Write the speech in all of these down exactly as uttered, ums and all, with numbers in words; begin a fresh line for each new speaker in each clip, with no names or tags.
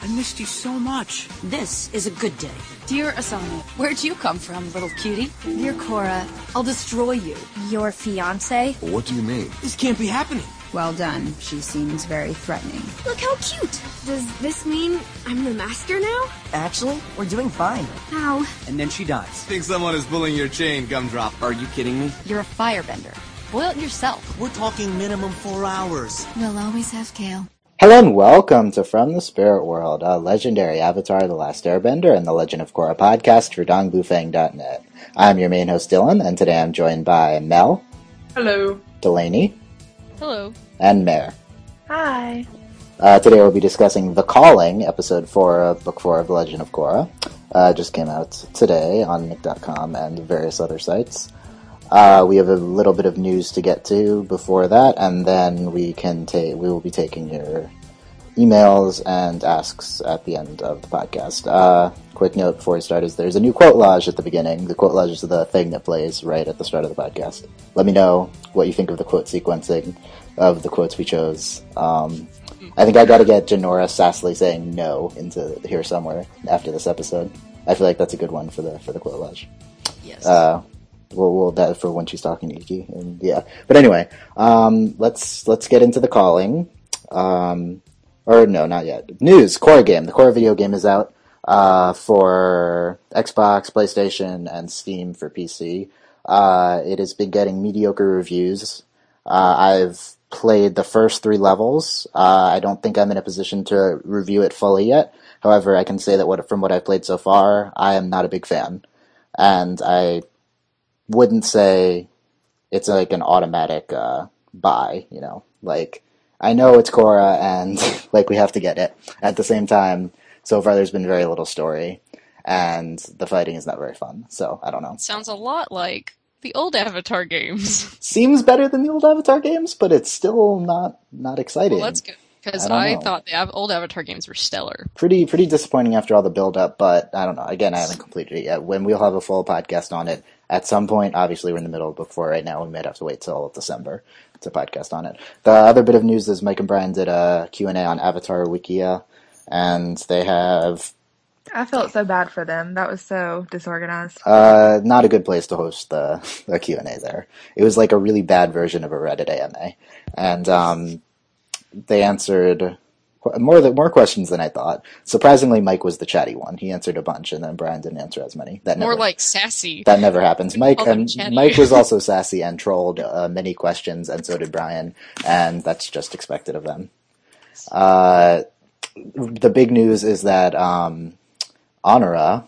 missed you so much.
This is a good day.
Dear Asana, where'd you come from, little cutie?
Dear Cora, I'll destroy you.
Your fiancé?
What do you mean?
This can't be happening.
Well done. She seems very threatening.
Look how cute! Does this mean I'm the master now?
Actually, we're doing fine.
How?
And then she dies.
Think someone is pulling your chain, Gumdrop.
Are you kidding me?
You're a firebender. Boil it yourself.
We're talking minimum four hours.
We'll always have Kale.
Hello and welcome to From the Spirit World, a legendary Avatar: The Last Airbender and the Legend of Korra podcast for dong bu fang dot net. I'm your main host, Dylan, and today I'm joined by Mel.
Hello.
Delaney.
Hello.
And Mare.
Hi.
Uh, today we'll be discussing The Calling, episode four of book four of The Legend of Korra. Uh, just came out today on Nick dot com and various other sites. Uh, we have a little bit of news to get to before that, and then we can take we will be taking your emails and asks at the end of the podcast. Uh, quick note before we start is there's a new quote lodge at the beginning. The quote lodge is the thing that plays right at the start of the podcast. Let me know what you think of the quote sequencing of the quotes we chose. Um, I think I gotta get Janora sassily saying no into here somewhere after this episode. I feel like that's a good one for the for the quote lodge.
Yes.
Uh, We'll, we'll that for when she's talking to Iki, and yeah. But anyway, um, let's let's get into The Calling. Um, or no, not yet. News: Korra game. The Korra video game is out uh, for Xbox, PlayStation, and Steam for P C. Uh, it has been getting mediocre reviews. Uh, I've played the first three levels. Uh, I don't think I'm in a position to review it fully yet. However, I can say that what, from what I've played so far, I am not a big fan, and I wouldn't say it's like an automatic uh, buy, you know. Like, I know it's Korra, and like we have to get it. At the same time, so far there's been very little story, and the fighting is not very fun. So I don't know.
Sounds a lot like the old Avatar games.
Seems better than the old Avatar games, but it's still not not exciting.
Well, that's good. Because
I,
I thought the av- old Avatar games were stellar.
Pretty pretty disappointing after all the build-up, but I don't know. Again, I haven't completed it yet. When we'll have a full podcast on it at some point, obviously we're in the middle of book four right now. We might have to wait till December to podcast on it. The other bit of news is Mike and Brian did a Q and A on Avatar Wikia, and they have...
I felt so bad for them. That was so disorganized.
Uh, not a good place to host the, the Q and A there. It was like a really bad version of a Reddit A M A. And, um... they answered more than, more questions than I thought. Surprisingly, Mike was the chatty one. He answered a bunch, and then Brian didn't answer as many. That
more
never,
like sassy.
That never happens. Mike
um,
Mike was also sassy and trolled uh, many questions, and so did Brian, and that's just expected of them. Uh, the big news is that um, Honora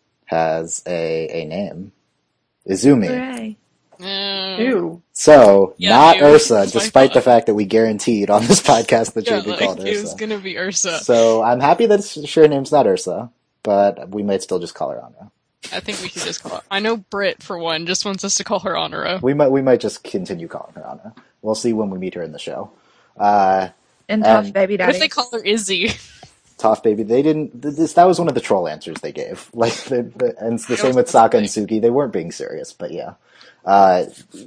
has a, a name. Izumi.
Hooray.
Mm.
Ew.
So,
Yeah,
not
ew.
Ursa,
That's my
despite the
thought.
fact that we guaranteed on this podcast that she
Yeah,
would be
like,
called
it
Ursa.
was gonna be Ursa.
So, I'm happy that her name's not Ursa, but we might still just call her Honora.
I think we should just call her. I know Britt, for one, just wants us to call her Honora.
We might we might just continue calling her Honora. We'll see when we meet her in the show. Uh,
And Tough
and-
Baby
What
Daddy.
if they call her Izzy?
Tough baby, they didn't. This that was one of the troll answers they gave. Like, the, the, and it's the
I
same
don't
with Sokka and
think-
Suki. They weren't being serious, but yeah. Uh,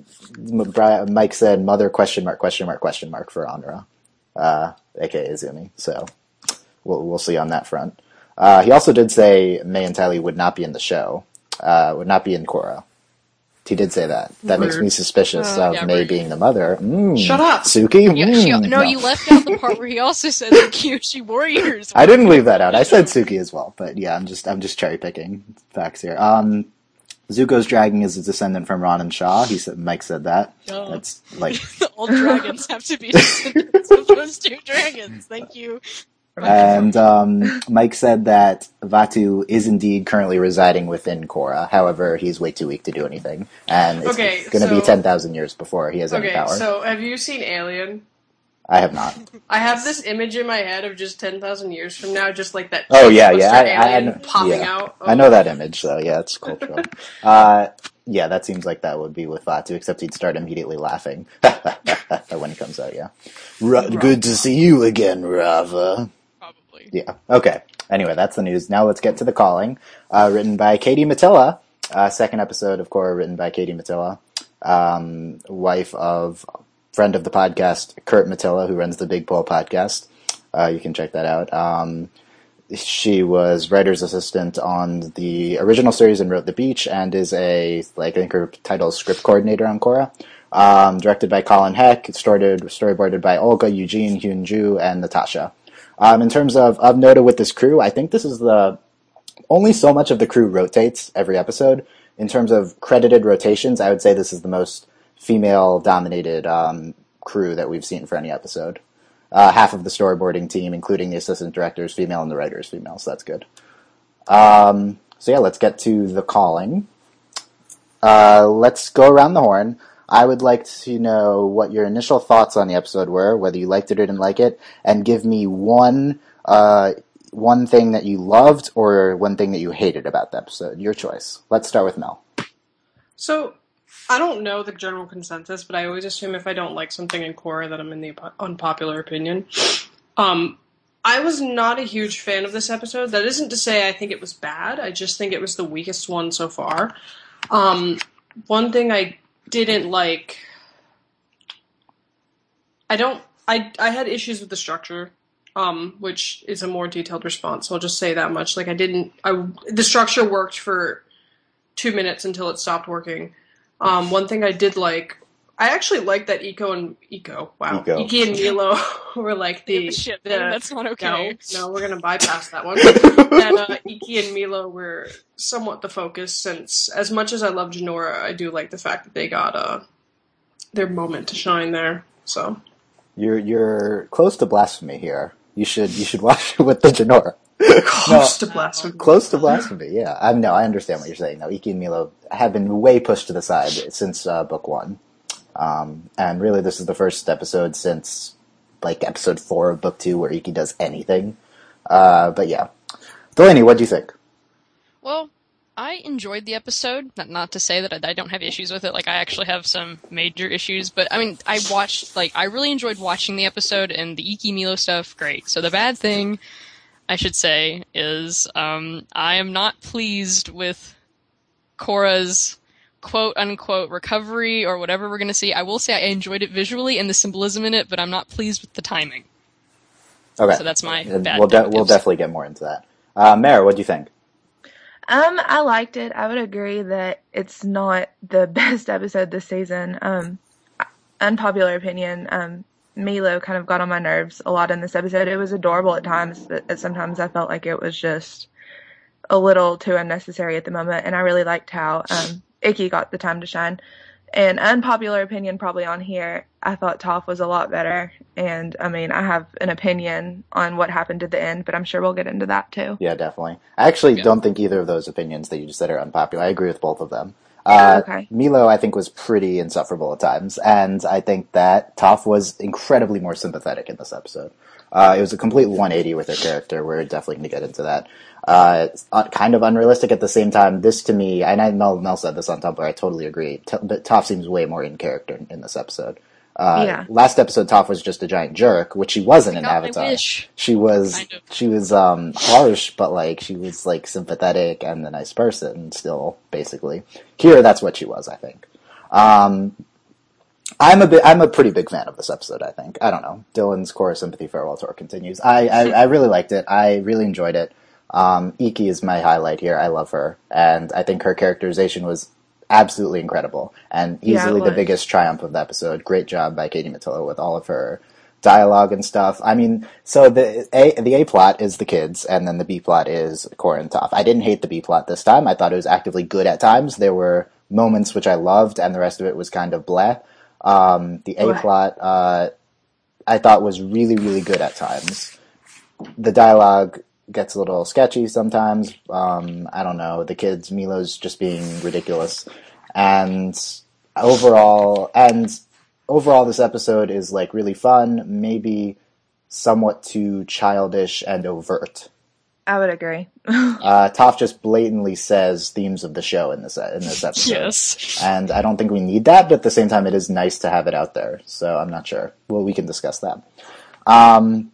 Brian, Mike said mother question mark question mark question mark for Honora, uh, aka Izumi. So we'll we'll see on that front. Uh, he also did say May and Tylee would not be in the show, uh, would not be in Korra. He did say that. That makes me suspicious
Uh,
of
yeah,
May
rude.
being the mother. Mm.
Shut up!
Suki.
Yeah, she,
Mm.
no, you left out the part where he also said the Kyoshi Warriors.
I didn't leave that out. I said Suki as well, but yeah, I'm just I'm just cherry picking facts here. Um, Zuko's dragon is a descendant from Ron and Shaw. He said Mike said that.
Duh.
That's like,
All dragons have to be descendants of those two dragons. Thank you.
and um, Mike said that Vatu is indeed currently residing within Korra. However, he's way too weak to do anything, and it's
Okay,
going to be
so-
ten thousand years before he has any
Okay,
power.
so have you seen Alien?
I have not.
I have this image in my head of just ten thousand years from now, just like that
Oh yeah, yeah,
poster
I, I, I
alien
know,
popping
yeah.
out. Oh.
I know that image, though. Yeah, it's cultural. uh, yeah, that seems like that would be with Vatu, except he'd start immediately laughing when he comes out. Yeah, Ra- good to see you again, Rava.
Probably.
Yeah. Okay. Anyway, that's the news. Now let's get to The Calling, uh, written by Katie Matilla. Uh, second episode of Korra, written by Katie Matilla, um, wife of friend of the podcast, Kurt Matilla, who runs the Big Pull podcast. Uh, you can check that out. Um, she was writer's assistant on the original series and wrote The Beach, and is a, like, I think her title is script coordinator on Korra. Um, directed by Colin Heck, started, storyboarded by Olga, Eugene, Hyun Ju, and Natasha. Um, in terms of, of Noda with this crew, I think this is the, only so much of the crew rotates every episode. In terms of credited rotations, I would say this is the most female-dominated um, crew that we've seen for any episode. Uh, half of the storyboarding team, including the assistant director, is female, and the writer is female, so that's good. Um, so yeah, let's get to the calling. Uh, let's go around the horn. I would like to know what your initial thoughts on the episode were, whether you liked it or didn't like it, and give me one uh, one thing that you loved or one thing that you hated about the episode. Your choice. Let's start with Mel.
So, I don't know the general consensus, but I always assume if I don't like something in Korra that I'm in the unpopular opinion. Um, I was not a huge fan of this episode. That isn't to say I think it was bad. I just think it was the weakest one so far. Um, one thing I didn't like... I don't... I, I had issues with the structure, um, which is a more detailed response, so I'll just say that much. Like, I didn't... I, the structure worked for two minutes until it stopped working. Um, one thing I did like... I actually liked that Iko and... Iko, wow.
Iko.
Iki and Milo were like the...
The shit
the,
thing, that's not okay.
No, no, we're gonna bypass that one. That uh, Iki and Milo were somewhat the focus, since as much as I love Janora, I do like the fact that they got uh, their moment to shine there, so...
You're you're close to blasphemy here. You should you should watch it with the Janora.
Close no, to blasphemy.
Close to blasphemy, yeah. I no, I understand what you're saying. Now, Iki and Milo have been way pushed to the side since uh, book one, um, and really, this is the first episode since like episode four of book two where Iki does anything. Uh, but yeah, Delaney, what do you think?
Well, I enjoyed the episode. Not, not to say that I, I don't have issues with it. Like, I actually have some major issues. But, I mean, I watched, like, I really enjoyed watching the episode, and the Iki Milo stuff, great. So the bad thing, I should say, is um, I am not pleased with Korra's quote-unquote recovery, or whatever we're going to see. I will say I enjoyed it visually and the symbolism in it, but I'm not pleased with the timing.
Okay.
So that's my
and
bad
We'll, de-
negatives.
we'll definitely get more into that. Uh, Mara, what do you think?
Um, I liked it. I would agree that it's not the best episode this season. Um, unpopular opinion, um, Milo kind of got on my nerves a lot in this episode. It was adorable at times, but sometimes I felt like it was just a little too unnecessary at the moment, and I really liked how um, Iki got the time to shine. And unpopular opinion probably on here, I thought Toph was a lot better. And, I mean, I have an opinion on what happened at the end, but I'm sure we'll get into that, too.
Yeah, definitely. I actually
Yeah.
don't think either of those opinions that you just said are unpopular. I agree with both of them. Uh,
okay.
Milo, I think, was pretty insufferable at times, and I think that Toph was incredibly more sympathetic in this episode. Uh, it was a complete one eighty with her character. We're definitely going to get into that. Uh, it's uh, kind of unrealistic at the same time. This, to me, and I know Mel said this on Tumblr, I totally agree, T- but Toph seems way more in character in, in this episode. Uh,
Yeah.
Last episode, Toph was just a giant jerk, which she wasn't
I
in
got my
Avatar.
wish.
She was,
Kind of.
she was, um, harsh, but, like, she was, like, sympathetic and a nice person, still, basically. Here, that's what she was, I think. Um, I'm a bit, I'm a pretty big fan of this episode, I think. I don't know. Dylan's Korra Sympathy Farewell Tour continues. I, I, I really liked it. I really enjoyed it. Um, Iki is my highlight here. I love her. And I think her characterization was absolutely incredible. And
Yeah, it
easily the
was.
biggest triumph of the episode. Great job by Katie Matillo with all of her dialogue and stuff. I mean, so the A, the A plot is the kids, and then the B plot is Korra and Toph. I didn't hate the B plot this time. I thought it was actively good at times. There were moments which I loved, and the rest of it was kind of bleh. Um, the A
Right.
plot, uh, I thought was really, really good at times. The dialogue gets a little sketchy sometimes. Um, I don't know. The kids, Milo's just being ridiculous. And overall, and overall this episode is like really fun, maybe somewhat too childish and overt.
I would agree.
Uh, Toph just blatantly says themes of the show in this in this episode.
Yes.
And I don't think we need that, but at the same time, it is nice to have it out there. So I'm not sure. Well, we can discuss that. Um,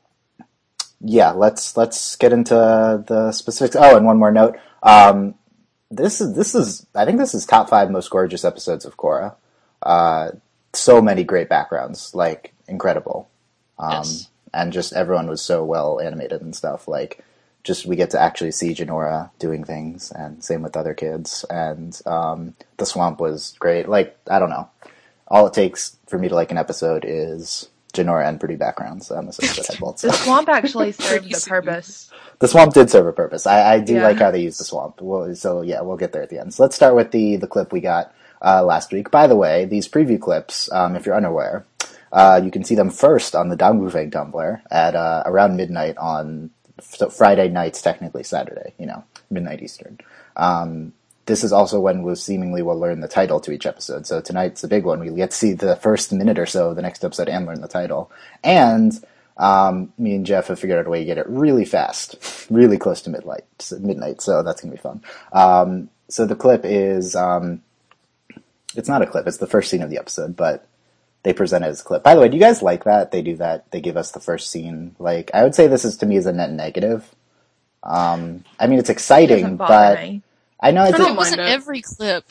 yeah, let's let's get into the specifics. Oh, and one more note. Um, this is this is I think this is top five most gorgeous episodes of Korra. Uh, so many great backgrounds, like incredible. Um,
Yes.
And just everyone was so well animated and stuff. Like just we get to actually see Jinora doing things, and same with other kids. And um, the swamp was great. Like, I don't know. All it takes for me to like an episode is Jinora and pretty backgrounds on this episode. Had both, so.
The swamp actually served the purpose.
The swamp did serve a purpose. I, I do
Yeah.
like how they use the swamp. Well, so yeah, we'll get there at the end. So let's start with the, the clip we got uh, last week. By the way, these preview clips, um, if you're unaware, uh, you can see them first on the Danggufeng Tumblr at uh, around midnight on so Friday nights, technically Saturday, you know, midnight Eastern. Um, this is also when we seemingly will learn the title to each episode. So tonight's the big one. We get to see the first minute or so of the next episode and learn the title. And um, me and Jeff have figured out a way to get it really fast, really close to midnight. Midnight. So that's gonna be fun. Um, so the clip is um, it's not a clip. It's the first scene of the episode, but they present it as a clip. By the way, do you guys like that? They do that. They give us the first scene. Like, I would say this is, to me, is a net negative. Um, I mean, it's exciting, but
me.
I know it's
I don't
It wasn't
mind it.
every clip.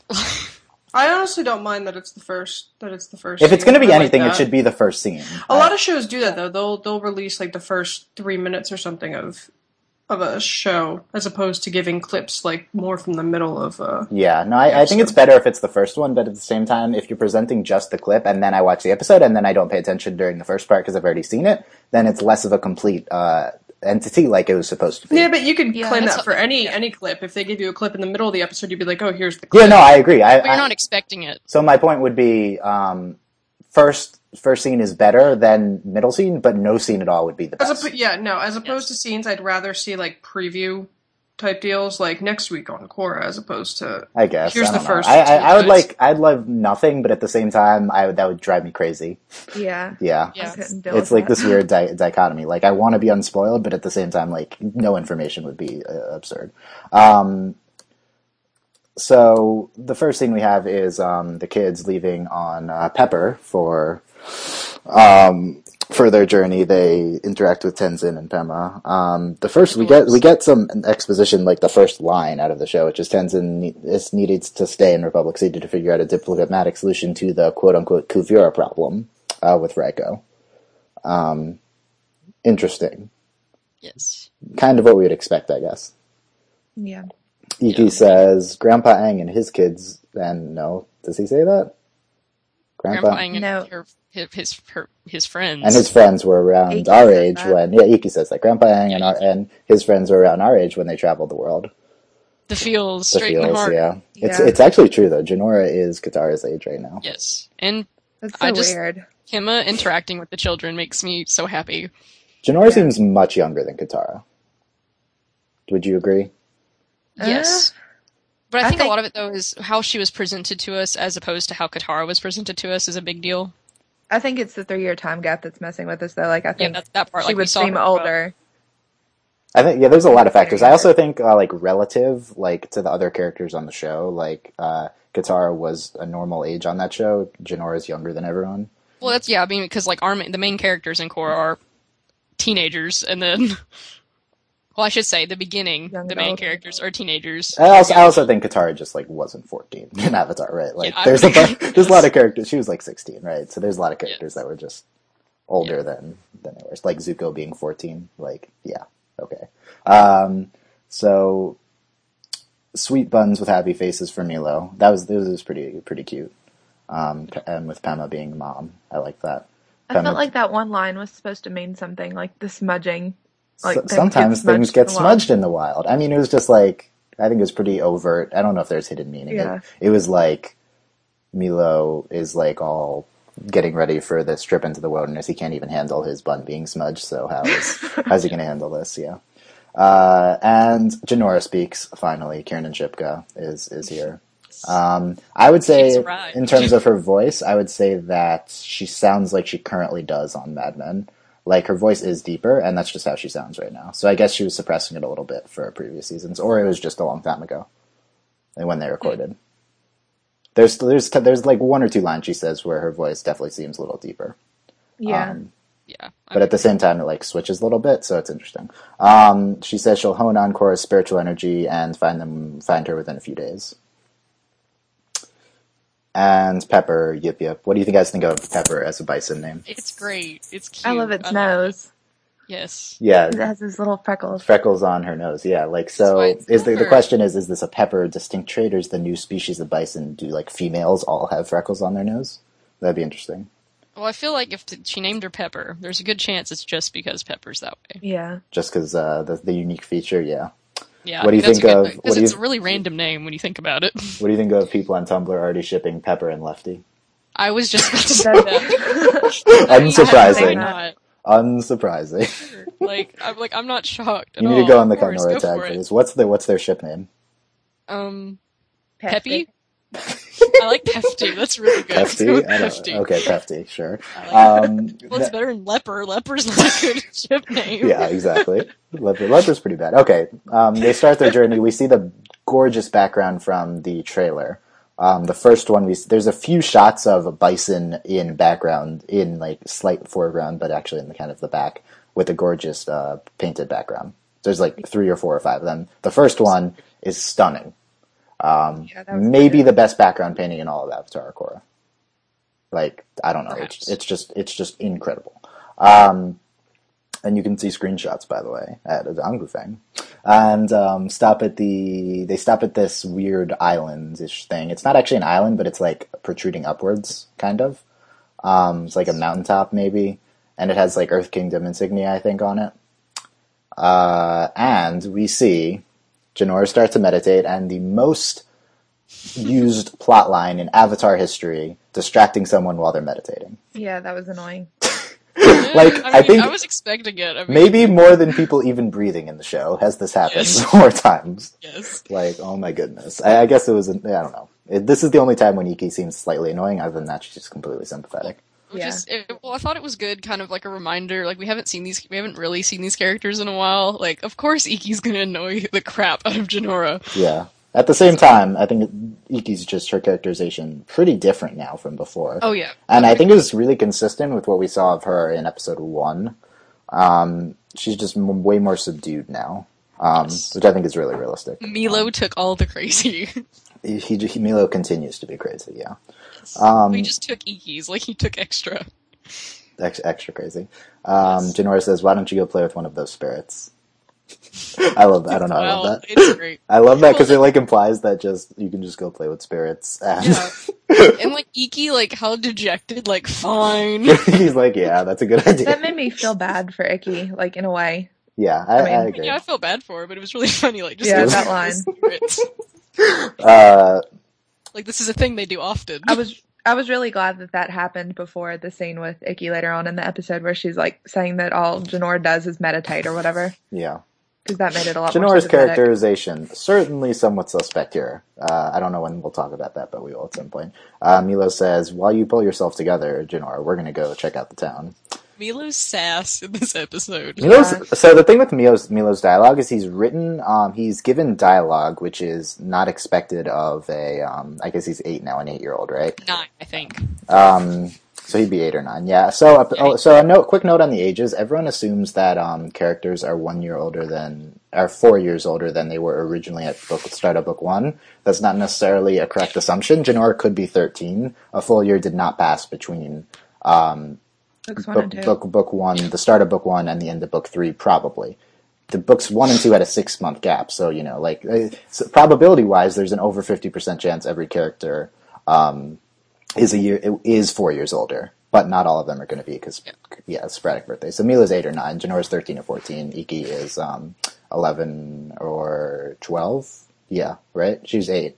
I honestly don't mind that it's the first. That it's the first.
if it's
scene.
going to be
I like
anything, it
that.
should be the first scene.
A
Uh,
lot of shows do that though. They'll they'll release like the first three minutes or something of of a show, as opposed to giving clips like more from the middle of. Uh,
Yeah, no, I, I think it's better if it's the first one, but at the same time, if you're presenting just the clip and then I watch the episode and then I don't pay attention during the first part because I've already seen it, then it's less of a complete uh, entity like it was supposed to be.
yeah, but you could
Yeah,
claim
that's
that for
what-
any
yeah.
any clip. If they give you a clip in the middle of the episode, you'd be like, "Oh, here's the clip."
Yeah, no, I agree. I,
But you're
I-
not expecting it.
So my point would be, um, first first scene is better than middle scene, but no scene at all would be the
As
best.
a, yeah, no. As opposed
Yes.
to scenes, I'd rather see like preview type deals, like next week on Korra, as opposed to.
I guess.
Here's
I
the
don't know.
first
I, I,
two
I would
episodes.
like. I'd love nothing, but at the same time, I would, that would drive me crazy.
Yeah.
Yeah.
Yeah.
I couldn't deal
It's
with
like
that.
this weird di- dichotomy. Like, I want to be unspoiled, but at the same time, like, no information would be uh, absurd. Um, so the first thing we have is um, the kids leaving on uh, Pepper for um, for their journey. They interact with Tenzin and Pema. Um, the first we get we get some exposition, like the first line out of the show, which is Tenzin ne- is needed to stay in Republic City to figure out a diplomatic solution to the quote unquote Kuvira problem uh, with Raiko. Um, interesting.
Yes.
Kind of what we would expect, I guess.
Yeah.
Iki
Yeah.
says, Grandpa Aang and his kids, and no, does he say that? Grandpa,
Grandpa Aang and
No.
her, his his, her, his friends.
and his friends were around
Iki
our
says
age
that.
when, yeah, Iki says that. Grandpa Aang and,
Yeah,
our,
Iki.
and his friends were around our age when they traveled the world.
the feels
The
straight in the
feels,
heart.
yeah. It's,
Yeah.
it's actually true, though. Jinora is Katara's age right now.
Yes, and
That's so
I just-
weird.
Kima interacting with the children makes me so happy.
Jinora
Yeah.
seems much younger than Katara. Would you agree?
Yes. But I
I
think,
think-
a lot of it, though, is how she was presented to us as opposed to how Katara was presented to us is a big deal.
I think it's the three year time gap that's messing with us, though. Like, I
Yeah,
think
that, that part.
she
Like, we
would
saw
seem
her grow up.
older.
I think, yeah, there's a lot of factors. I
Very
also think, uh, like, relative, like, to the other characters on the show, like, uh, Katara was a normal age on that show. Jinora's younger than everyone.
Well, that's, yeah, I mean, because, like, our ma- the main characters in Korra are teenagers, and then... Well, I should say, the beginning,
Young
the main
adult.
characters are teenagers.
I also, I also think Katara just like wasn't fourteen in Avatar, right? Like,
Yeah, I
there's a
would
bu-
agree.
there's a lot of characters. She was like sixteen, right? So there's a lot of characters
Yes.
that were just older
Yeah.
than than they were. Like Zuko being fourteen. Like, yeah, okay. Um, so sweet buns with happy faces for Milo. That was this was pretty pretty cute. Um, and with Pema being mom, I like that.
I
Pema-
felt like that one line was supposed to mean something, like the smudging. Like,
So-
things get
sometimes things
smudged
get
in the wild.
smudged in the wild. I mean, it was just like, I think it was pretty overt. I don't know if there's hidden meaning.
Yeah.
It, it was like Milo is like all getting ready for this trip into the wilderness. He can't even handle his bun being smudged. So how is how's he going to handle this? Yeah. Uh, and Jinora speaks finally. Kiernan Shipka is is here. Um, I would say,
She's arrived.
in terms of her voice, I would say that she sounds like she currently does on Mad Men. Like, her voice is deeper, and that's just how she sounds right now. So I guess she was suppressing it a little bit for previous seasons, or it was just a long time ago, and when they recorded. There's there's there's like one or two lines she says where her voice definitely seems a little deeper.
Yeah.
Um,
Yeah.
but at the same time, it like switches a little bit, so it's interesting. Um, she says she'll hone on Korra's spiritual energy and find them find her within a few days. And Pepper, yip yip. What do you think guys think of Pepper as a bison name?
It's great. It's cute.
I love its
love
nose.
Yes.
Yeah,
It has his little freckles.
freckles on her nose. Yeah, like so. Is the the question is is this a Pepper distinct trait, or is the new species of bison do like females all have freckles on their nose? That'd be interesting.
Well, I feel like if t- she named her Pepper, there's a good chance it's just because Pepper's that way.
Yeah.
Just because uh, the the unique feature. Yeah.
Yeah.
What do you think of?
Because
What
it's
do
a
you,
really random name when you think about it.
what do you think of people on Tumblr already shipping Pepper and Lefty?
I was just about to say that.
Unsurprising.
Why not?
Unsurprising.
Like I'm like I'm not shocked. At
You need
all.
to go on the
Of course,
Conora
go
tag
for
for
it.
this. What's the what's their ship name?
Um,
Peppy.
Peppy. I like Pefty. That's really good. Let's go
Pefty?
with
I don't-
Pefty.
Okay, Pefty, sure.
I like
Um,
Well, it's
that-
better than Leper. Leper's not a good ship name.
yeah, exactly. Leper, Leper's pretty bad. Okay, um, they start their journey. We see the gorgeous background from the trailer. Um, the first one, we there's a few shots of a bison in background, in like slight foreground, but actually in the kind of the back with a gorgeous uh, painted background. There's like three or four or five of them. The first one is stunning. Um,
Yeah, that was
maybe
good.
the best background painting in all of Avatar, Korra. Like, I don't know, it's,
Perhaps.
it's just it's just incredible. Um, and you can see screenshots, by the way, at Angufeng. And um, stop at the they stop at this weird island-ish thing. It's not actually an island, but it's like protruding upwards, kind of. Um, it's like a mountaintop, maybe, and it has like Earth Kingdom insignia, I think, on it. Uh, and we see Jinora start to meditate, and the most used plot line in Avatar history, distracting someone while they're meditating.
Yeah, that was annoying.
Like,
I, mean,
I think
I was expecting it. I mean,
maybe more than people even breathing in the show has this happened
Yes.
more times.
Yes.
Like, oh my goodness. I, I guess it was, an, I don't know. It, this is the only time when Iki seems slightly annoying. Other than that, she's just completely sympathetic.
Which
Yeah.
is, it, well, I thought it was good, kind of like a reminder. Like we haven't seen these, we haven't really seen these characters in a while. Like, of course, Iki's gonna annoy the crap out of Jinora.
Yeah. At the same time, I think Iki's just her characterization pretty different now from before.
Oh yeah,
And I think it was really consistent with what we saw of her in episode one. Um, she's just m- way more subdued now, um,
Yes.
which I think is really realistic.
Milo took all the crazy.
He, he, he- Milo continues to be crazy, yeah. Um,
he just took Iki's, like he took extra.
Ex- extra crazy. Um, Jinora says, "Why don't you go play with one of those spirits?" I love that. I don't know. I
Wow,
love that.
it's great.
I love that because it like implies that just you can just go play with spirits. And
Yeah. And like Iki, like how dejected, like fine.
he's like, "Yeah, that's a good
That
idea."
made me feel bad for Icky, like in a way.
Yeah, I,
I mean,
I agree.
Yeah, I felt bad for her, but it was really funny. Like just
Yeah,
go
that
play
line.
with spirits.
Uh,
Like this is a thing they do often.
I was I was really glad that that happened before the scene with Icky later on in the episode where she's like saying that all Jinora does is meditate or whatever,
yeah.
because that made it a lot more
Jinora's
sympathetic.
characterization certainly somewhat suspect here. Uh, I don't know when we'll talk about that, but we will at some point. Uh, Milo says, "While you pull yourself together, Jinora, we're going to go check out the town."
Milo's sass in this episode.
Milo's, so the thing with Milo's, Milo's dialogue is he's written, um, he's given dialogue which is not expected of a, um, I guess he's eight now, an eight-year-old, right?
Nine, I think.
Um, so he'd be eight or nine, yeah. So, uh, oh, so a note, quick note on the ages. Everyone assumes that um, characters are one year older than, are four years older than they were originally at book, start of book one. That's not necessarily a correct assumption. Jinora could be thirteen. A full year did not pass between um,
Books one
book,
and two.
book book one, the start of book one, and the end of book three, probably. The books one and two had a six month gap, so you know, like uh, so probability wise, there's an over fifty percent chance every character um, is a year is four years older, but not all of them are going to be because yeah. yeah, it's sporadic birthday. So Mila's eight or nine, Jinora's thirteen or fourteen, Iki is um, eleven or twelve. Yeah, right. She's eight.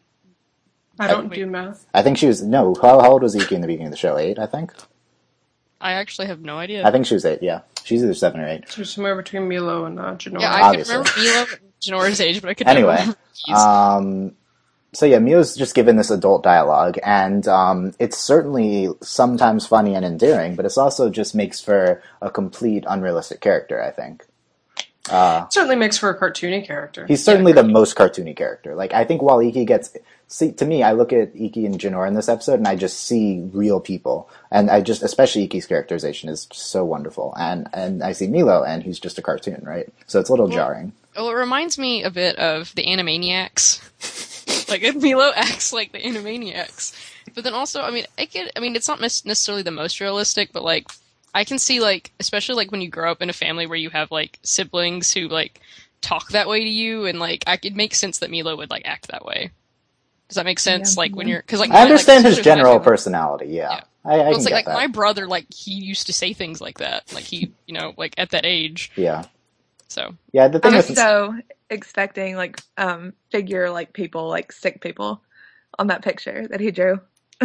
I don't do math.
I think she was no. How, how old was Iki in the beginning of the show? Eight, I think.
I actually have no idea.
I think she was eight. Yeah, she's either seven or eight.
So somewhere between Milo and uh, Jinora.
Yeah, I
Obviously.
could remember Milo and Jinora's age, but I could
Anyway,
never remember Iki's.
um, so yeah, Mio's just given this adult dialogue, and um, it's certainly sometimes funny and endearing, but it also just makes for a complete unrealistic character, I think. Uh,
Certainly makes for a cartoony character.
he's certainly the most cartoony character. Like, I think while Iki gets... See, to me, I look at Iki and Jinora in this episode, and I just see real people. And I just, especially Iki's characterization is so wonderful. And, and I see Milo, and he's just a cartoon, right? So it's a little
Well,
jarring.
Well, it reminds me a bit of the Animaniacs. Like, if Milo acts like the Animaniacs. But then also, I mean, I get, I mean, it's not necessarily the most realistic, but like, I can see, like, especially, like, when you grow up in a family where you have, like, siblings who, like, talk that way to you, and, like, I, it makes sense that Milo would, like, act that way. Does that make sense?
Yeah,
like, when you're... Cause, like,
I
my,
understand
like,
his general personality, yeah.
Yeah.
I, I
well,
can
it's like,
get
like
that.
my brother, like, he used to say things like that. Like, he, you know, like, at that age.
Yeah.
So.
Yeah, the
I
thing
was
is...
so expecting, like, um, figure, like, people, like, sick people on that picture that he drew.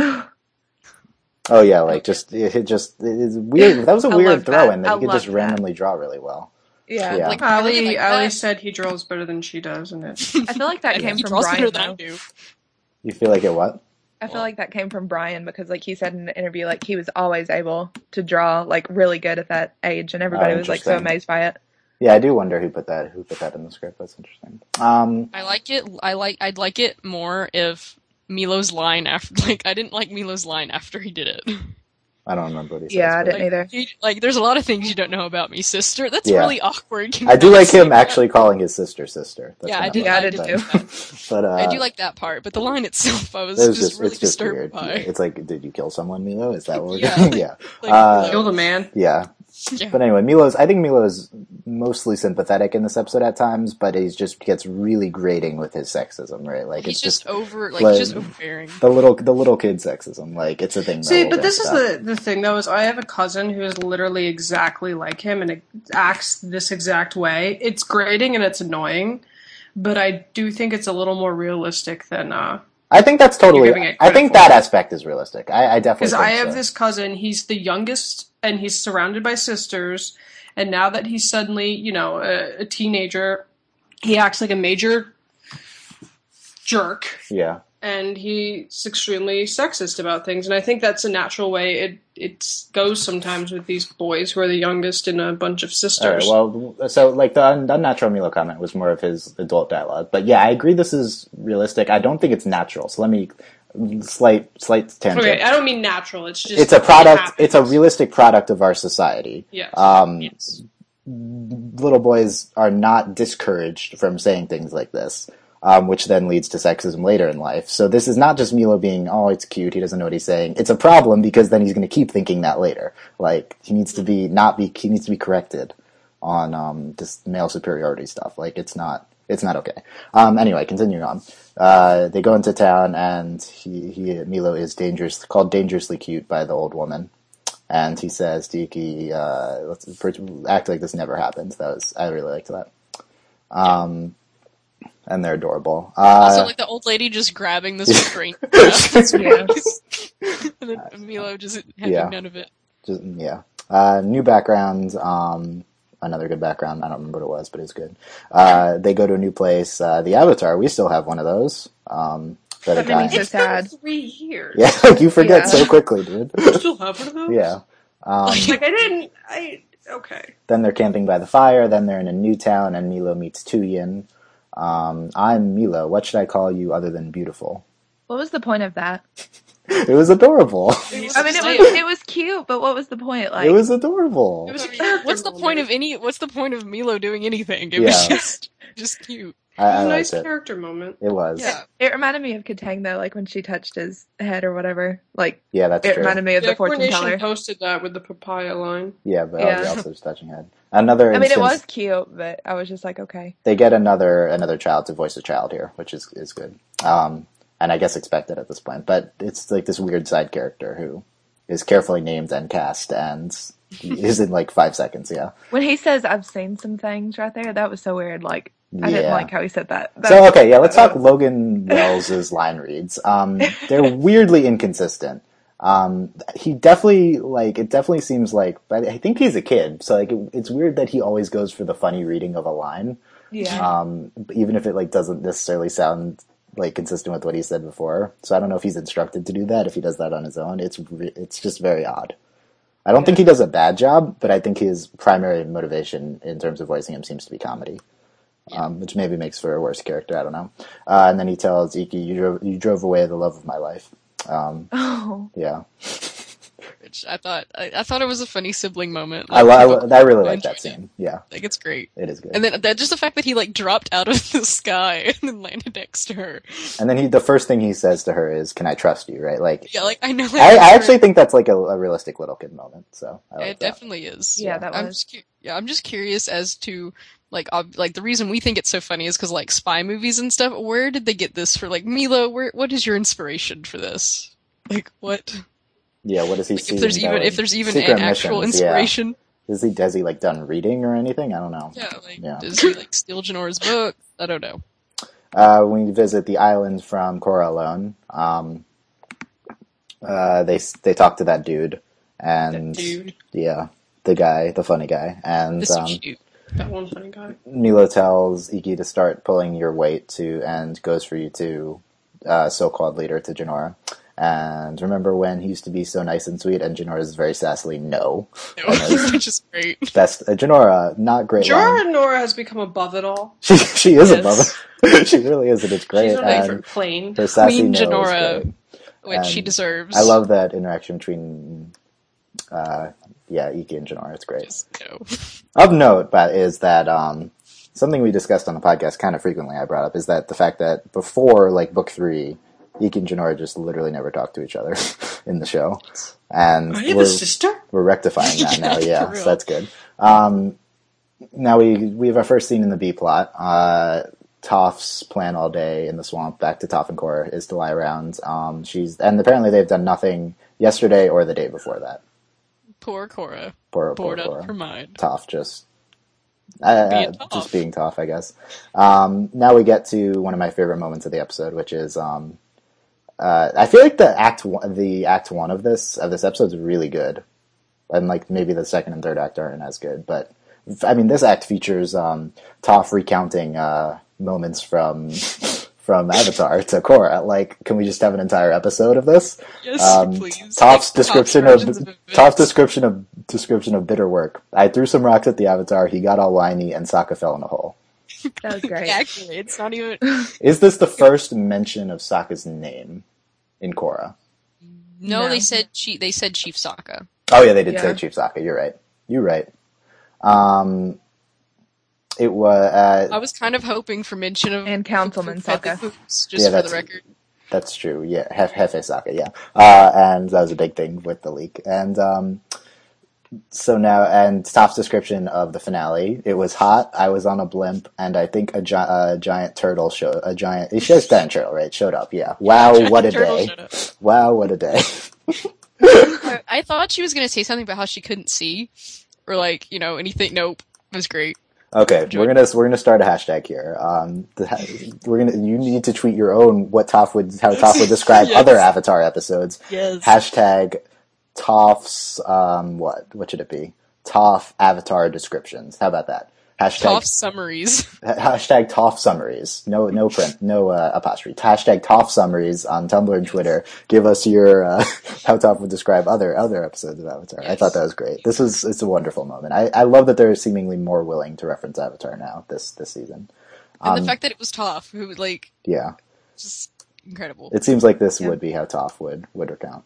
Oh yeah, like just it just it's weird. That was a
I
weird
love
throw
that.
in that
I
he could just
love that.
randomly draw really well.
Yeah.
Yeah.
Like,
Ali,
really like
Ali
that.
said he draws better than she does, and it.
I feel like that came
he
from
draws better
Brian,
than I
though.
do.
You feel like it what?
I feel like that came from Brian because, like, he said in the interview, like, he was always able to draw, like, really good at that age, and everybody
Oh,
was, like, so
interesting.
amazed by it.
Yeah, I do wonder who put that who put that in the script. That's interesting. Um,
I like it. I like. I'd like it more if Milo's line after. Like, I didn't like Milo's line after he did it.
I don't remember what he says.
Yeah, I
but-
didn't
Like,
either.
he, like, there's a lot of things you don't know about me, sister. That's
Yeah.
really awkward. Can
I
you
do
not
like
say
him
that?
actually calling his sister sister. That's
Yeah,
kind
I
of
did.
Yeah, I
I
did
did
too.
like that.
But uh,
I do like that part, but the line itself, I was
it was
just,
just
really
it's just
disturbed
weird.
by.
Yeah, it's like, did you kill someone, Milo? Is that what we're
Yeah.
doing? Yeah.
Like,
Uh,
Milo.
Kill the man.
Yeah.
Yeah.
But anyway, Milo's. I think Milo is mostly sympathetic in this episode at times, but he just gets really grating with his sexism, right? Like
He's
it's
just,
just
over, like,
like-
he's just overbearing.
the little the little kid sexism. Like it's a thing. that
See,
we'll
but
get
this is
to.
the, the thing, though, is I have a cousin who is literally exactly like him and it acts this exact way. It's grating and it's annoying, but I do think it's a little more realistic than... uh
I think that's totally.
You're giving it
I think
credit for
that aspect is realistic. I, I definitely
Because
think
I have
so.
this cousin, he's the youngest, and he's surrounded by sisters, and now that he's suddenly, you know, a, a teenager, he acts like a major jerk,
Yeah.
and he's extremely sexist about things, and I think that's a natural way it it goes sometimes with these boys who are the youngest in a bunch of
All
sisters.
right. Well, so like the un- unnatural Milo comment was more of his adult dialogue, but yeah, I agree. This is realistic. I don't think it's natural. So let me slight slight tangent.
okay, I don't mean natural, it's just...
It's a
it
product.
happens.
It's a realistic product of our society.
Yes.
Um,
Yes.
Little boys are not discouraged from saying things like this, um, which then leads to sexism later in life. So this is not just Milo being, oh, it's cute, he doesn't know what he's saying. It's a problem because then he's going to keep thinking that later. Like he needs to be not be he needs to be corrected on um, this male superiority stuff. Like it's not it's not okay. Um, anyway, continuing on. Uh, they go into town and he, he Milo is dangerous called dangerously cute by the old woman. And he says to Iki, uh, let's act like this never happened. That was, I really liked that. Um, and they're adorable. Uh,
Also, like, the old lady just grabbing this restraint. and then Milo just having
Yeah.
none of it.
just, yeah. Uh, new background, um, another good background. I don't remember what it was, but it's good. Uh, they go to a new place. Uh, the Avatar, we still have one of those. Um, that a
That made me
guy,
so
It's been
sad.
three years.
yeah, like you forget
Yeah.
so quickly, dude.
You still have one of those?
Yeah. Um,
Like, I didn't... I... Okay.
Then they're camping by the fire. Then they're in a new town, and Milo meets Tuyin. Um, I'm Milo. What should I call you other than beautiful?
What was the point of that?
It was adorable.
I mean, it was it was cute, but what was the point? Like,
It was adorable.
It was a character
What's the
moment.
point of any? What's the point of Milo doing anything? It
Yeah.
was just, just cute.
I, I
It was a
liked
nice
it.
character moment.
It was.
Yeah.
it reminded me of Katang though, like when she touched his head or whatever. Like
Yeah, that's
it
true.
reminded me of
Yeah,
the fortune
Coronation
teller.
posted that with the papaya line.
Yeah, but
Yeah.
also just touching head. Another
I mean, it
instance,
was cute, but I was just like, okay.
they get another another child to voice a child here, which is is good. Um, and I guess expected at this point. But it's like this weird side character who is carefully named and cast and is in like five seconds. Yeah.
When he says, "I've seen some things," right there, that was so weird. Like I didn't
Yeah.
like how he said that. That-
So okay, yeah, let's talk Logan Wells' line reads. Um, they're weirdly inconsistent. Um, he definitely like it definitely seems like, but I think he's a kid, so like it, it's weird that he always goes for the funny reading of a line,
Yeah.
um, even if it like doesn't necessarily sound like consistent with what he said before. So I don't know if he's instructed to do that. If he does that on his own, it's re- it's just very odd. I don't think he does a bad job, but I think his primary motivation in terms of voicing him seems to be comedy. Um, which maybe makes for a worse character. I don't know. Uh, and then he tells Iki, "You drove, you drove away the love of my life." Um,
Oh.
yeah,
Which I thought I, I thought it was a funny sibling moment.
I,
Like,
lo- I, I really like that scene. Yeah,
I think it's great.
It is good.
And then that, just the fact that he like dropped out of the sky and then landed next to her.
And then he, the first thing he says to her is, "Can I trust you?" Right? Like,
yeah, like I know. Like,
I, I actually think that's like a, a realistic little kid moment. So I like
it
that.
definitely is.
Yeah, that
I'm
was.
just, cu- yeah, I'm just curious as to like ob- like the reason we think it's so funny is because like spy movies and stuff. Where did they get this for? Like Milo, where what is your inspiration for this? Like what?
Yeah, what does he
Like,
see?
if there's
in
even
the
if there's even
secret
an actual
missions?
inspiration.
Yeah. Is he has he like done reading or anything? I don't know.
Yeah, like
Yeah.
does he like steal Janora's book? I don't know.
Uh, when we visit the island from Korra alone, um, uh, they they talk to that dude, and
That dude.
yeah, the guy, the funny guy, and
This
um,
is cute.
That one funny guy.
Milo tells Iki to start pulling your weight to, and goes for you to, uh, so-called leader to Janora. And remember when he used to be so nice and sweet, and Janora is very sassily no.
Which is great.
Best uh, Janora, not great. line.
Jorah Nora has become above it all.
She she is
Yes.
above it. She really is, and it's great.
She's on a
and
different plane.
her sassy
Queen
no is
Janora,
great.
which she
And
deserves.
I love that interaction between, uh, yeah, Iki and Janora. It's great.
Just, you know.
Of note, but is that um, something we discussed on the podcast kind of frequently. I brought up is that the fact that before like book three, Iki and Janora just literally never talked to each other in the show, and
Are you
we're
the sister?
we're rectifying that now.
Yeah,
Yeah,
for
so
real.
that's good. Um, now we we have our first scene in the B plot. Uh, Toph's plan all day in the swamp, back to Toph and Korra, is to lie around. Um, she's and apparently they've done nothing yesterday or the day before that.
Poor Korra.
Poor, poor
Bored out
Korra.
of her mind.
Toph just uh,
Being
uh,
Toph.
just being Toph, I guess. Um, now we get to one of my favorite moments of the episode, which is um, uh, I feel like the act one, the act one of this of this episode is really good, and like maybe the second and third act aren't as good, but I mean this act features um, Toph recounting uh, moments from. From Avatar to Korra. Like, can we just have an entire episode of this?
Yes,
Um,
please.
Toph's
Like,
description
Toph's
of,
versions of events.
Toph's description of description of bitter work. I threw some rocks at the Avatar. He got all whiny, and Sokka fell in a hole.
That was great.
Actually, it's not even.
Is this the first mention of Sokka's name in Korra?
No,
No.
they said Chief. They said Chief Sokka.
Oh yeah, they did
Yeah.
say Chief Sokka. You're right. You're right. Um, it was. Uh,
I was kind of hoping for mention of
And Councilman
Feather
Sokka.
Hoops, just
Yeah,
for
that's-
the record.
That's true. Yeah, Hef- Hefe Sokka. Yeah, uh, and that was a big thing with the leak. And um, so now, and Toph's description of the finale: it was hot. I was on a blimp, and I think a, gi- a giant turtle showed a giant. It shows giant turtle, right? Showed up. Yeah. Wow,
Giant
what a
turtle
day!
showed up.
Wow, what a day!
I, I thought she was going to say something about how she couldn't see, or like you know anything. Nope, it was great.
Okay, we're gonna we're gonna start a hashtag here. Um, the, ha- we're gonna you need to tweet your own what Toph would how Toph would describe
Yes.
other Avatar episodes.
Yes.
Hashtag Toph's um what what should it be? Toph Avatar descriptions. How about that? Hashtag
Top summaries.
ha- hashtag Toph summaries. No no print no uh, apostrophe. Hashtag Toph summaries on Tumblr and Twitter. Give us your uh, how Toph would describe other other episodes of Avatar. I
Yes.
thought that was great. This is it's a wonderful moment. I, I love that they're seemingly more willing to reference Avatar now this this season.
And
Um,
the fact that it was Toph, who like
Yeah,
just incredible.
it seems like this
Yeah.
would be how Toph would would recount.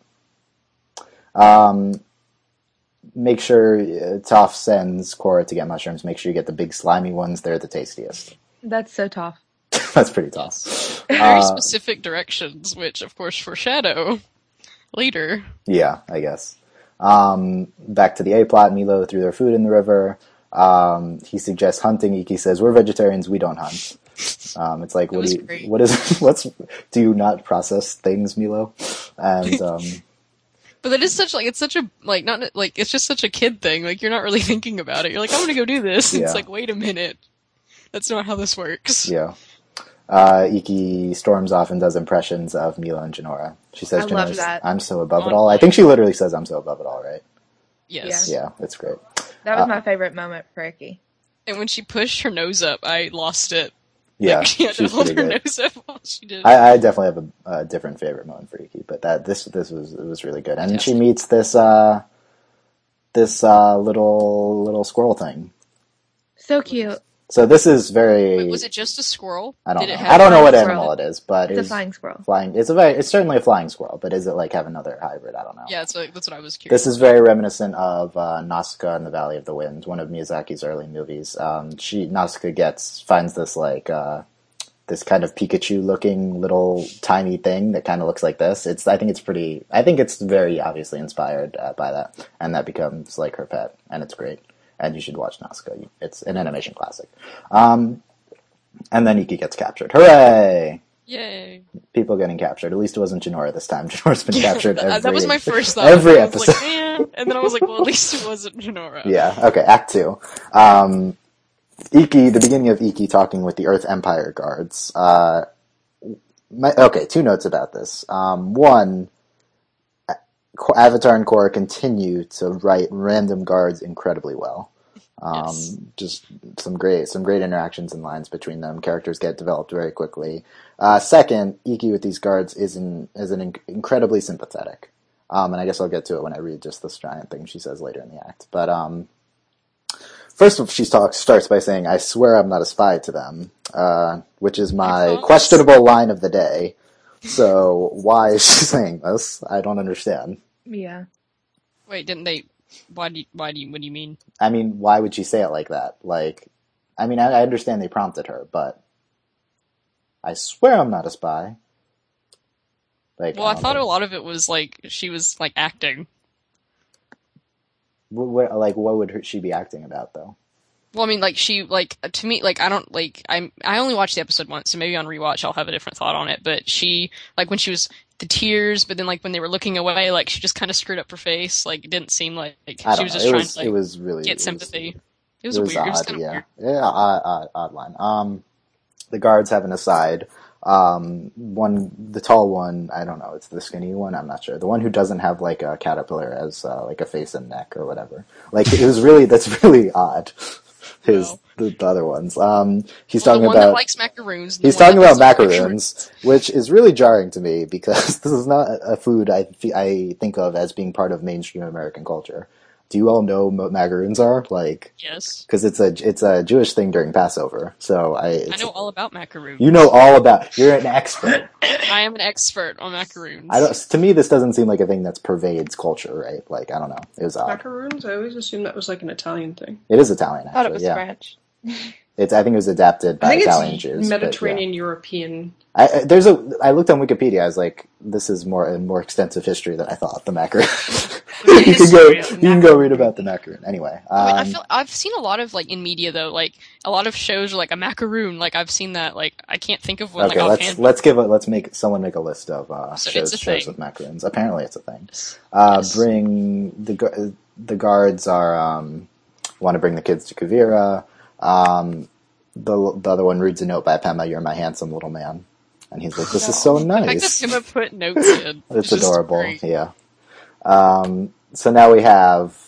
Um, make sure uh, Toph sends Korra to get mushrooms. Make sure you get the big slimy ones. They're the tastiest.
That's so tough.
That's pretty tough.
Very
Uh,
specific directions, which of course foreshadow later.
Yeah, I guess. Um, back to the A plot. Milo threw their food in the river. Um, he suggests hunting. Iki says, "We're vegetarians. We don't hunt." Um, it's like,
That
what
was
do you?
great.
What is? What's? Do you not process things, Milo? And um,
But it is such like it's such a like not like it's just such a kid thing. Like you're not really thinking about it. You're like, I'm gonna go do this. And
Yeah.
It's like, wait a minute, that's not how this works.
yeah. Uh, Iki storms off and does impressions of Milo and Janora. She says,
I love
"Janora's,
that.
I'm so above it all." I think she literally says, "I'm so above it all," right?
Yes.
Yeah, it's great.
That was
Uh,
my favorite moment for Icky.
And when she pushed her nose up, I lost it.
Yeah,
Like, she had to
she's
hold
pretty
her
good.
nose up while she did. it.
I, I definitely have a, a different favorite moment for Iki, but that this this was it was really good. And
Yes.
she meets this uh, this uh, little little squirrel thing.
So cute.
So this is very.
Wait, was it just a squirrel?
I don't
Did
know.
it have
I don't know what
flying
animal
squirrel?
it is, but
It's a
is
flying squirrel.
Flying. It's a very. It's certainly a flying squirrel, but is it like have another hybrid? I don't know.
Yeah, that's what, that's what I was curious.
This is very reminiscent of uh, Nausicaa and the Valley of the Wind, one of Miyazaki's early movies. Um, she Nausicaa gets finds this like uh, this kind of Pikachu-looking little tiny thing that kind of looks like this. It's I think it's pretty. I think it's very obviously inspired uh, by that, and that becomes like her pet, and it's great. And you should watch Nausicaa. It's an animation classic. Um, and then Iki gets captured. Hooray!
Yay!
People getting captured. At least it wasn't Jinora this time. Jinora's been captured every...
That was my first thought.
Every
I was
episode.
like, man. And then I was like, well, at least it wasn't Jinora.
Yeah, okay, Act two. Um, Iki, the beginning of Iki talking with the Earth Empire guards. Uh, my, okay, two notes about this. Um, one... Avatar and Korra continue to write random guards incredibly well. Um, yes. Just some great, some great interactions and lines between them. Characters get developed very quickly. Uh, second, Iki with these guards is an is an inc- incredibly sympathetic. Um, and I guess I'll get to it when I read just this giant thing she says later in the act. But um, first, she talks starts by saying, "I swear I'm not a spy to them," uh, which is my questionable line of the day. So why is she saying this? I don't understand.
Yeah.
Wait, didn't they? Why do you, why do you, what do you mean?
I mean, why would she say it like that? Like, I mean, I, I understand they prompted her, but I swear I'm not a spy. Like,
well, I, I
think...
thought a lot of it was like she was like acting.
What, what, like, what would her, she be acting about, though?
Well, I mean, like she like to me, like I don't like I'm I only watched the episode once, so maybe on rewatch I'll have a different thought on it. But she like when she was the tears, but then like when they were looking away, like she just kind of screwed up her face. Like it didn't seem like, like she was
know.
just
it
trying
was,
to like
it was really,
get
it
sympathy.
Was,
it was,
it was
weird.
Odd,
it was kind of
yeah.
weird.
Yeah, odd, odd, odd line. Um, the guards have an aside. Um, one, the tall one, I don't know, it's the skinny one, I'm not sure. The one who doesn't have like a caterpillar as uh, like a face and neck or whatever. Like it was really, that's really odd. His no. the, the other ones. Um, he's
well,
talking
the one
about
that likes macaroons.
He's talking about macaroons, which is really jarring to me because this is not a food I I think of as being part of mainstream American culture. Do you all know what macaroons are? Like,
yes,
because it's a it's a Jewish thing during Passover. So I
I know all about macaroons.
You know all about. You're an expert.
I am an expert on macaroons.
I don't. To me, this doesn't seem like a thing that pervades culture, right? Like I don't know. It was odd.
Macaroons. I always assumed that was like an Italian thing.
It is Italian. Actually,
I thought it was
yeah.
French.
It's. I think it was adapted by
I think
Italian
it's
Jews.
Mediterranean
but, yeah.
European.
I, I, there's a. I looked on Wikipedia. I was like, this is more a more extensive history than I thought. The macaroon. you can go. You can go read about the macaroon. Anyway, um,
I, mean, I feel I've seen a lot of like in media though, like a lot of shows are like a macaroon. Like I've seen that. Like I can't think of one.
Okay,
like
let's
offhand.
let's give a let's make someone make a list of uh,
So
shows
it's a
shows
thing.
with macaroons. Apparently, it's a thing.
Yes.
Uh,
Yes.
Bring the gu- the guards are um, want to bring the kids to Kuvira. Um, the the other one reads a note by Pema. You're my handsome little man, and he's like, "This is so
The fact
nice."
that Pema put notes in.
It's
is just
adorable.
great.
Yeah. Um, so now we have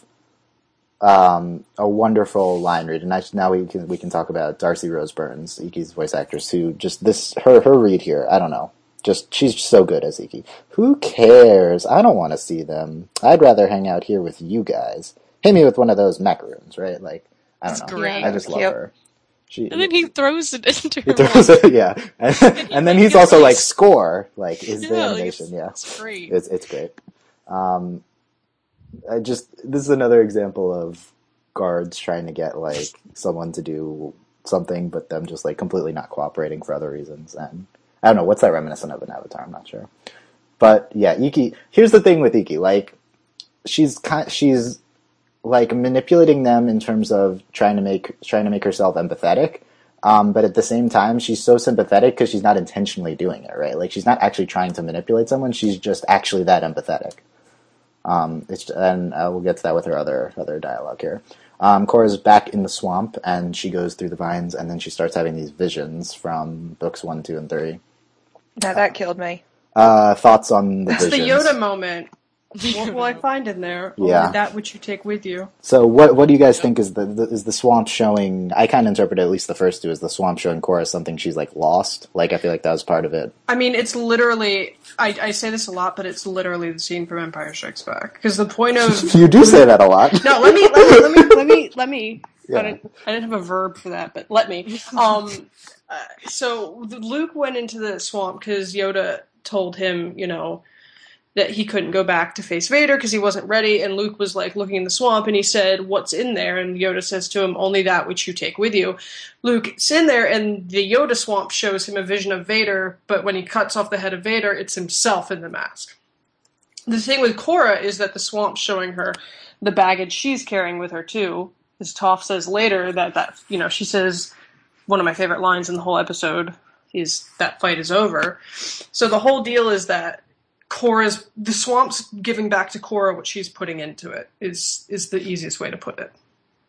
um, a wonderful line read, and I, now we can we can talk about Darcy Rose Burns, Iki's voice actress, who just this her her read here. I don't know, just she's so good as Iki. Who cares? I don't want to see them. I'd rather hang out here with you guys. Hit me with one of those macaroons, right? Like I don't
That's
know.
great.
I just love
Yep.
her. She,
And then he throws it into
he
her
throws
mouth.
it, yeah, and, and then he's
It's
also
like-
like score, like is the
Yeah, like,
animation,
it's-
yeah,
it's great.
It's it's great. Um, I just this is another example of guards trying to get like someone to do something, but them just like completely not cooperating for other reasons. And I don't know what's that reminiscent of an Avatar. I'm not sure, but yeah, Iki. Here's the thing with Iki, like she's kind, she's like manipulating them in terms of trying to make trying to make herself empathetic. Um, but at the same time, she's so sympathetic because she's not intentionally doing it, right? Like she's not actually trying to manipulate someone. She's just actually that empathetic. Um, it's, and uh, we'll get to that with her other other dialogue here. Um, Korra's back in the swamp, and she goes through the vines, and then she starts having these visions from books one, two, and three.
Now that killed me.
Uh, thoughts on the
It's the
visions?
Yoda moment. What will I find in there?
Yeah.
Only that which you take with you.
So what what do you guys think is the, the is the swamp showing? I kind of interpret at least the first two as the swamp showing Korra something she's like lost. Like I feel like that was part of it.
I mean, it's literally. I, I say this a lot, but it's literally the scene from Empire Strikes Back. Because the point of
You do say that a lot.
no, let me let me let me let me let me
Yeah.
I didn't. I didn't have a verb for that, but let me. Um, uh, so Luke went into the swamp because Yoda told him, you know, that he couldn't go back to face Vader because he wasn't ready. And Luke was like looking in the swamp, and he said, "What's in there?" And Yoda says to him, "Only that which you take with you." Luke's in there, and the Yoda swamp shows him a vision of Vader. But when he cuts off the head of Vader, it's himself in the mask. The thing with Korra is that the swamp's showing her the baggage she's carrying with her too. As Toph says later, that, that you know, she says one of my favorite lines in the whole episode is that fight is over. So the whole deal is that Korra's the swamp's giving back to Korra what she's putting into it is is the easiest way to put it.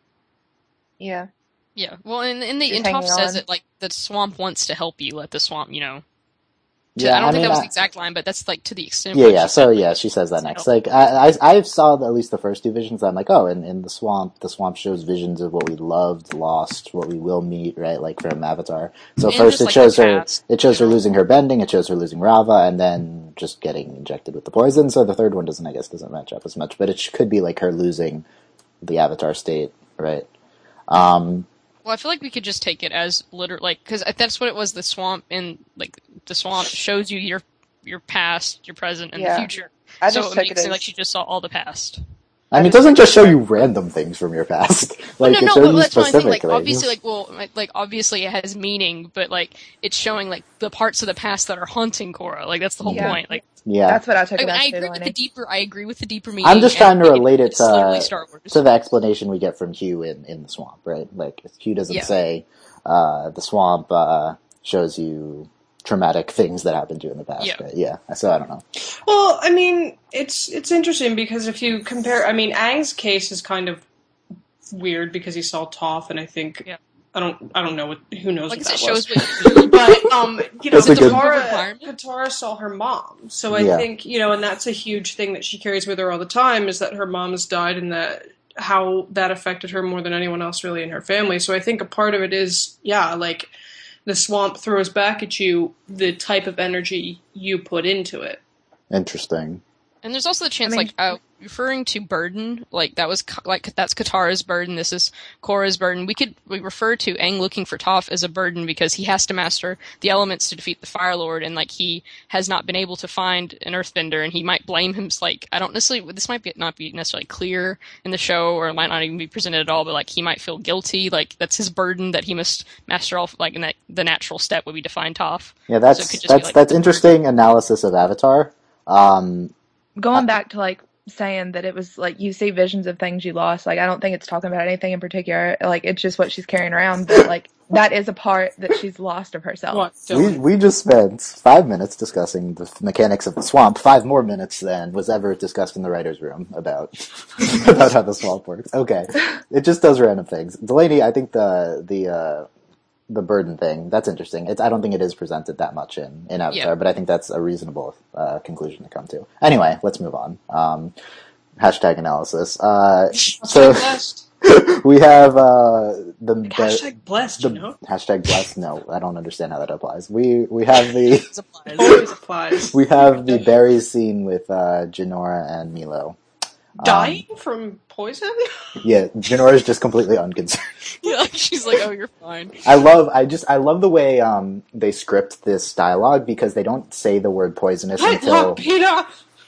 Yeah.
Yeah. Well, and, and, the,
Just
and Toph
hanging
says
on.
it like the swamp wants to help you. Let the swamp, you know. To,
Yeah,
I don't
I
think
mean,
that was
I-
the exact line, but that's like to the extent.
Yeah,
where
yeah.
she
So
said,
yeah, she says that next. Like I, I, I saw at least the first two visions. I'm like, oh, in, in the swamp, the swamp shows visions of what we loved, lost, what we will meet, right? Like from Avatar. So
And
first
just,
it
like,
shows
the
her,
past,
it shows
you
her
know?
losing her bending, it shows her losing Rava, and then just getting injected with the poison. So the third one doesn't, I guess, doesn't match up as much. But it sh- could be like her losing the Avatar state, right? Um,
Well, I feel like we could just take it as literal, like, because that's what it was. The swamp and like the swamp shows you your your past, your present, and
Yeah.
the future.
I
so
just
it
took
makes
it
it like
as-
she just saw all the past.
I mean, it doesn't just show you random things from your past. Like,
no,
it
no,
shows
but
you
that's what I
specific
think. Like, obviously,
things.
like, well, like, like, obviously, it has meaning, but like, it's showing like the parts of the past that are haunting Korra. Like, that's the whole
Yeah.
point. Like,
Yeah.
That's what I took
I,
it
mean,
as
I
too,
agree with the
Delaney.
deeper. I agree with the deeper meaning.
I'm just trying to
and
relate it
it's literally
to,
Star Wars.
to the explanation we get from Hugh in, in the swamp, right? Like, Hugh doesn't
Yeah.
say, uh, the swamp, uh, shows you traumatic things that happened to you in the past,
Yeah.
right? Yeah. So I don't know.
Well, I mean, it's it's interesting because if you compare, I mean, Aang's case is kind of weird because he saw Toph, and I think
Yeah.
I don't I don't know what who knows
Like,
what
it
that
shows
was.
what you
But um, you know,
That's a good-
Katara,
Requirement?
Katara saw her mom, so I
Yeah.
think you know, and that's a huge thing that she carries with her all the time is that her mom has died, and that how that affected her more than anyone else really in her family. So I think a part of it is, yeah, like the swamp throws back at you the type of energy you put into it.
Interesting.
And there's also the chance,
I mean-
like, uh, referring to burden, like, that was, Ka- like, that's Katara's burden, this is Korra's burden. We could, we refer to Aang looking for Toph as a burden because he has to master the elements to defeat the Fire Lord, and, like, he has not been able to find an Earthbender, and he might blame him, like, I don't necessarily, this might be, not be necessarily clear in the show, or it might not even be presented at all, but, like, he might feel guilty, like, that's his burden that he must master all, like, and that the natural step would be to find Toph.
Yeah,
So it
that's,
could just be,
that's,
like,
that's
the
interesting analysis of Avatar. Um,
Going back to like saying that it was like you see visions of things you lost. Like I don't think it's talking about anything in particular. Like it's just what she's carrying around. But like that is a part that she's lost of herself.
What?
we, we just spent five minutes discussing the mechanics of the swamp, five more minutes than was ever discussed in the writer's room about, about how the swamp works. Okay. It just does random things. Delaney, I think the, the, uh, the burden thing, that's interesting. It's, I don't think it is presented that much in, in Avatar,
Yeah.
but I think that's a reasonable uh, conclusion to come to. Anyway, let's move on. Um, hashtag analysis. Uh, so
Blessed.
we have uh, the, the
Hashtag blessed,
the
you know?
hashtag blessed. No, I don't understand how that applies. We we have the
supplies.
Always applies.
we have the berries scene with uh, Jinora and Milo.
Dying from poison?
Yeah, Jinora is just completely unconcerned.
Yeah, she's like, oh, you're fine.
I love, I just, I love the way um, they script this dialogue because they don't say the word poisonous
I
until
love Peter!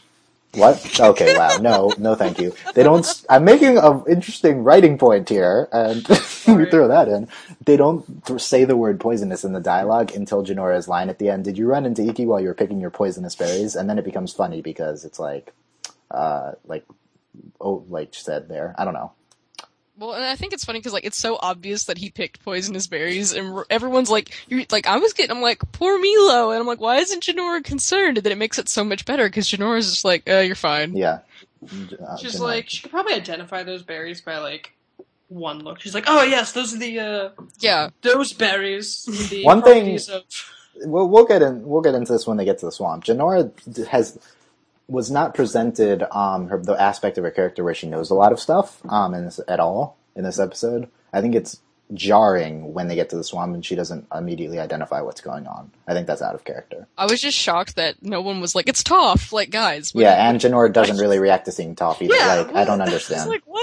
what? Okay, wow, no, no, thank you. They don't. s- I'm making an interesting writing point here, and we throw that in. They don't th- say the word poisonous in the dialogue until Jinora's line at the end. Did you run into Iki while you were picking your poisonous berries? And then it becomes funny because it's like, uh, like, oh, like said there. I don't know.
Well, and I think it's funny because like it's so obvious that he picked poisonous berries, and r- everyone's like, "You're like." I was getting, I'm like, "Poor Milo," and I'm like, "Why isn't Jinora concerned?" And then it makes it so much better because Jinora's just like, "Uh, you're fine."
Yeah. Uh,
She's
Jinora.
like, she could probably identify those berries by, like, one look. She's like, oh, yes, those are the, uh,
Yeah.
those berries. The
One thing-
properties of...
We'll, we'll get in. We'll get into this when they get to the swamp. Jinora has was not presented um her the aspect of her character where she knows a lot of stuff um in this, at all in this episode. I think it's jarring when they get to the swamp and she doesn't immediately identify what's going on. I think that's out of character.
I was just shocked that no one was like, "It's Toph," like guys. what-
Yeah, and Jinora doesn't really react to seeing Toph either.
Yeah,
like I don't
It's
understand.
like what?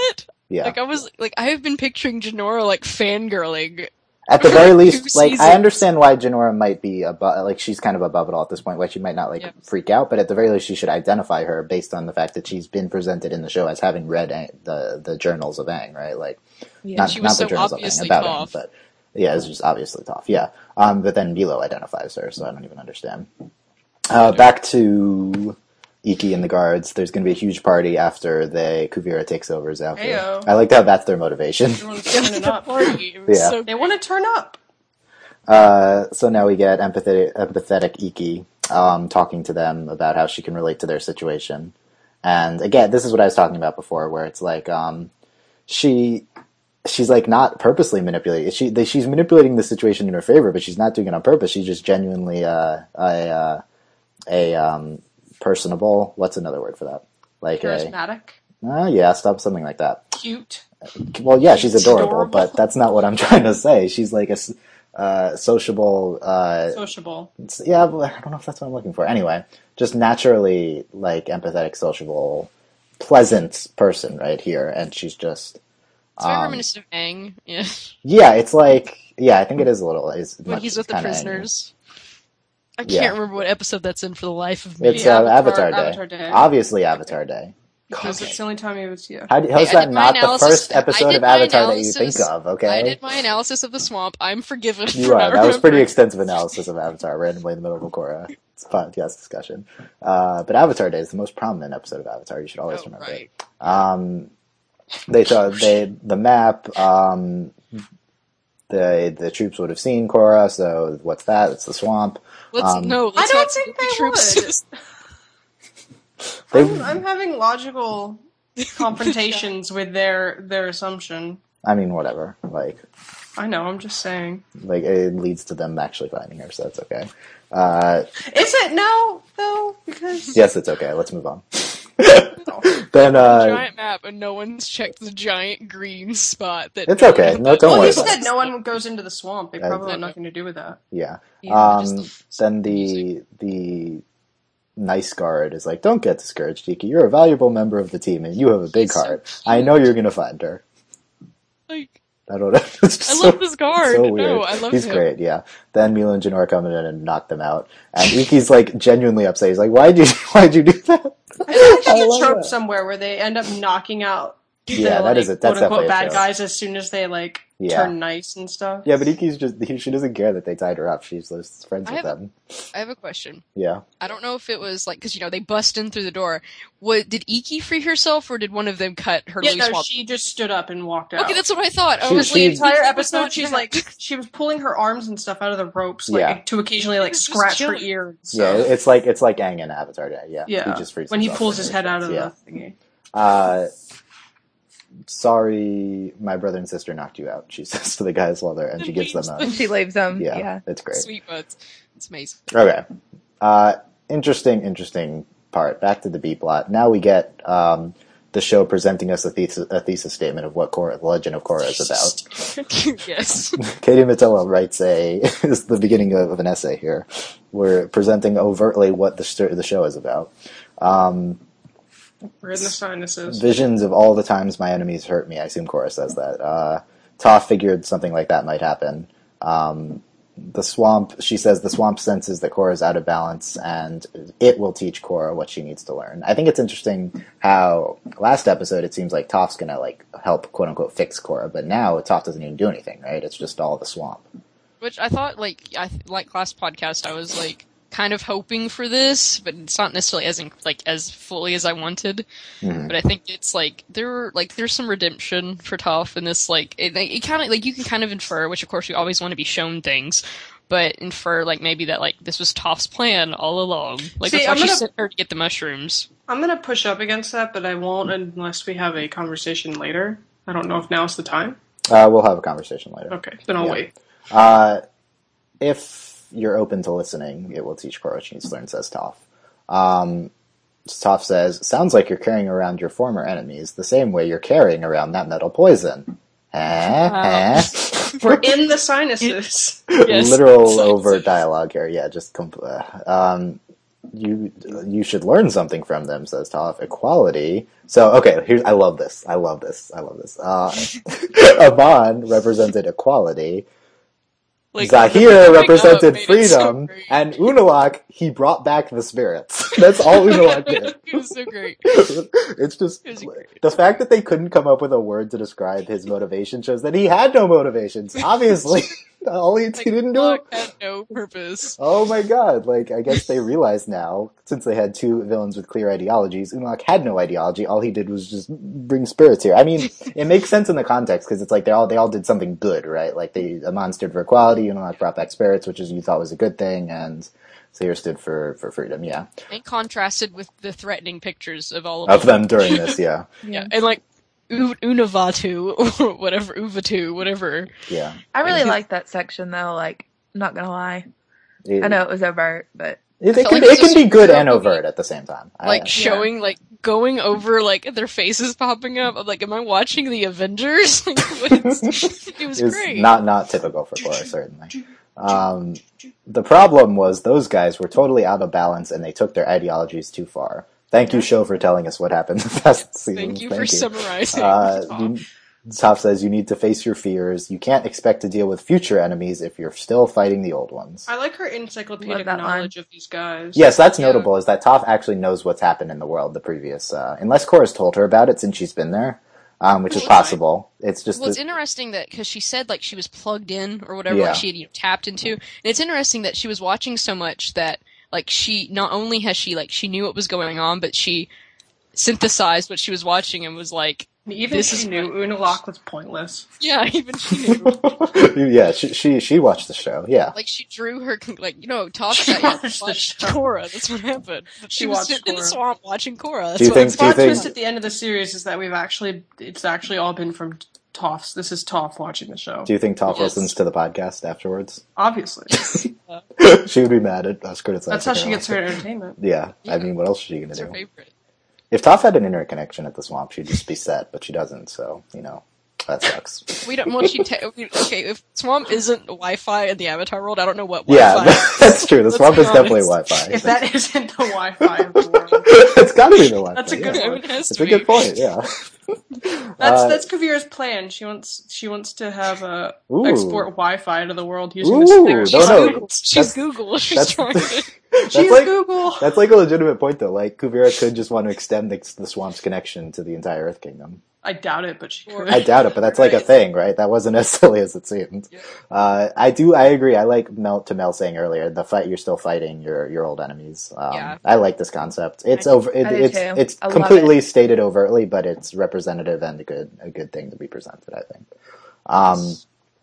Yeah.
Like I was like I have been picturing Jinora like fangirling.
At the very least,
Two
like,
seasons.
I understand why Jinora might be above, like, she's kind of above it all at this point, why she might not, like,
Yep.
freak out, but at the very least, she should identify her based on the fact that she's been presented in the show as having read Aang, the the journals of Aang, right? Like,
Yeah.
not,
She
not
was
the
so
journals of Aang,
obviously
about
Toph.
Aang, but, yeah, it's just obviously Toph, yeah. Um, but then Milo identifies her, so I don't even understand. Uh, back to Ikki and the guards. There's going to be a huge party after they Kuvira takes over as outfit.
Heyo.
I like how that's their motivation.
Everyone's turning up.
It was
Yeah.
so
They want to turn up.
Uh, so now we get empathetic, empathetic Ikki um, talking to them about how she can relate to their situation. And again, this is what I was talking about before, where it's like um, she she's like not purposely manipulating. She they, she's manipulating the situation in her favor, but she's not doing it on purpose. She's just genuinely uh, a uh, a um, personable. What's another word for that? Like
Charismatic.
a uh, yeah, stuff something like that.
Cute.
Well, yeah, she's adorable,
adorable.
but that's not what I'm trying to say. She's like a s- uh, sociable. Uh,
Sociable.
It's- yeah, but I don't know if that's what I'm looking for. Anyway, just naturally like empathetic, sociable, pleasant person right here, and she's just
It's very
um,
reminiscent of Aang. Yeah.
yeah. It's like yeah, I think it is a little. It's
When
much-
he's
it's
with the
kinda
prisoners. I
Yeah.
can't remember what episode that's in for the life of me.
angry. It's
Yeah,
uh,
Avatar-
Avatar, Day.
Avatar Day.
Obviously, Avatar Day.
Because it's the only time he was here.
How, how's
Hey, I
that
did my
not the
analysis-
first
I
episode
did
of
my
Avatar that you think
analysis-
of? Okay,
I did my analysis of the swamp. I'm forgiven
You
for
are.
not
That was pretty
remembering.
extensive analysis of Avatar, randomly in the middle of a Korra podcast discussion. Uh, but Avatar Day is the most prominent episode of Avatar. You should always
Oh,
remember
right.
it. Um, they saw they the map. Um, the the troops would have seen Korra. So what's that? It's the swamp.
Let's
Um,
no.
I
Let's
don't
not
think
see
they
troops.
They-
I'm, I'm having logical confrontations with their their assumption.
I mean, whatever. Like,
I know. I'm just saying.
like it leads to them actually finding her, so that's okay. Uh,
Is it now though? Because
yes, it's okay. Let's move on. Then uh,
giant map, and no one's checked the giant green spot. That
It's
no
okay.
one-
No, don't
well,
worry
you
about
said
it.
no one goes into the swamp. They
Uh,
probably have nothing to do with that.
yeah.
Yeah,
Um,
just-
then the the nice guard is like, "Don't get discouraged, Ikki. You're a valuable member of the team, and you have a big
He's so
heart. I know you're gonna find her."
Like,
I don't know. It's just
I
so-
love this guard.
So
No,
weird.
I love
He's
him.
great. Yeah. Then Milo and Jinora come in and knock them out, and Ikki's like genuinely upset. He's like, "Why'd you? Why'd you do that?"
I think
I
there's
love
a trope
it.
somewhere where they end up knocking out the,
Yeah, that
like,
is it. That's
quote unquote
definitely a
bad
trope.
guys as soon as they like
Yeah.
turn nice and stuff.
Yeah, but Ikki's just he, she doesn't care that they tied her up. She's just friends
I
with
have a-
them.
I have a question.
Yeah.
I don't know if it was like because you know they bust in through the door. What did Ikki free herself, or did one of them cut her
Yeah,
loose?
no,
while...
she just stood up and walked out.
Okay, that's what I thought. I
She-
was
she-
the
like,
entire
Ikki was
episode,
not
she's
that.
like she was pulling her arms and stuff out of the ropes, like
Yeah.
to occasionally like
Just
scratch her
chilling.
ear. And
Yeah,
stuff.
it's like it's like Aang in Avatar Day. Yeah.
yeah.
He just frees
when he
himself
pulls
when
his
he
head out of
yeah.
the thingy.
Uh, sorry, my brother and sister knocked you out. She says to the guys while they're, and she gives them a,
She leaves them.
yeah,
Yeah.
it's great.
Sweet butts. It's amazing.
Okay. Uh, interesting, interesting part. Back to the B plot. Now we get, um, the show presenting us a thesis, a thesis statement of what Korra, the Legend of Korra is about.
Yes.
Katie Matella writes a, is the beginning of, of an essay here. We're presenting overtly what the, st- the show is about. Um,
We're in the sinuses.
Visions of all the times my enemies hurt me. I assume Korra says that. Uh, Toph figured something like that might happen. Um, the swamp, she says the swamp senses that Korra is out of balance and it will teach Korra what she needs to learn. I think it's interesting how last episode it seems like Toph's gonna like help quote unquote fix Korra, but now Toph doesn't even do anything, right? It's just all the swamp.
Which I thought, like, I like last podcast, I was like kind of hoping for this, but it's not necessarily as in, like as fully as I wanted.
Mhm.
But I think it's like there, like there's some redemption for Toph in this. Like it, it kind of like you can kind of infer, which of course you always want to be shown things, but infer like maybe that like this was Toph's plan all along. Like
See,
that's why
I'm
she
gonna-
sent her to get the mushrooms.
I'm gonna push up against that, but I won't unless we have a conversation later. I don't know if now's the time.
Uh, we'll have a conversation later.
Okay, then I'll
Yeah.
wait.
Uh, if you're open to listening, it will teach Korra what she needs to learn, says Toph. Um, Toph says, sounds like you're carrying around your former enemies the same way you're carrying around that metal poison. Eh? Eh?
We're in the sinuses.
Yes.
Literal
So-
overt dialogue here. Yeah, just compl- uh, um, you you should learn something from them, says Toph. Equality. So, okay, here's, I love this. I love this. I love this. Uh, Amon represented equality.
Like,
Zahir represented
up,
freedom,
so
and Unalaq, he brought back the spirits. That's all Unalaq did.
It was so great.
It's just,
It was
the fact that they couldn't come up with a word to describe his motivation shows that he had no motivations, obviously. All he,
Like,
he didn't do
Unalaq had no purpose.
Oh my god, like, I guess they realize now, since they had two villains with clear ideologies, Unalaq had no ideology, all he did was just bring spirits here. I mean, it makes sense in the context, because it's like they all they all did something good, right? Like, they, Amon stood for equality, Unalaq brought back spirits, which is you thought was a good thing, and Zahir stood for, for freedom, yeah.
And contrasted with the threatening pictures of all of,
Of them during this, yeah.
Yeah, and like, U- Unavatu, or whatever, Uvatu, whatever.
Yeah.
I really
And-
like that section though. Like, I'm not gonna lie.
It,
I know it was overt, but
It, it
felt
can,
like
it
it's
can
a
be good
superhero
and
movie.
overt at the same time.
Like
I,
showing, like going over, like their faces popping up. I'm like, am I watching the Avengers? Like, what is- it was
is
great.
not not typical for Korra, certainly. Um, the problem was those guys were totally out of balance and they took their ideologies too far. Thank you, show, for telling us what happened in the past season.
Thank you for summarizing.
Uh,
Toph.
you, Toph says you need to face your fears. You can't expect to deal with future enemies if you're still fighting the old ones.
I like her
Love
encyclopedic
that line.
knowledge of these guys.
Yes, that's
Yeah.
notable, is that Toph actually knows what's happened in the world the previous, uh, unless Korra's told her about it since she's been there, um, which is
Well, it's-
possible. It's just
Well, it's
that-
interesting that because she said like she was plugged in or whatever,
Yeah.
like she had you know, tapped into, and it's interesting that she was watching so much that like she not only has she like she knew what was going on, but she synthesized what she was watching and was like,
Even
This
she
is
knew Unalaq was pointless.
yeah, even she knew.
yeah, she, she she watched the show. Yeah,
Like she drew her con- like you know Toph
She
got yeah,
watched the
watched
show.
Korra. That's what happened. She,
She
was
watched
sitting in the
Korra.
swamp watching Korra. That's
Do you
what
think-
that's
do you
Plot
think-
twist at the end of the series is that we've actually it's actually all been from Toph's. This is Toph watching the show.
do you think Toph
Yes.
listens to the podcast afterwards?
Obviously,
She would be mad at us criticizing.
that's how she
her
gets her
also.
entertainment.
Yeah, I
Yeah.
mean, what else is she gonna
That's her
do?
favorite.
If Toph had an internet connection at the swamp, she'd just be set, but she doesn't. So you know, that sucks.
We don't. Well, she ta- we- okay. If Swamp isn't Wi-Fi in the Avatar world, I don't know what
Yeah,
Wi-Fi.
that's true. The
Let's
swamp
be
is definitely
honest.
Wi-Fi.
If that isn't the Wi-Fi of the world,
it's got to be the Wi-Fi.
That's a good
yeah.
one.
It has
That's
to
a good
be.
point. Yeah.
that's
Uh,
that's Kavira's plan. She wants she wants to have a
Ooh.
export Wi-Fi to the world using
Ooh,
the
no,
spirit.
She's
no.
Google. She's
That's-
Google. She's
that's-
trying to.
That's
She's
like
Google.
that's like a legitimate point though. Like Kuvira could just want to extend the, the swamp's connection to the entire Earth Kingdom.
I doubt it, but she
Or-
could.
I doubt it, but that's like a thing, right? That wasn't as silly as it seemed.
Yeah.
Uh, I do, I agree. I like Mel to Mel saying earlier, the fight you're still fighting your your old enemies. Um,
Yeah.
I like this concept. It's over. It,
I do
it's
too.
it's
I love
completely stated overtly, but it's representative and a good a good thing to be presented. I think. Um,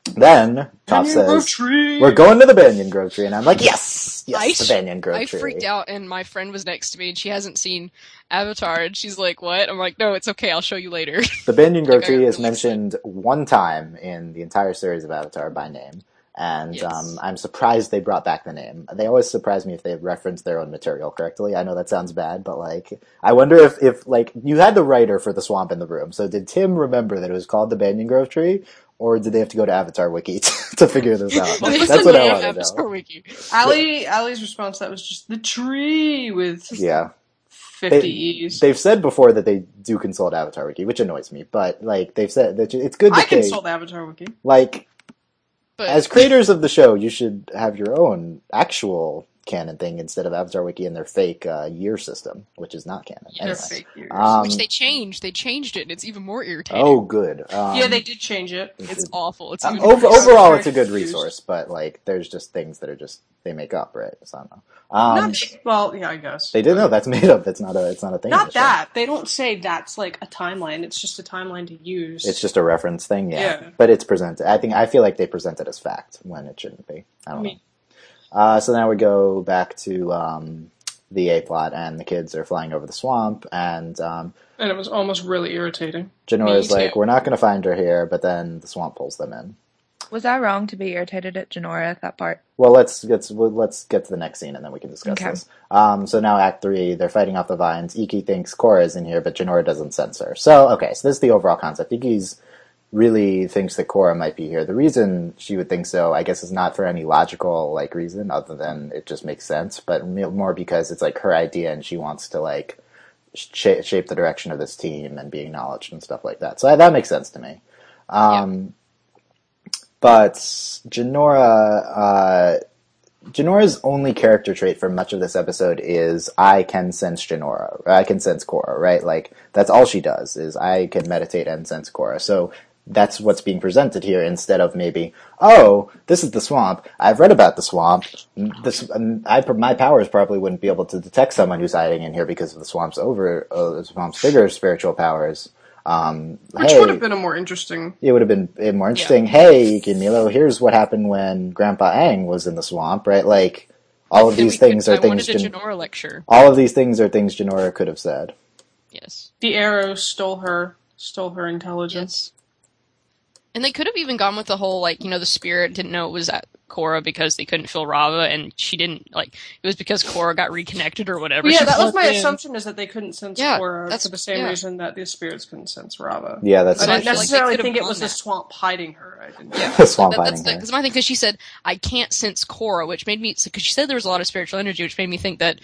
then Top
Banyan Grove
says
tree.
we're going to the Banyan Grove tree, and I'm like, yes, yes,
I
the
s-
Banyan Grove
I
tree.
freaked out, and my friend was next to me, and she hasn't seen Avatar, and she's like, "What?" I'm like, "No, it's okay. I'll show you later."
The Banyan Grove
Like, I
tree is
really
mentioned one time in the entire series of Avatar by name, and
Yes.
um, I'm surprised they brought back the name. They always surprise me if they reference their own material correctly. I know that sounds bad, but like, I wonder if, if like, you had the writer for the swamp in the room, so did Tim remember that it was called the Banyan Grove tree, or did they have to go to Avatar Wiki to figure this out?
They
That's what I
said
want to
Avatar
know.
Wiki.
Ali Ali's response to that was just the tree with
Yeah.
fifty
They-
E's.
They've said before that they do consult Avatar Wiki, which annoys me, but like, they've said that it's good
I
that they,
consult Avatar Wiki.
like,
But
as creators of the show, you should have your own actual canon thing instead of Avatar Wiki and their fake uh, year system, which is not canon.
They're
Anyway.
fake years.
Um,
which they changed. They changed it, and it's even more irritating.
oh, good. Um,
yeah, they did change it.
It's awful. It's
uh,
even
over,
worse.
overall,
very
it's a good
confused.
resource, but like, there's just things that are just they make up, right? So I don't know. Um,
Not well, yeah, I guess.
they did know that's made up. It's not a. It's not a thing. in
Not
the show.
that. They don't say that's like a timeline. It's just a timeline to use.
It's just a reference thing, yeah.
Yeah.
But it's presented. I think I feel like they present it as fact when it shouldn't be. I don't
I mean-
know. Uh, so now we go back to um, the A plot, and the kids are flying over the swamp, and um,
and it was almost really irritating.
Janora's
Me
like,
too.
"We're not going to find her here," but then the swamp pulls them in.
was I wrong to be irritated at Janora at that part?
Well, let's get to, well, let's get to the next scene, and then we can discuss
Okay.
this. Um, so now Act Three, they're fighting off the vines. Iki thinks Korra is in here, but Janora doesn't sense her. So okay, so this is the overall concept. Iki's really thinks that Korra might be here. The reason she would think so, I guess, is not for any logical like reason other than it just makes sense, but more because it's like her idea and she wants to like sh- shape the direction of this team and be acknowledged and stuff like that. So that makes sense to me. Um, yeah. But Jinora, uh, Jinora's only character trait for much of this episode is I can sense Jinora, I can sense Korra, right? Like that's all she does is I can meditate and sense Korra. So that's what's being presented here instead of maybe, oh, this is the swamp. I've read about the swamp. This, I, my powers probably wouldn't be able to detect someone who's hiding in here because of the swamp's over, uh, the swamp's bigger spiritual powers. Um,
Which
hey,
would have been a more interesting.
It would have been more interesting.
Yeah.
Hey, Iki and Milo, here's what happened when Grandpa Aang was in the swamp, right? Like, all of these things
could,
are
I
things.
wanted a
Jin-
Jinora lecture.
all of these things are things Jinora could have said.
Yes.
The arrow stole her, stole her intelligence.
Yes. And they could have even gone with the whole, like, you know, the spirit didn't know it was at Korra because they couldn't feel Rava, and she didn't, like, it was because Korra got reconnected or whatever.
Well, yeah,
She
that was my
plugged in.
assumption, is that they couldn't sense
Yeah,
Korra
that's-
for the same
yeah.
reason that the spirits couldn't sense Rava.
Yeah, that's
I didn't
interesting.
necessarily
Like, they
think
could
it
have
was the
done that.
swamp hiding her. I didn't.
Yeah,
The swamp
that,
hiding
that's
her.
because my thing, because she said I can't sense Korra, which made me because she said there was a lot of spiritual energy, which made me think that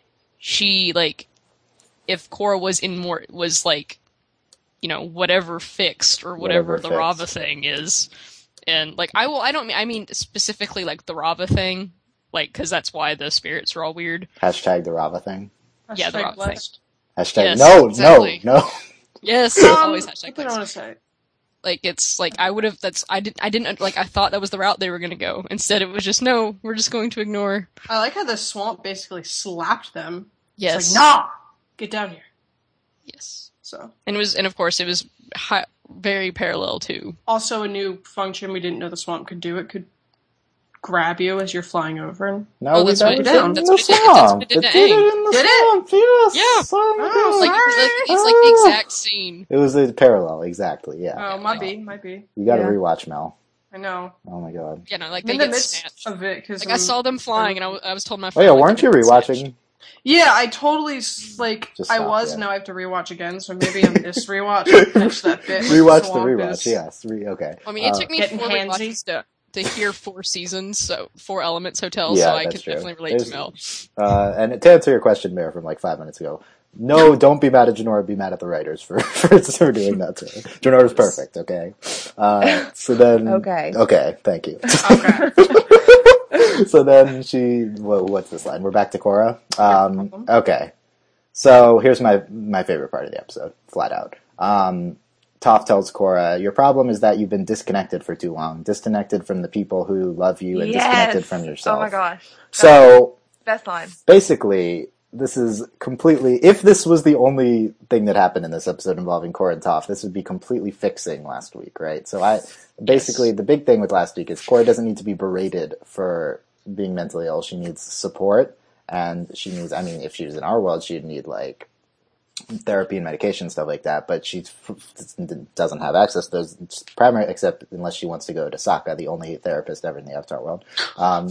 she like if Korra was in more was like you know whatever fixed or whatever,
Whatever
the
fixed.
Rava thing is, and like I will I don't mean I mean specifically like the Rava thing, like because that's why the spirits are all weird.
Hashtag the Rava thing.
Yeah, the
Hashtag
Rava
blessed.
Hashtag
Yes,
no,
exactly.
no, no.
Yes,
Um,
always
what
hashtag.
did I
blessed.
want to say?
Like it's like I would have. That's I didn't. I didn't like. I thought that was the route they were going to go. Instead, it was just no. We're just going to ignore.
I like how the swamp basically slapped them.
Yes.
It's like, nah, get down here.
Yes.
So
And it was, and of course, it was hi- very parallel to.
also a new function we didn't know the swamp could do. It could grab you as you're flying over. And
No,
Oh,
we
that's
that
what it
was
did.
in
That's
the
what it did. That's what
swamp.
it did to
It did it
Aang.
in the
Did it?
swamp. Yes.
Yeah.
Oh my
Oh,
God.
Like it was like, it's like the exact scene.
It was a parallel, exactly. Yeah.
oh, might be, might be.
You got to
Yeah.
rewatch Mel.
I know.
Oh my God.
You know, like
I'm
they
in the
get
midst
snatched.
of it because
Like I saw them flying, and I, w- I was told my
Oh
friend.
yeah,
like,
weren't
they
you
got snatched.
rewatching?
Yeah, I totally s- like.
Just
I
stop,
was.
yeah.
Now I have to rewatch again. So maybe on this rewatch, I'll catch that bit. where
Rewatch the
swamp
rewatch.
is-
Yes. Re- okay.
I mean, it
Uh,
took me
Getting
four
handsy.
rewatches to to hear four seasons, so four Elements Hotel,
Yeah,
so I
that's
could
true.
definitely relate
There's-
to Mel.
Uh, and to answer your question, Mayor, from like five minutes ago, no, don't be mad at Janora. Be mad at the writers for for, for doing that to her. Janora's perfect. Okay. Uh, so then.
Okay.
Okay. Thank you.
Okay.
So then she, what, what's this line? We're back to Korra. Um, okay. So here's my my favorite part of the episode, flat out. Um, Toph tells Korra, "Your problem is that you've been disconnected for too long, disconnected from the people who love you, and disconnected
Yes.
from yourself."
Oh my gosh.
So
Best line.
basically, this is completely. If this was the only thing that happened in this episode involving Korra and Toph, this would be completely fixing last week, right? So I basically the big thing with last week is Korra doesn't need to be berated for being mentally ill. She needs support, and she needs. I mean, if she was in our world, she'd need like therapy and medication, stuff like that. But she doesn't have access to those primary, except unless she wants to go to Sokka, the only therapist ever in the Avatar world. Um,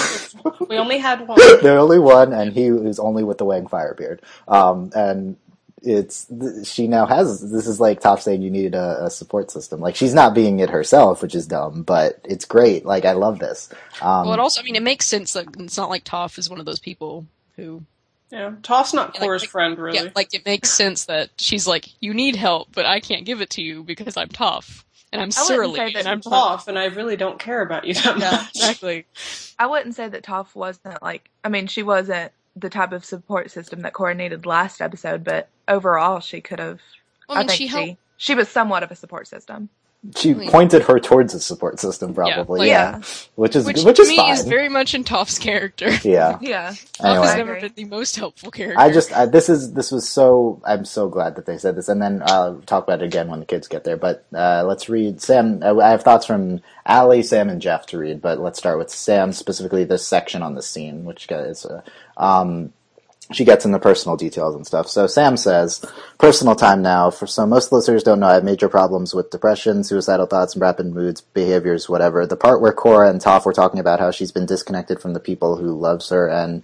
We only had one.
the only one, and he was only with the Wang Firebeard. Um, and it's she now has this is like Toph saying you needed a, a support system. Like she's not being it herself, which is dumb, but it's great. Like I love this. Um,
Well, it also, I mean, it makes sense that it's not like Toph is one of those people who.
Yeah, Toph's not
Yeah, like-
Korra's
like-
friend, really.
Yeah, like it makes sense that she's like, you need help, but I can't give it to you because I'm Toph and I'm
I wouldn't
surly
say that
and I'm
I'm Toph, and I really don't care about you that
Yeah,
much.
exactly.
I wouldn't say that Toph wasn't like. I mean, she wasn't the type of support system that Korra needed last episode, but overall, she could have.
Well, I mean,
think
she
she
helped.
she was somewhat of a support system.
she pointed her towards a support system, probably.
like-
Yeah,
Yeah.
which is
Which,
which
to
is
me
fine.
is very much in Toph's character.
Yeah.
Yeah.
Toph
Anyway.
has
I
never
agree.
been the most helpful character.
I just I, this is this was so I'm so glad that they said this, and then I'll talk about it again when the kids get there. But uh, let's read Sam. I I have thoughts from Allie, Sam, and Jeff to read, but let's start with Sam, specifically this section on the scene, which is uh, um, she gets in the personal details and stuff. So Sam says, personal time now. For so most listeners don't know, I have major problems with depression, suicidal thoughts, and rapid moods, behaviors, whatever. The part where Korra and Toph were talking about how she's been disconnected from the people who loves her and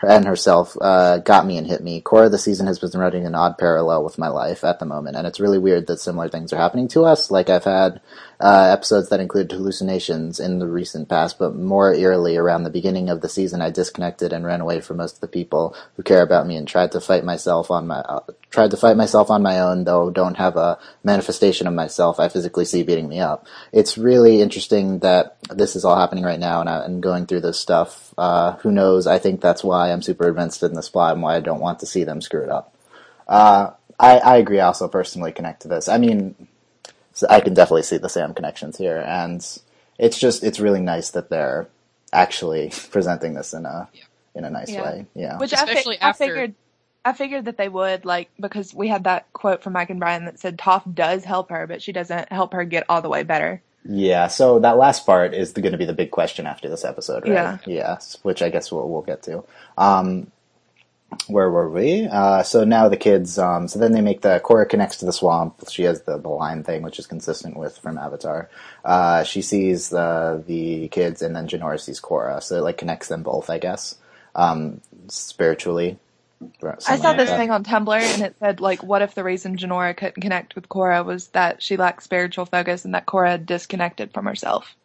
and herself uh, got me and hit me. Korra the season has been running an odd parallel with my life at the moment, and it's really weird that similar things are happening to us. Like, I've had uh, episodes that include hallucinations in the recent past, but more eerily, around the beginning of the season, I disconnected and ran away from most of the people who care about me and tried to fight myself on my uh, tried to fight myself on my own, though don't have a manifestation of myself I physically see beating me up. It's really interesting that this is all happening right now, and I'm going through this stuff. Uh, who knows? I think that's why I'm super invested in this plot and why I don't want to see them screw it up. Uh, I, I agree. I also personally connect to this. I mean, so I can definitely see the Sam connections here, and it's just it's really nice that they're actually presenting this in a yeah. in a nice yeah. way. Yeah,
which Especially I, fi- after... I figured. I figured that they would, like, because we had that quote from Mike and Brian that said Toph does help her, but she doesn't help her get all the way better.
Yeah, so that last part is going to be the big question after this episode, right?
Yeah.
Yeah, which I guess we'll, we'll get to. Um, where were we? Uh, so now the kids, um, so then they make the, Korra connects to the swamp. She has the, the line thing, which is consistent with from Avatar. Uh, she sees the, the kids, and then Jinora sees Korra, so it, like, connects them both, I guess, um, spiritually.
I saw
like
this
that.
thing on Tumblr, and it said, like, what if the reason Jinora couldn't connect with Korra was that she lacked spiritual focus and that Korra disconnected from herself?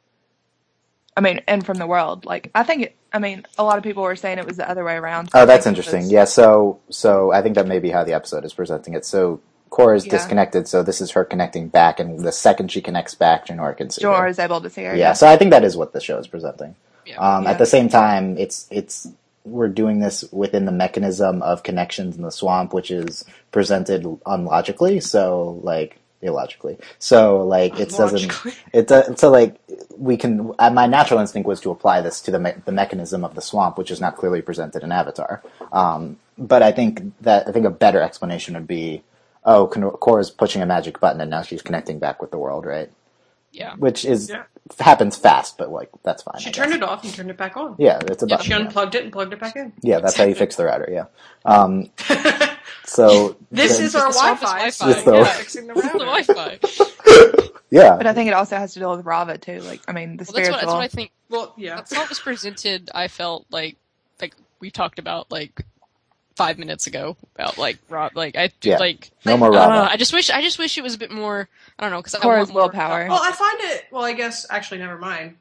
I mean, and from the world. Like, I think, it, I mean, a lot of people were saying it was the other way around.
So oh, that's interesting. Was... Yeah, so so I think that may be how the episode is presenting it. So Korra's yeah. disconnected, so this is her connecting back, and the second she connects back, Jinora can see
Jinora
her.
is able to see her.
Yeah, yeah, so I think that is what the show is presenting.
Yeah.
Um,
yeah.
At the same time, it's it's... we're doing this within the mechanism of connections in the swamp, which is presented unlogically, so, like, illogically. So, like, it doesn't, it does, so, like, we can, uh, my natural instinct was to apply this to the me- the mechanism of the swamp, which is not clearly presented in Avatar. Um, but I think that, I think a better explanation would be, oh, Korra's pushing a magic button and now she's connecting back with the world, right?
Yeah.
Which is,
yeah.
happens fast, but, like, that's fine.
She turned it off and turned it back on.
Yeah, it's a
yeah,
button.
She unplugged yeah. it and plugged it back in.
Yeah, that's how you fix the router, yeah. Um, so...
this
the,
is our Wi-Fi.
Wi-Fi.
Yeah,
fixing the router.
the Wi-Fi.
Yeah.
But I think it also has to deal with Rava, too. Like, I mean, the
well,
spiritual...
That's what, that's what I think.
Well, yeah.
That's how it was presented, I felt like, like, we talked about, like, five minutes ago about like Rob, like I do
yeah.
like
no more
I,
Rava.
uh, I just wish I just wish it was a bit more. I don't know because I
Korra's
want more
willpower.
Well, I find it. Well, I guess actually, never mind.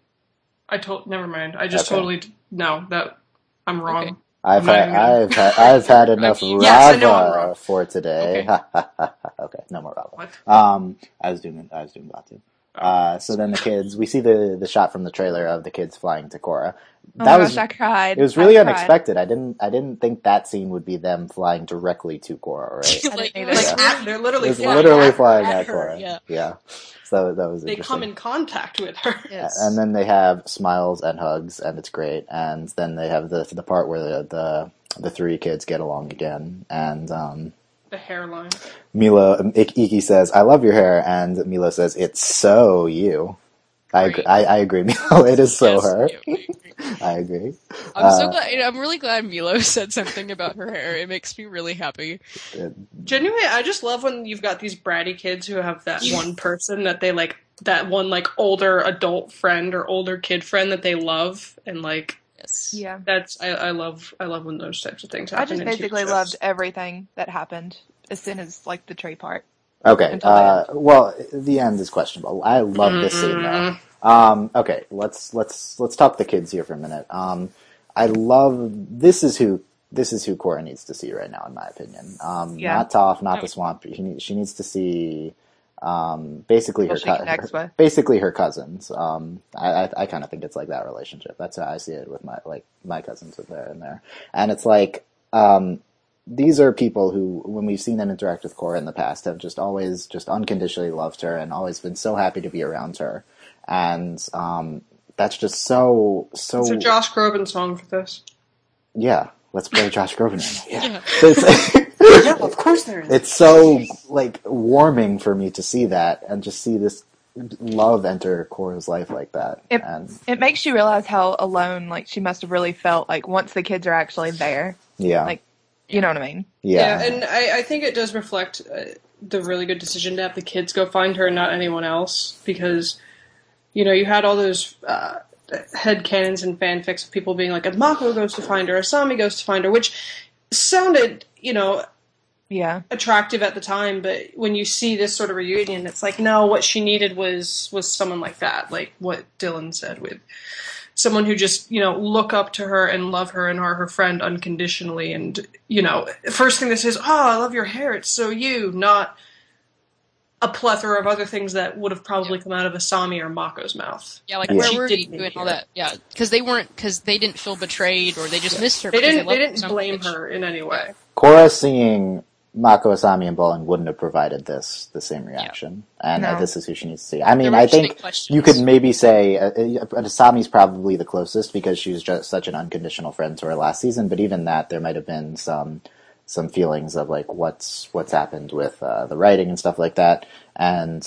I told. Never mind. I just
okay.
totally no. That I'm wrong.
Okay.
I've
I'm
had I've had I've had enough Rava
yes, I know I'm wrong.
for today.
Okay.
Okay, no more Rava.
What?
Um, I was doing I was doing Batu. Uh, so then the kids, we see the the shot from the trailer of the kids flying to Korra.
Oh
That
my
was
gosh, I cried.
It was really
I
unexpected. I didn't I didn't think that scene would be them flying directly to Korra, right?
like,
like,
Like
yeah.
at, they're literally
It was
flying
literally
at,
flying
at
at
her.
Korra.
Yeah.
yeah. So that was
They
interesting.
come in contact with her.
Yes.
And then they have smiles and hugs, and it's great. And then they have the the part where the the, the three kids get along again, and um,
The hairline.
Milo Ik- Iki says, "I love your hair," and Milo says, "It's so you." I
Right.
agree. I, I agree, Milo. It is so
Yes,
her.
yeah, we agree.
I agree.
I'm
Uh,
so glad. I'm really glad Milo said something about her hair. It makes me really happy.
Genuinely, I just love when you've got these bratty kids who have that one person that they like, that one like older adult friend or older kid friend that they love, and like,
Yes.
Yeah.
that's I, I love I love when those types of things
I
happen.
just
in T V
basically
shows.
loved everything that happened as soon as, like, the tree part.
Okay.
Until the
Uh, well, the end is questionable. I love this scene though. Um, okay, let's let's let's talk the kids here for a minute. Um, I love this is who this is who Korra needs to see right now, in my opinion. Um,
Yeah.
Not Toph, not the swamp. She needs she needs to see um, basically
Well,
her,
she
cou-
connects
her
with.
basically her cousins. Um, I I, I kind of think it's like that relationship. That's how I see it with my like my cousins with there and there, and it's like. Um, These are people who, when we've seen them interact with Korra in the past, have just always just unconditionally loved her and always been so happy to be around her. And um, that's just so, so...
It's a Josh Groban song for this.
Yeah, let's play Josh Groban. Yeah.
Yeah.
It's,
Yeah, of course there is.
it's so, like, warming for me to see that and just see this love enter Korra's life like that.
It,
and
it makes you realize how alone, like, she must have really felt, like, once the kids are actually there.
Yeah.
Like, you know what I mean?
Yeah.
Yeah, and I, I think it does reflect uh, the really good decision to have the kids go find her and not anyone else, because, you know, you had all those uh, headcanons and fanfics of people being like, Mako goes to find her, Asami goes to find her, which sounded, you know,
yeah,
attractive at the time, but when you see this sort of reunion, it's like, no, what she needed was was someone like that, like what Dylan said, with someone who just, you know, look up to her and love her and are her friend unconditionally, and, you know, first thing that says, oh, I love your hair, it's so you, not a plethora of other things that would have probably yeah. come out of Asami or Mako's mouth.
Yeah, like,
yeah.
where were you doing all that? Yeah, because they weren't, because they didn't feel betrayed, or they just yeah. missed her.
They didn't,
they,
they didn't blame her in any way.
Korra seeing Mako, Asami, and Bolin wouldn't have provided this the same reaction, yeah. and
no.
uh, this is who she needs to see. I mean, I think you could maybe say uh, Asami's probably the closest because she was just such an unconditional friend to her last season. But even that, there might have been some some feelings of like what's what's happened with uh, the writing and stuff like that, and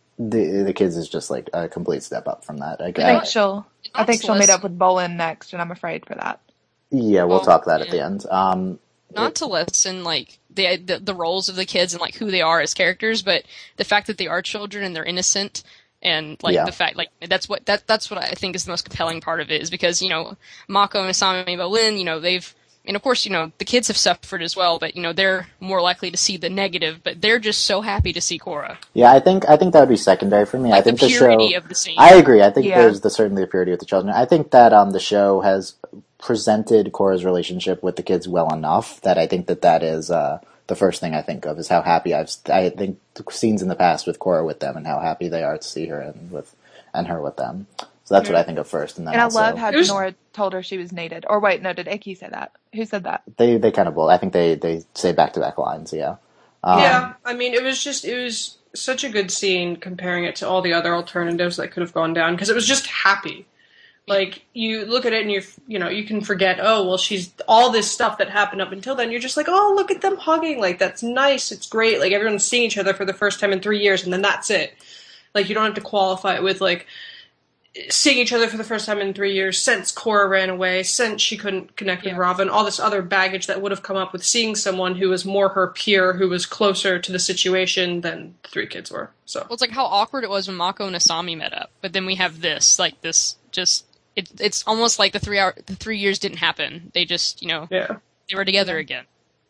the the kids is just like a complete step up from that. I,
I think she'll I think she'll meet up with Bolin next, and I'm afraid for that.
Yeah, we'll
oh,
talk that
yeah.
at the end. Um,
Not to lessen like the, the the roles of the kids and like who they are as characters, but the fact that they are children and they're innocent, and like
yeah.
the fact like that's what that that's what I think is the most compelling part of it, is because, you know, Mako and Asami and Bolin, you know, they've and of course, you know, the kids have suffered as well, but, you know, they're more likely to see the negative, but they're just so happy to see Korra.
Yeah, I think I think that would be secondary for me.
Like
I think
the purity
the show
of the scene.
I agree. I think
yeah.
there's the certainly the purity with the children. I think that um the show has presented Korra's relationship with the kids well enough that I think that that is uh, the first thing I think of is how happy I've. I think the scenes in the past with Korra with them and how happy they are to see her and with and her with them. So that's yeah. what I think of first. And then
and
also,
I love how Nora told her she was needed. Or wait, no, did Ikki say that? Who said that?
They they kind of both. I think they they say back to back lines. Yeah. Um,
yeah, I mean, it was just it was such a good scene comparing it to all the other alternatives that could have gone down, because it was just happy. Like, you look at it and you you know, you can forget, oh, well, she's, all this stuff that happened up until then, you're just like, oh, look at them hugging, like, that's nice, it's great, like, everyone's seeing each other for the first time in three years, and then that's it. Like, you don't have to qualify it with, like, seeing each other for the first time in three years, since Korra ran away, since she couldn't connect with yeah. Robin, all this other baggage that would have come up with seeing someone who was more her peer, who was closer to the situation than the three kids were, so.
Well, it's like how awkward it was when Mako and Asami met up, but then we have this, like, this, just... It, it's almost like the three hour, the three years didn't happen. They just, you know,
yeah.
they were together again.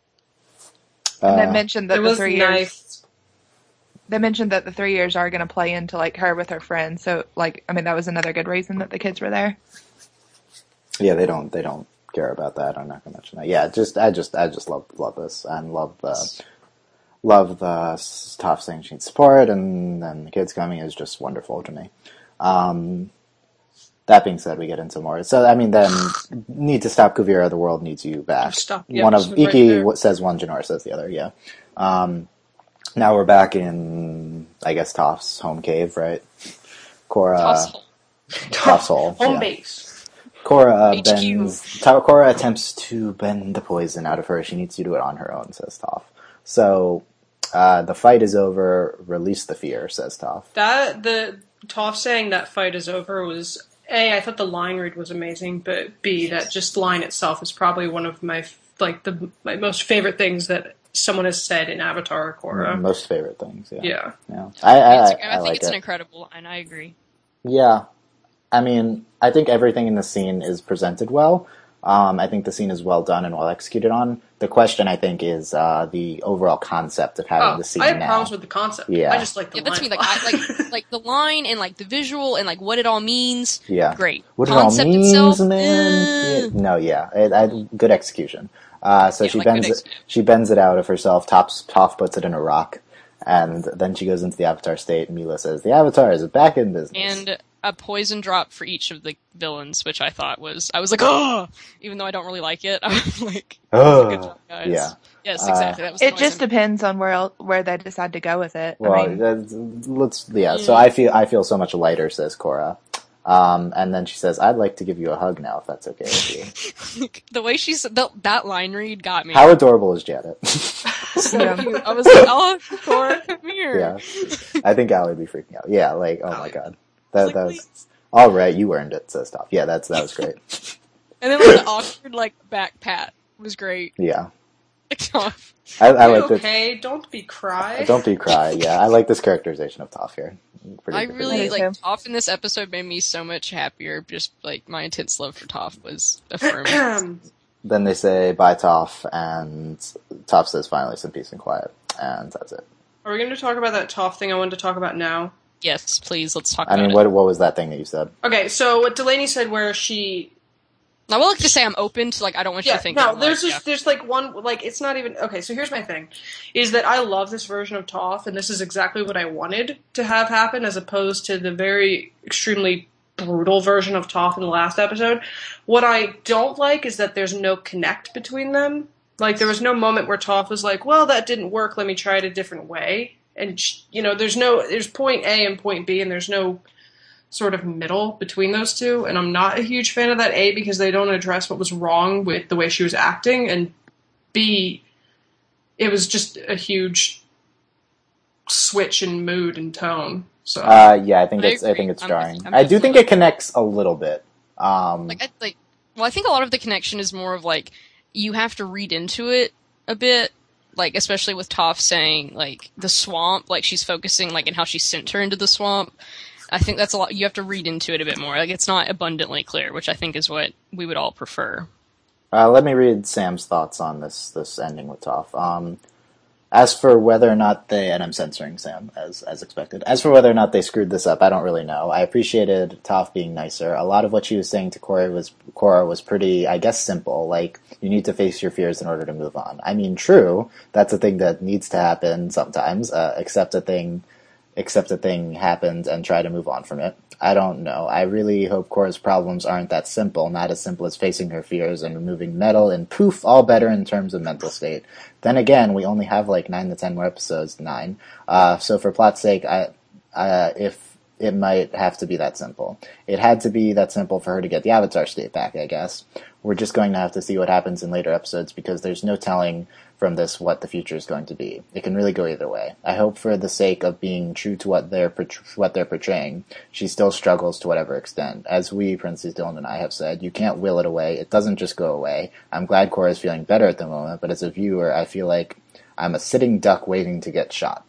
Uh, and they mentioned that the three
nice.
years. They mentioned that the three years are going to play into like her with her friends. So, like, I mean, that was another good reason that the kids were there.
Yeah, they don't. They don't care about that. I'm not going to mention that. Yeah, just I just I just love love this and love the love the Toph saying she needs support, and then the kids coming is just wonderful to me. Um, That being said, we get into more. So, I mean, then, need to stop Kuvira, the world needs you back.
Stop. Yeah,
one of
right
Ikki
there.
says one, Jinora says the other, yeah. Um, now we're back in, I guess, Toph's home cave, right? Korra...
Toph's home.
Toph's hole.
Home
yeah.
base.
Korra
H Q.
bends... Korra attempts to bend the poison out of her. She needs to do it on her own, says Toph. So, uh, the fight is over. Release the fear, says Toph.
That, the... Toph saying that fight is over was... A, I thought the line read was amazing, but B, that just line itself is probably one of my, like, the my most favorite things that someone has said in Avatar or Korra.
Most favorite things, yeah.
Yeah.
yeah. I, I,
I,
I,
I,
I
think
like
it's
it.
an incredible line, I agree.
Yeah. I mean, I think everything in the scene is presented well. Um, I think the scene is well done and well executed on. The question, I think, is uh, the overall concept of having
Oh,
the scene
I have
now.
problems with the concept.
Yeah.
I just like the
Yeah,
line.
that's me. Like, I, like, like the line and like the visual and like what it all means.
Yeah.
Great.
What
Concept
it all means,
itself,
man.
uh,
Yeah, no, yeah, it, I, good execution. Uh, so
Yeah,
she
like good
bends it.
execution.
She bends it out of herself. Toph, Toph puts it in a rock, and then she goes into the Avatar state. And Mila says, "The Avatar is back in business."
And a poison drop for each of the villains, which I thought was, I was like, oh, even though I don't really like it, I'm like,
oh,
good job, guys.
yeah.
Yes, exactly. That was
It
the
just
noise.
depends on where where they decide to go with it.
Well,
I mean,
that's- let's yeah. So I feel I feel so much lighter, says Korra. Um, and then she says, "I'd like to give you a hug now, if that's okay with you."
The way she said that, that line read got me.
How adorable is Janet?
So cute. I was like, oh, Cora, come here.
Yeah, I think Allie would be freaking out. Yeah, like, oh my god, that
Like,
that was
please.
all right. You earned it, says Toph. Yeah, that's that was great.
And then like, the awkward like back pat was great.
Yeah,
Tough.
I, I
You
like this.
okay? Don't be cry.
Don't be cry. Yeah, I like this characterization of Toph here. Pretty,
I
pretty
really,
nice.
like, Toph in this episode made me so much happier. Just, like, my intense love for Toph was affirmed.
Then they say bye, Toph, and Toph says finally some peace and quiet, and that's it.
Are we going to talk about that Toph thing I wanted to talk about now?
Yes, please, let's talk
I
about
mean,
it.
what what was that thing that you said?
Okay, so what Delaney said where she...
I will like to say I'm open to, like, I don't want you
Yeah,
to think
no,
I'm,
there's
like,
just,
yeah.
there's like one, like, it's not even, okay, so here's my thing, is that I love this version of Toph, and this is exactly what I wanted to have happen, as opposed to the very extremely brutal version of Toph in the last episode. What I don't like is that there's no connect between them. Like, there was no moment where Toph was like, well, that didn't work, let me try it a different way. And, you know, there's no, there's point A and point B, and there's no sort of middle between those two, and I'm not a huge fan of that, A, because they don't address what was wrong with the way she was acting, and B, it was just a huge switch in mood and tone. So,
Uh, yeah, I think
I
it's I
agree.
think it's
I'm-
jarring.
I'm
I do think
definitely-
it connects a little bit. Um,
Like, I, like, well, I think a lot of the connection is more of, like, you have to read into it a bit, like, especially with Toph saying, like, the swamp, like, she's focusing, like, in how she sent her into the swamp. I think that's a lot, you have to read into it a bit more. Like, it's not abundantly clear, which I think is what we would all prefer.
Uh, let me read Sam's thoughts on this this ending with Toph. Um, as for whether or not they, and I'm censoring Sam as as expected. As for whether or not they screwed this up, I don't really know. I appreciated Toph being nicer. A lot of what she was saying to Korra was Korra was pretty, I guess, simple. Like, you need to face your fears in order to move on. I mean, true. That's a thing that needs to happen sometimes. Uh, accept a thing. accept a thing happened and try to move on from it. I don't know. I really hope Korra's problems aren't that simple, not as simple as facing her fears and removing metal and poof, all better in terms of mental state. Then again, we only have like nine to ten more episodes, nine. Uh, so for plot's sake, I, uh, if it might have to be that simple. It had to be that simple for her to get the Avatar state back, I guess. We're just going to have to see what happens in later episodes because there's no telling from this what the future is going to be. It can really go either way. I hope for the sake of being true to what they're what they're portraying, she still struggles to whatever extent. As we, Princess Dylan and I, have said, you can't will it away. It doesn't just go away. I'm glad Korra is feeling better at the moment, but as a viewer, I feel like I'm a sitting duck waiting to get shot.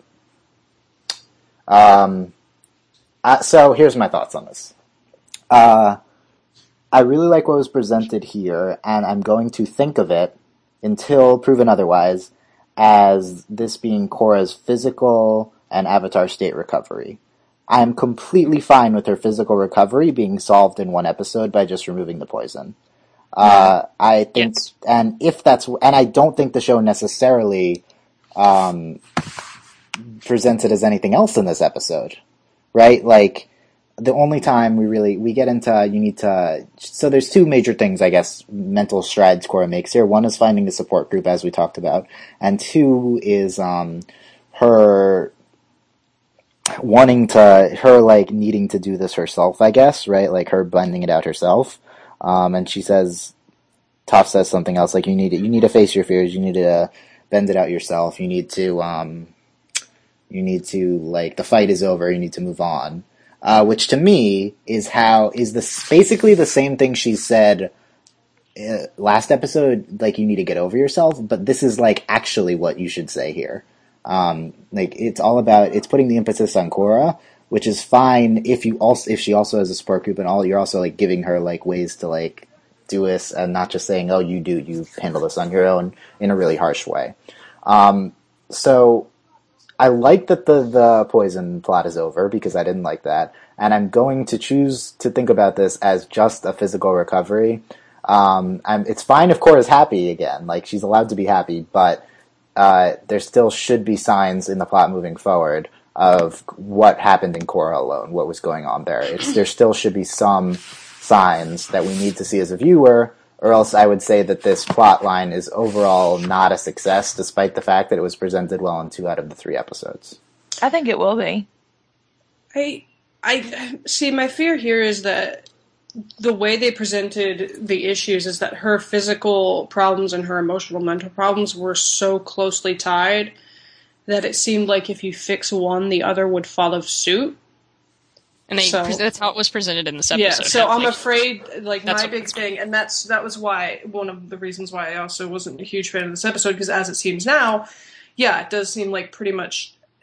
Um, uh, so here's my thoughts on this. Uh, I really like what was presented here, and I'm going to think of it until proven otherwise, as this being Korra's physical and Avatar state recovery. I'm completely fine with her physical recovery being solved in one episode by just removing the poison. Uh, I think,
Yes.
and if that's, and I don't think the show necessarily um, presents it as anything else in this episode, right? Like, the only time we really, we get into, you need to, so there's two major things, I guess, mental strides Korra makes here. One is finding a support group, as we talked about, and two is, um, her wanting to, her, like, needing to do this herself, I guess, right? Like, her blending it out herself. Um, and she says, Toph says something else, like, you need to, you need to face your fears, you need to bend it out yourself, you need to, um, you need to, like, the fight is over, you need to move on. Uh, which to me is how is this basically the same thing she said uh, last episode. Like, you need to get over yourself, but this is like actually what you should say here. Um, like, it's all about it's putting the emphasis on Korra, which is fine if you also if she also has a support group and all. You're also like giving her like ways to like do this and not just saying, "Oh, you do you handle this on your own" in a really harsh way. Um, so. I like that the, the poison plot is over because I didn't like that. And I'm going to choose to think about this as just a physical recovery. Um, I'm, it's fine if Korra's happy again. Like, she's allowed to be happy, but uh, there still should be signs in the plot moving forward of what happened in Korra alone, what was going on there. It's, there still should be some signs that we need to see as a viewer, or else I would say that this plot line is overall not a success, despite the fact that it was presented well in two out of the three episodes.
I think it will be.
I, I see. My fear here is that the way they presented the issues is that her physical problems and her emotional, mental problems were so closely tied that it seemed like if you fix one, the other would follow suit.
And they,
So-
that's how it was presented in this episode.
Yeah, so I'm
Like,
afraid, like,
That's
my
what-
big thing, and that's that was why, one of the reasons why I also wasn't a huge fan of this episode, because as it seems now, yeah, it does seem like pretty much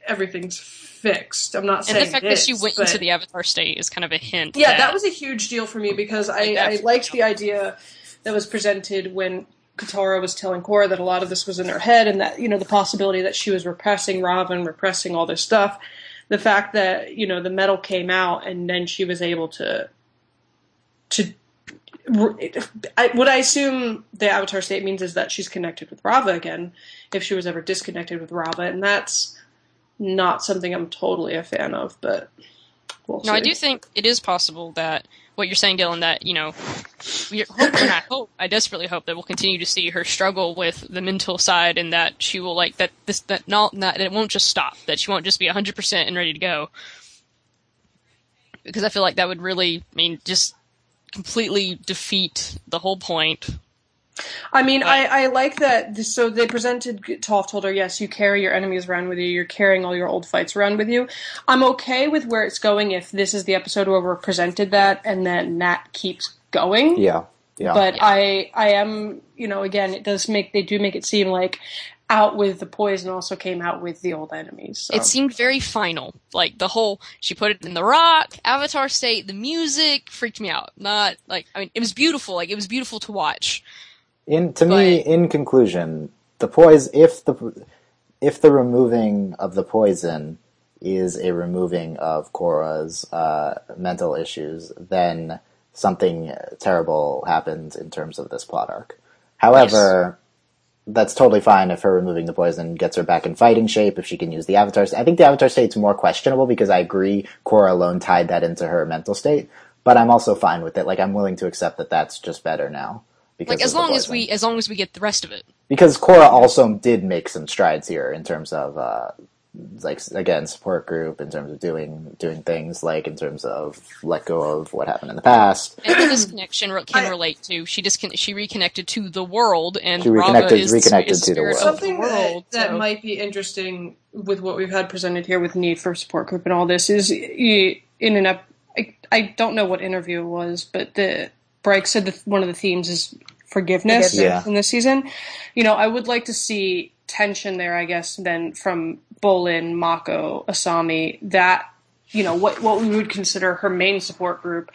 everything's fixed. I'm not
and
saying
the fact
it
that
is,
she went
but...
into the Avatar state is kind of a hint.
Yeah,
that,
that was a huge deal for me because I,
Like,
I
that's-
liked the idea that was presented when Katara was telling Korra that a lot of this was in her head and that, you know, the possibility that she was repressing Ravan, repressing all this stuff. The fact that, you know, the metal came out and then she was able to, to, I, what I assume the Avatar state means is that she's connected with Rava again, if she was ever disconnected with Rava, and that's not something I'm totally a fan of, but we'll see.
No, I do think it is possible that what you're saying, Dylan, that, you know, we hope, and I hope, I desperately hope that we'll continue to see her struggle with the mental side and that she will, like, that this, that not, not that it won't just stop, that she won't just be one hundred percent and ready to go. Because I feel like that would really, I mean, just completely defeat the whole point.
I mean, I, I like that. So they presented, Toph told her, yes, you carry your enemies around with you, you're carrying all your old fights around with you. I'm okay with where it's going if this is the episode where we're presented that and then that keeps going.
Yeah, yeah.
But
Yeah.
I, I am, you know, again, it does make, they do make it seem like Out with the Poison also came out with the old enemies. So.
It seemed very final. Like, the whole, she put it in the rock, Avatar state, the music freaked me out. Not, like, I mean, it was beautiful. Like, it was beautiful to watch.
In to me,
But-
in conclusion, the poison if the if the removing of the poison is a removing of Korra's uh, mental issues, then something terrible happens in terms of this plot arc. However, that's totally fine if her removing the poison gets her back in fighting shape, if she can use the Avatar state. I think the Avatar state's more questionable because I agree Korra alone tied that into her mental state, but I'm also fine with it. Like, I'm willing to accept that that's just better now. Because
Like, as
of the
long as
poison.
we, as long as we get the rest of it.
Because Korra also did make some strides here in terms of, uh, like, again, support group, in terms of doing doing things, like, in terms of let go of what happened in the past.
And this connection re- can relate to, she just can, she reconnected to the world, and
She
Rava
reconnected-
is,
reconnected
is
to the
spirit
world.
of the
Something
world.
that, that
so-
might be interesting with what we've had presented here with need for support group and all this is you, in an ep- I, I don't know what interview it was, but the Bryke said that one of the themes is forgiveness
Yeah.
in this season. You know, I would like to see tension there, I guess, then from Bolin, Mako, Asami, that, you know, what what we would consider her main support group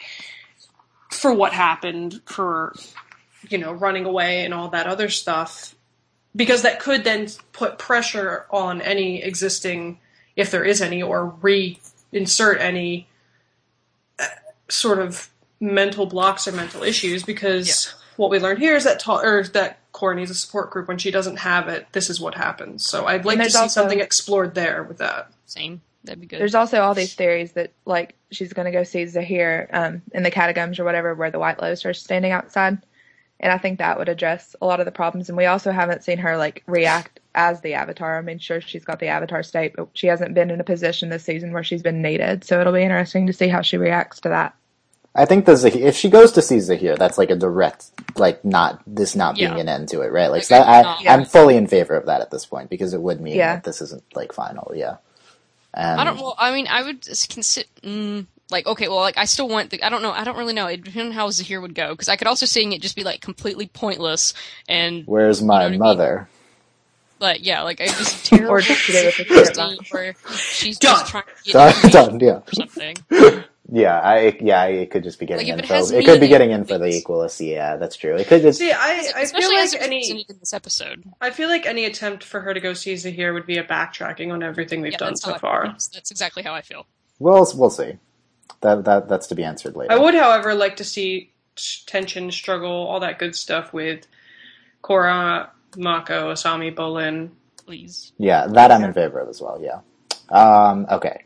for what happened, for, you know, running away and all that other stuff. Because that could then put pressure on any existing, if there is any, or reinsert any uh, sort of mental blocks or mental issues. Because what we learned here is that ta- or that Korra needs a support group. When she doesn't have it, this is what happens. So I'd like
And
to
there's
see
also-
something explored there with that.
Same. That'd be good.
There's also all these theories that, like, she's going to go see Zahir um, in the catacombs or whatever where the White Lotus are standing outside. And I think that would address a lot of the problems. And we also haven't seen her, like, react as the Avatar. I mean, sure, she's got the Avatar state, but she hasn't been in a position this season where she's been needed. So it'll be interesting to see how she reacts to that.
I think the Zahir, if she goes to see Zahir, that's like a direct, like, not, this not being
Yeah.
an end to it, right? Like,
Like,
so that, I,
not-
Yeah.
I'm fully in favor of that at this point, because it would mean
Yeah.
that this isn't, like, final, yeah. And
I don't. Well, I mean, I would consider. Mm, like, okay, well, like, I still want the. I don't know. I don't really know. It depends on how Zahir would go, because I could also seeing it just be like completely pointless and.
Where's my
you know what I mean?
mother?
Like, yeah, like I just terrible.
Or just to do with the
scene where she's
Done.
just trying to get
Done,
information
done, yeah.
or something.
Yeah, I, yeah, it could just be getting
Like, if
in
it
for,
has
it could be
meaning,
getting in for the
it's-
Equalist, yeah, that's true. It could just,
See, I, I
Especially
feel
as
like
it was
any
presented in this episode.
I feel like any attempt for her to go see Zahir would be a backtracking on everything they've
Yeah,
done
that's how
so
I
far.
feel. That's, that's exactly how I feel.
we'll, we'll see. That, that, that's to be answered later.
I would, however, like to see t- tension, struggle, all that good stuff with Korra, Mako, Asami, Bolin.
Please.
Yeah, that I'm in favor of as well, yeah. Um, okay.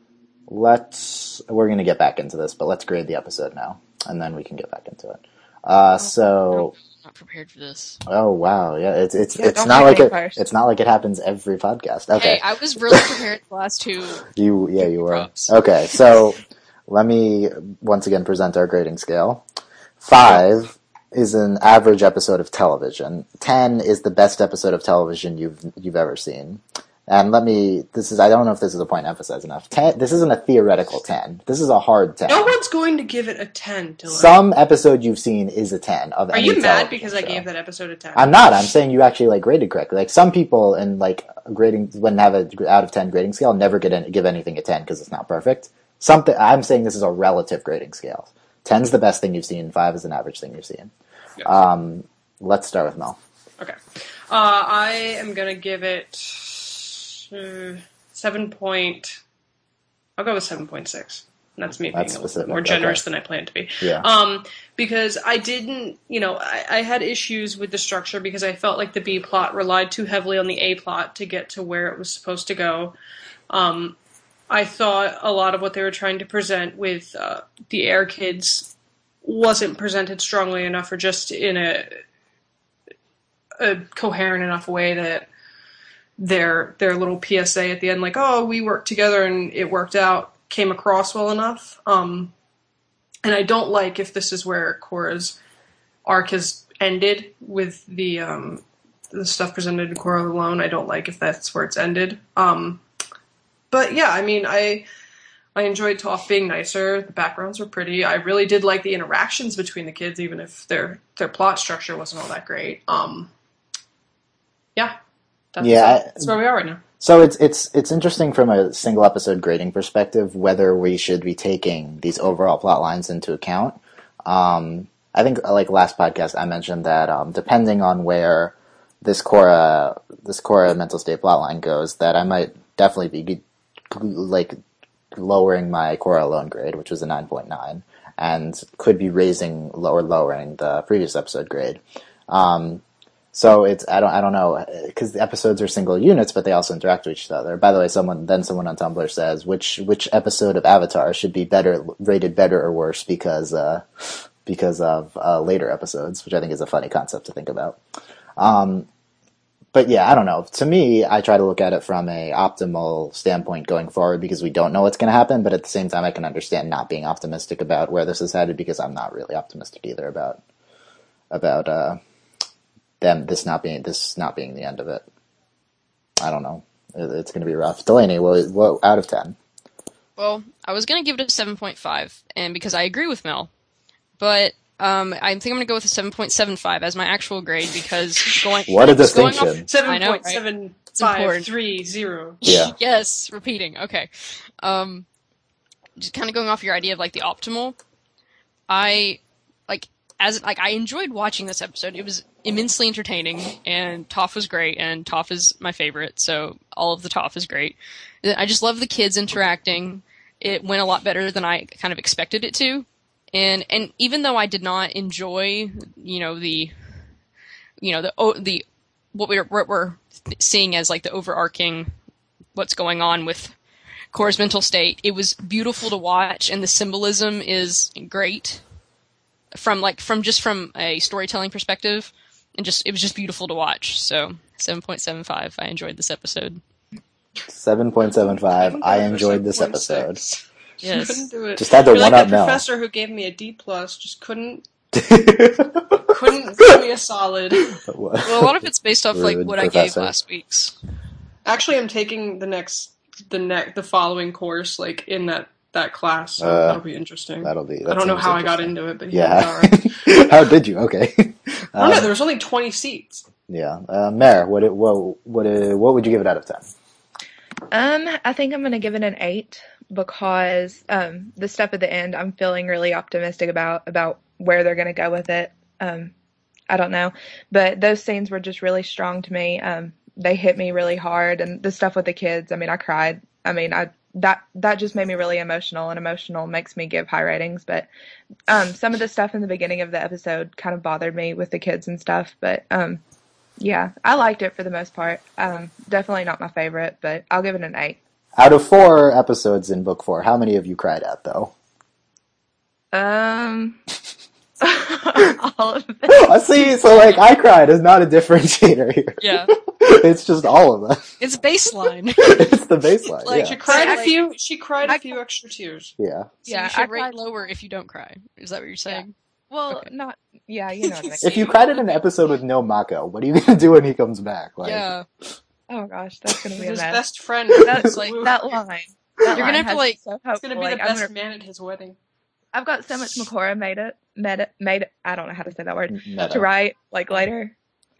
Let's, we're gonna get back into this, but let's grade the episode now, and then we can get back into it. Uh, so,
I'm not prepared for this.
oh wow, yeah, it's, it's,
Yeah,
it's
don't
not
make
like
me
it,
first.
it's not like it happens every podcast. Okay.
Hey, I was really prepared the last two.
You, yeah, you were.
Props.
Okay, so let me once again present our grading scale. Five is an average episode of television. Ten is the best episode of television you've you've ever seen. And let me, this is, I don't know if this is a point emphasized enough. Ten, this isn't a theoretical ten. This is a hard ten.
No one's going to give it a ten, Dylan.
Some episode you've seen is a ten of
Are
any
you mad
television
because I
show.
gave that episode a ten?
I'm not. I'm saying you actually like graded correctly. Like some people, and like grading when I have a out of ten grading scale, I'll never get any, give anything a ten because it's not perfect. Something I'm saying this is a relative grading scale. ten's the best thing you've seen. five is an average thing you've seen.
Yes.
Um, let's start with Mel.
Okay. Uh, I am going to give it uh, seven point... I'll go with seven point six. And that's me being
That's
a little
specific.
bit more generous
Okay.
than I planned to be.
Yeah.
Um, because I didn't, you know, I, I had issues with the structure because I felt like the B plot relied too heavily on the A plot to get to where it was supposed to go. Um, I thought a lot of what they were trying to present with uh, the Air Kids wasn't presented strongly enough or just in a a coherent enough way that their their little P S A at the end, like, oh, we worked together and it worked out, came across well enough. Um, and I don't like if this is where Korra's arc has ended with the um, the stuff presented in Korra alone. I don't like if that's where it's ended. Um, but yeah, I mean, I I enjoyed Toph being nicer. The backgrounds were pretty. I really did like the interactions between the kids, even if their their plot structure wasn't all that great. Um, yeah, that's,
Yeah, I-
that's where we are right now.
So it's it's it's interesting from a single episode grading perspective whether we should be taking these overall plot lines into account. Um, I think like last podcast I mentioned that um, depending on where this Korra this Korra mental state plot line goes, that I might definitely be like lowering my Korra alone grade, which was a nine point nine, and could be raising or lowering the previous episode grade. Um, So it's I don't I don't know because the episodes are single units, but they also interact with each other. By the way, someone then someone on Tumblr says which which episode of Avatar should be better rated better or worse because uh, because of uh, later episodes, which I think is a funny concept to think about. Um, but yeah, I don't know. To me, I try to look at it from a optimal standpoint going forward because we don't know what's going to happen. But at the same time, I can understand not being optimistic about where this is headed because I'm not really optimistic either about about. Uh, them this not being this not being the end of it. I don't know. It, it's going to be rough. Delaney, what, what out of ten?
Well, I was going to give it a seven point five, and because I agree with Mel, but um, I think I'm going to go with a seven point seven five as my actual grade because going
What a
just going
distinction.
off-
Seven
I know,
point
right?
seven
It's
five
important.
three zero.
Yeah.
Yes, repeating. Okay. Um, just kind of going off your idea of like the optimal. I like as like I enjoyed watching this episode. It was immensely entertaining, and Toph was great, and Toph is my favorite. So all of the Toph is great. I just love the kids interacting. It went a lot better than I kind of expected it to, and and even though I did not enjoy, you know, the, you know, the oh, the what we're what we're seeing as like the overarching what's going on with Korra's mental state, it was beautiful to watch, and the symbolism is great from like from just from a storytelling perspective, and just it was just beautiful to watch. So seven point seven five. I enjoyed this episode.
seven point seven five. I enjoyed this episode.
Yes.
Couldn't do it.
Just had to
You're like
one-up
that
Mel.
professor who gave me a D plus, just couldn't couldn't give me a solid.
Well, a lot of it's based off like
Rude
what I gave
professor.
last week's.
Actually, I'm taking the next the next the following course like in that that class. So
Uh,
that'll be interesting.
That'll be.
I
That
don't know
seems
how I got
interesting.
into it, but yeah, all right.
Yeah. How did you? Okay.
I don't
Um,
know. There was only twenty seats.
Yeah. Uh, Mare, what it, what what uh, what would you give it out of ten?
Um, I think I'm going to give it an eight because um, the stuff at the end I'm feeling really optimistic about about where they're going to go with it. Um, I don't know, but those scenes were just really strong to me. Um, they hit me really hard, and the stuff with the kids. I mean, I cried. I mean, I that that just made me really emotional, and emotional makes me give high ratings. But um, some of the stuff in the beginning of the episode kind of bothered me with the kids and stuff. But um, yeah, I liked it for the most part. Um, definitely not my favorite, but I'll give it an eight.
Out of four episodes in book four, how many of you cried at though?
Um, all of it.
I see. So like, I cried is not a differentiator here.
Yeah,
It's just all of them.
it's baseline.
It's the baseline.
Like,
yeah.
She cried
Like-
a few. She cried a
I-
few extra tears.
Yeah.
So
Yeah,
you should
I
rate
cried-
lower if you don't cry. Is that what you're saying?
Well,
Okay.
not yeah, you know what I mean.
If you cried in an episode with no Mako, what are you gonna do when he comes back? Like,
Yeah,
Oh gosh, that's gonna be a
His
mess.
best friend.
That's
like-
that line. That
You're gonna
line
have to,
has
like-
me so
It's gonna be
hopeful.
the
Like, I'm
best
gonna-
man at his wedding.
I've got so much Makora made it, made it, made it. I don't know how to say that word
Meta.
to write like later.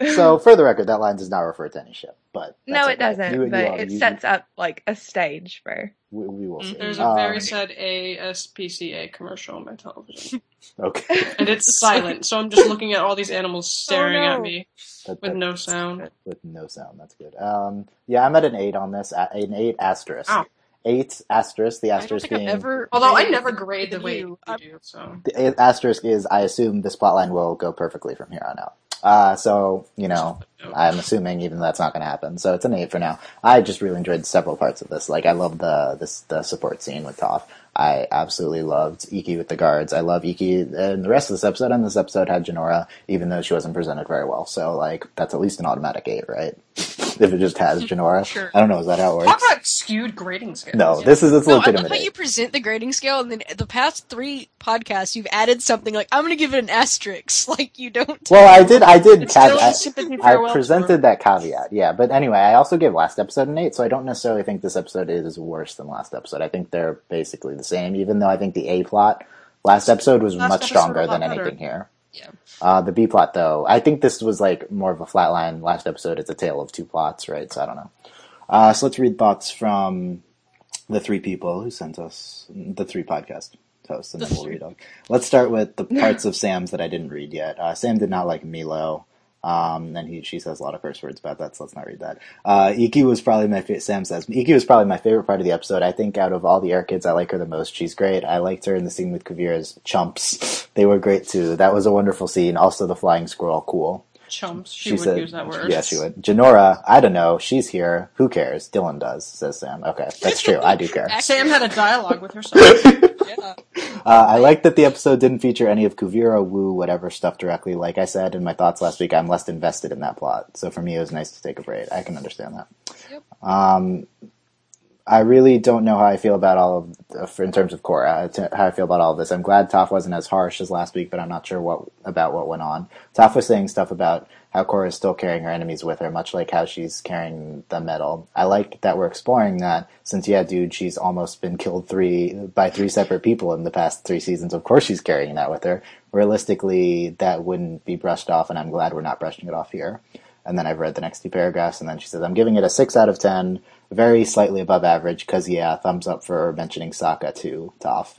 So, for the record, that line does not refer to any ship, but
No, it
okay.
doesn't,
You- you
but
all-
it
you-
sets up like a stage for.
We, we will see.
There's a
Um,
very sad A S P C A commercial on my television.
Okay.
And it's silent, so I'm just looking at all these animals staring
Oh, no.
at me
That-
with
that-
no sound.
With no sound, that's good. Um, yeah, I'm at an eight on this, a- an eight asterisk.
Ow.
Eight asterisk, the
I don't
asterisk
think
being...
I've ever.
Although I
rated
never
it
grade the
than
way
you.
you do, so.
The eight asterisk is, I assume this plotline will go perfectly from here on out. Uh, so, you know, I'm assuming even that's not going to happen. So it's an eight for now. I just really enjoyed several parts of this. Like, I love the this the support scene with Toph. I absolutely loved Iki with the guards. I love Iki and the rest of this episode, and this episode had Jinora, even though she wasn't presented very well. So, like, that's at least an automatic eight, right? If it just has Jinora.
Sure.
I don't know, is that how it works?
Talk about skewed grading scales.
No,
Yeah.
this is it's
No, I
legitimate.
love how
eight.
you present the grading scale, and then the past three podcasts, you've added something like, I'm going to give it an asterisk. Like, you don't.
Well, I did. I did.
It's still
cav-
a sympathy
I, I
farewell
presented
tour.
that caveat. Yeah, but anyway, I also gave last episode an eight, so I don't necessarily think this episode is worse than last episode. I think they're basically the same, even though I think the A plot last episode was
Last
much
episode
stronger
a lot
than
better.
anything here.
Yeah.
Uh, the B plot, though, I think this was like more of a flat line. Last episode, it's a tale of two plots, right? So I don't know. Uh, so let's read thoughts from the three people who sent us the three podcast hosts, and then we'll read them. Let's start with the parts of Sam's that I didn't read yet. Uh, Sam did not like Milo. Um, and he, she says a lot of curse words about that, so let's not read that. Uh, Iki was probably my favorite, Sam says, Iki was probably my favorite part of the episode. I think out of all the air kids, I like her the most. She's great. I liked her in the scene with Kavira's chumps. They were great too. That was a wonderful scene. Also the flying squirrel, cool.
Chumps. She,
She
would
said,
use that word.
yeah, she would. Janora, I don't know. She's here. Who cares? Dylan does, says Sam. Okay, that's true. I do care.
Sam had a dialogue with herself.
Yeah.
Uh, I like that the episode didn't feature any of Kuvira, Wu, whatever stuff directly. Like I said in my thoughts last week, I'm less invested in that plot. So for me, it was nice to take a break. I can understand that.
Yep.
Um, I really don't know how I feel about all of, in terms of Korra, how I feel about all of this. I'm glad Toph wasn't as harsh as last week, but I'm not sure what about what went on. Toph was saying stuff about how Korra is still carrying her enemies with her, much like how she's carrying the medal. I like that we're exploring that, since, yeah, dude, she's almost been killed three by three separate people in the past three seasons. Of course she's carrying that with her. Realistically, that wouldn't be brushed off, and I'm glad we're not brushing it off here. And then I've read the next two paragraphs, and then she says, I'm giving it a six out of ten, very slightly above average, because, yeah, thumbs up for mentioning Sokka to Toph.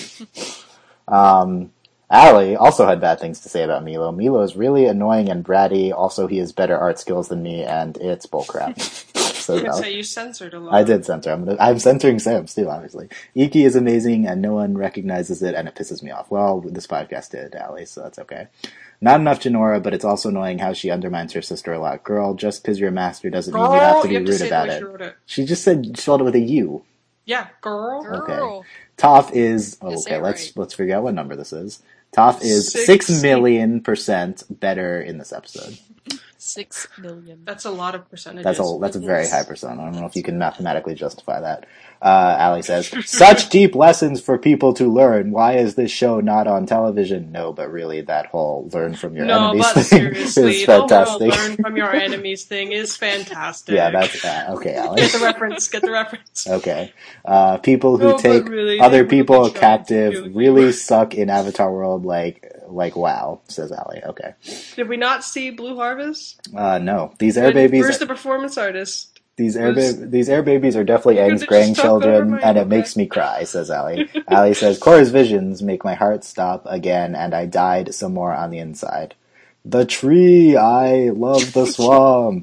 um, Allie also had bad things to say about Milo. Milo is really annoying and bratty. Also, he has better art skills than me, and it's bullcrap. So,
You could
no.
say you censored a lot.
I did censor. I'm, gonna, I'm censoring Sam's too, obviously. Iki is amazing, and no one recognizes it, and it pisses me off. Well, this podcast did, Allie, so that's okay. Not enough Jinora, but it's also annoying how she undermines her sister a lot. Girl, just because you're a master doesn't mean you have to be
you have to
rude
say
about
the way
it.
she wrote it.
She just said she spelled it with a U.
Yeah, girl.
Okay.
Girl.
Toph is oh,
You say
okay.
it
Let's
right.
let's figure out what number this is. Toph is
Six.
six million percent better in this episode.
Six million.
That's a lot of percentages.
That's a that's a very high percent. I don't know if you can mathematically justify that. Uh, Allie says, such deep lessons for people to learn. Why is this show not on television? No, but really, that whole learn from your
No,
enemies
but
thing
seriously,
is
the whole
fantastic.
learn from your enemies thing is fantastic.
Yeah, that's uh, okay, Allie.
Get the reference. Get the reference.
Okay. Uh, people who
No, but
take
really,
other
they
people
really tried to
captive
do it.
really suck in Avatar World like, like wow, says Allie. Okay.
Did we not see Blue Harvest?
Uh, no. These air babies,
Where's the performance artist?
these air,
was-
ba- these air babies are definitely
You're
Aang's
gonna just talk over
grandchildren,
my-
and it
okay.
makes me cry, says Allie. Allie says, Korra's visions make my heart stop again, and I died some more on the inside. The tree! I love the swamp!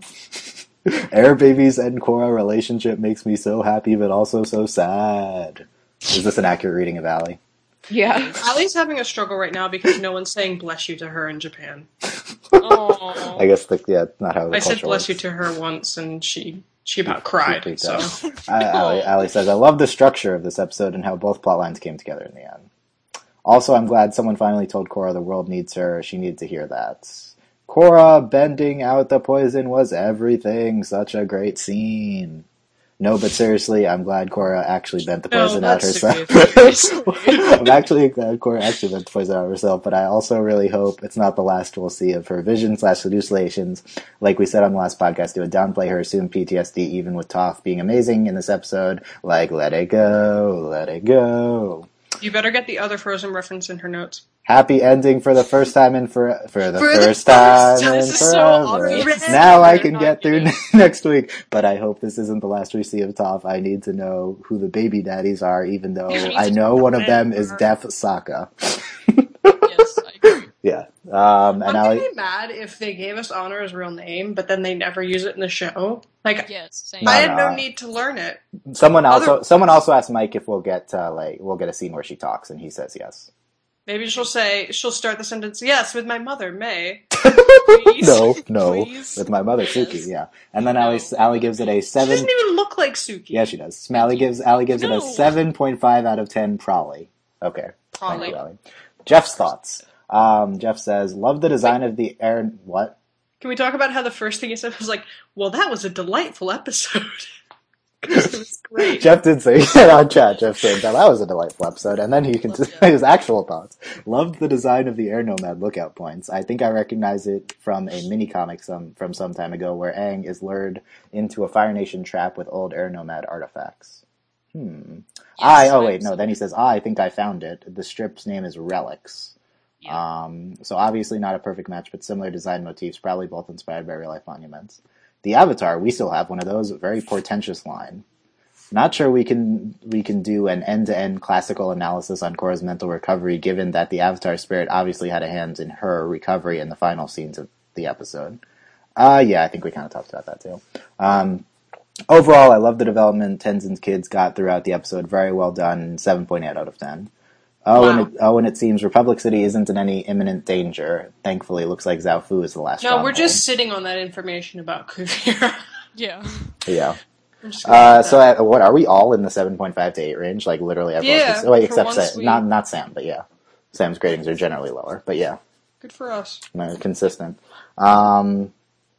Air babies and Korra relationship makes me so happy, but also so sad. Is this an accurate reading of Allie?
Yeah.
Allie's having a struggle right now because no one's saying bless you to her in Japan.
Oh.
I guess, the, yeah, it's not how the
I said
culture
bless
works.
you to her once, and she she about cried.
freaked
So
out. I, Allie, Allie says, I love the structure of this episode and how both plotlines came together in the end. Also, I'm glad someone finally told Korra the world needs her. She needed to hear that. Korra bending out the poison was everything. Such a great scene. No, but seriously, I'm glad Korra actually bent the
No,
poison out
that's
herself.
serious.
I'm actually glad Korra actually bent the poison out herself, but I also really hope it's not the last we'll see of her vision slash hallucinations. Like we said on the last podcast, it would downplay her assumed P T S D, even with Toph being amazing in this episode. Like, let it go, let it go.
you better get the other Frozen reference in her notes.
Happy ending for the first time in for for the
For the
first
first
time
time.
in
This is so
forever.
unrealistic.
Now I
We're
can
not
get through
kidding.
next week, but I hope this isn't the last we see of Toph. I need to know who the baby daddies are, even though I know one of them is Def Sokka.
Yes, I agree.
Yeah, um, and
I'm
Ali.
gonna be mad if they gave us Honor's real name, but then they never use it in the show. Like,
Yes, same.
No,
I had
no.
no need to learn it.
Someone also
Other-
someone also asked Mike if we'll get uh, like we'll get a scene where she talks, and he says yes.
Maybe she'll say, she'll start the sentence, yes, with my mother, May. Please.
No, no,
Please.
with my mother
Yes.
Suki. Yeah, and then Ali
No.
Ali gives it a
She
seven.
doesn't even look like Suki.
Yeah, she does. Ali gives Ali gives it
No.
a seven point five out of ten. Probably. Okay.
Probably.
Thank you, Ali. Jeff's thoughts. Um, Jeff says, "Love the design of the air." What?
Can we talk about how the first thing he said was like, well, that was a delightful episode. 'Cause it was great.
Jeff did say on chat. Jeff said that that was a delightful episode, and then he can say his actual thoughts. Loved the design of the Air Nomad lookout points. I think I recognize it from a mini comic some from some time ago, where Aang is lured into a Fire Nation trap with old Air Nomad artifacts. Hmm. I oh wait no. Then he says, ah, I think I found it. The strip's name is Relics.
Yeah.
Um, so obviously not a perfect match, but similar design motifs, probably both inspired by real life monuments. The Avatar, we still have one of those, very portentous line. Not sure we can we can do an end-to-end classical analysis on Korra's mental recovery, given that the Avatar spirit obviously had a hand in her recovery in the final scenes of the episode. Uh, yeah, I think we kind of talked about that too. Um, overall, I love the development Tenzin's kids got throughout the episode. Very well done, seven point eight out of ten. Oh,
Wow.
and it, oh, and it seems Republic City isn't in any imminent danger. Thankfully, it looks like Zhao Fu is the last
No, we're
stronghold.
just sitting on that information about Kuvira.
Yeah.
Yeah.
I'm just gonna
Uh,
say
so
that.
uh, what are we all in the seven point five to eight range? Like literally everyone.
Yeah,
oh, wait,
for
except
once
Sam.
we-
Not not Sam, but yeah. Sam's gradings are generally lower, but yeah,
Good for us.
no, consistent. Um,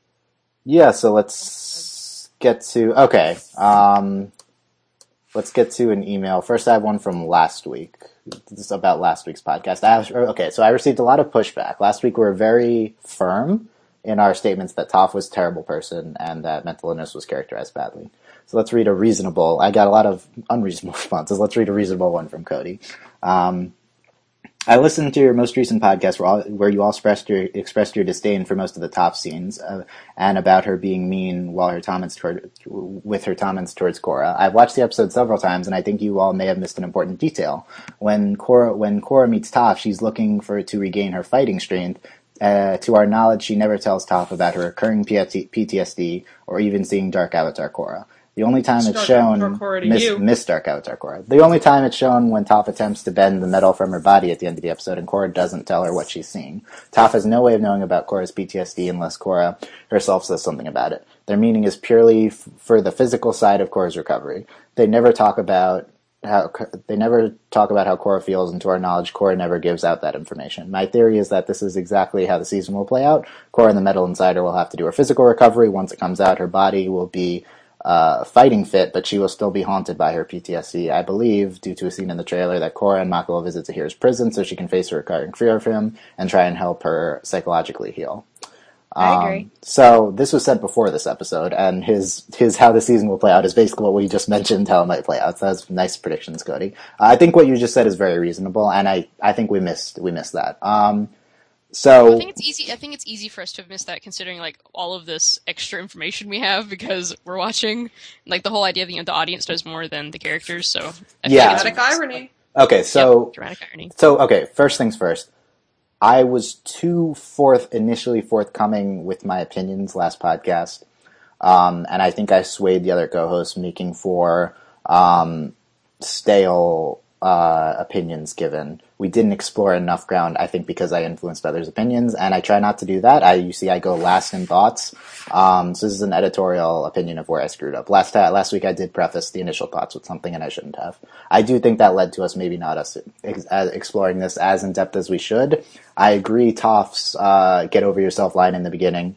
yeah, so let's get to okay. Um, let's get to an email. First, I have one from last week. This is about last week's podcast. I have, okay, so I received a lot of pushback. Last week we were very firm in our statements that Toph was a terrible person and that mental illness was characterized badly. So let's read a reasonable, I got a lot of unreasonable responses. Let's read a reasonable one from Cody. Um, I listened to your most recent podcast where, all, where you all expressed your, expressed your disdain for most of the Toph scenes uh, and about her being mean while her comments toward, with her comments towards Korra. I've watched the episode several times and I think you all may have missed an important detail. When Korra, when Korra meets Toph, she's looking for to regain her fighting strength. Uh, to our knowledge, she never tells Toph about her recurring P T S D or even seeing Dark Avatar Korra. The only time
It's
it's
Dark
shown,
Avatar Korra to
Miss,
you.
Miss Dark Avatar Korra. The only time it's shown when Toph attempts to bend the metal from her body at the end of the episode, and Korra doesn't tell her what she's seeing. Toph has no way of knowing about Korra's P T S D unless Korra herself says something about it. Their meaning is purely f- for the physical side of Korra's recovery. They never talk about how they never talk about how Korra feels, and to our knowledge, Korra never gives out that information. My theory is that this is exactly how the season will play out. Korra and the Metal Insider will have to do her physical recovery. Once it comes out, her body will be uh, fighting fit, but she will still be haunted by her P T S D. I believe, due to a scene in the trailer, that Korra and Mako will visit Tahir's prison so she can face her recurring fear of him and try and help her psychologically heal.
I agree.
Um, so this was said before this episode, and his his how the season will play out is basically what we just mentioned how it might play out. So that's nice predictions, Cody. Uh, I think what you just said is very reasonable, and I, I think we missed we missed that. Um, so
I think it's easy. I think it's easy for us to have missed that, considering like all of this extra information we have because we're watching. Like the whole idea that you know, the audience knows more than the characters. So I feel
Yeah.
like it's
Dramatic irony.
okay, so
Yep, dramatic irony.
so okay. First things first. I was too forth initially forthcoming with my opinions last podcast, um, and I think I swayed the other co-hosts, making for um, stale uh, opinions given. We didn't explore enough ground, I think, because I influenced others' opinions, and I try not to do that. I, you see, I go last in thoughts. Um, so this is an editorial opinion of where I screwed up. Last ta- last week I did preface the initial thoughts with something, and I shouldn't have. I do think that led to us maybe not us ex- uh, exploring this as in-depth as we should. I agree Toph's uh, get over yourself line in the beginning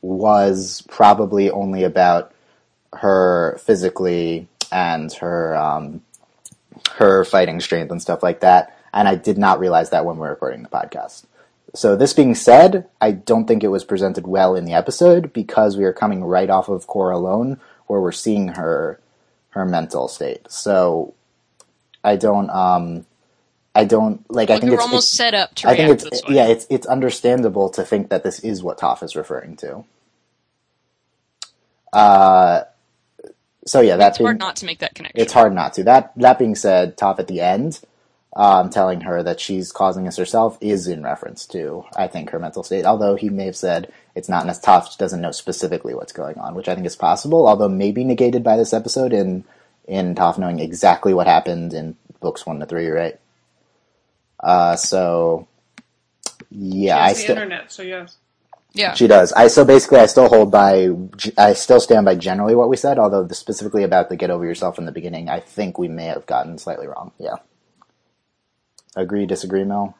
was probably only about her physically and her um, her fighting strength and stuff like that, and I did not realize that when we were recording the podcast. So this being said, I don't think it was presented well in the episode because we are coming right off of Korra alone, where we're seeing her her mental state. So I don't um I don't like.
Like
I think
we were
it's
almost
it's,
set up to
I think
react
it's
this way.
yeah, it's it's understandable to think that this is what Toph is referring to. Uh, so yeah, that's
It's hard not to make that connection.
It's hard not to. That that being said, Toph at the end, um, telling her that she's causing this herself is in reference to, I think, her mental state. Although he may have said it's not, as Toph doesn't know specifically what's going on, which I think is possible. Although maybe negated by this episode in in Toph knowing exactly what happened in books one to three, right? Uh, so yeah,
She has
I
the
still.
internet, so yes.
Yeah.
She does. I so basically, I still hold by. I still stand by generally what we said. Although the, specifically about the get over yourself in the beginning, I think we may have gotten slightly wrong. Yeah. Agree? Disagree, Mel?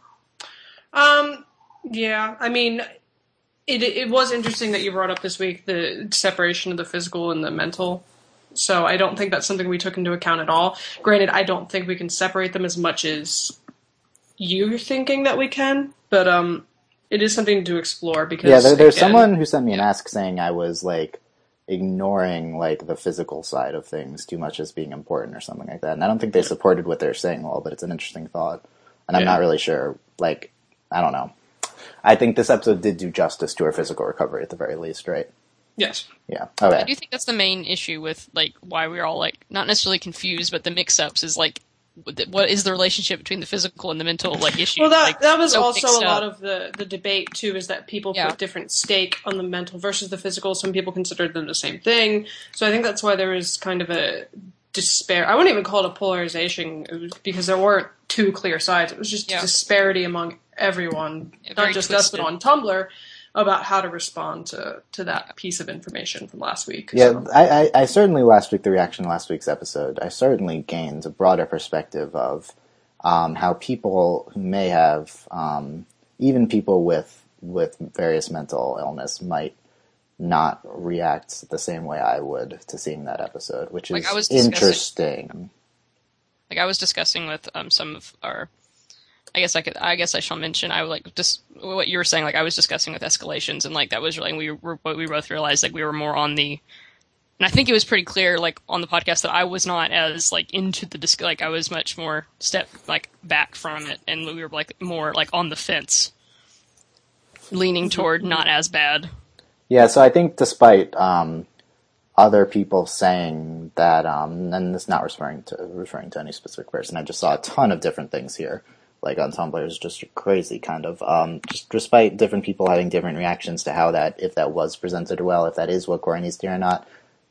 Um. Yeah. I mean, it it was interesting that you brought up this week the separation of the physical and the mental. So I don't think that's something we took into account at all. Granted, I don't think we can separate them as much as you're thinking that we can, but um. It is something to explore because
Yeah, there, there's
again,
someone who sent me an ask saying I was like ignoring like the physical side of things too much as being important or something like that. And I don't think they supported what they're saying well, but it's an interesting thought. And I'm
Yeah.
not really sure. Like, I don't know. I think this episode did do justice to her physical recovery at the very least, right?
Yes.
Yeah.
I
Okay.
do think that's the main issue with like why we're all like not necessarily confused, but the mix-ups is like what is the relationship between the physical and the mental like issues?
Well, that
like,
that was
so
also
mixed
a lot
up.
of the, the debate too. Is that people
Yeah.
put different stake on the mental versus the physical. Some people considered them the same thing. So I think that's why there was kind of a despair. I wouldn't even call it a polarization it was because there weren't two clear sides. It was just
Yeah.
a disparity among everyone,
Yeah,
not
very
just us, but
twisted.
on Tumblr, about how to respond to, to that piece of information from last week.
Yeah,
So,
I, I, I certainly last week, the reaction to last week's episode, I certainly gained a broader perspective of um, how people who may have, um, even people with with various mental illness, might not react the same way I would to seeing that episode, which is
Like, I was discussing-
interesting.
Like I was discussing with um, some of our, I guess I could, I guess I shall mention. I would like just what you were saying. Like I was discussing with escalations, and like that was really we were what we both realized. Like we were more on the, and I think it was pretty clear, like on the podcast, that I was not as like into the disc. Like I was much more step like back from it, and we were like more like on the fence, leaning toward not as bad.
Yeah, so I think despite um, other people saying that, um, and it's not referring to referring to any specific person, I just saw a ton of different things here. Like on Tumblr is just crazy, kind of. Um, just despite different people having different reactions to how that, if that was presented well, if that is what Cora needs to hear or not,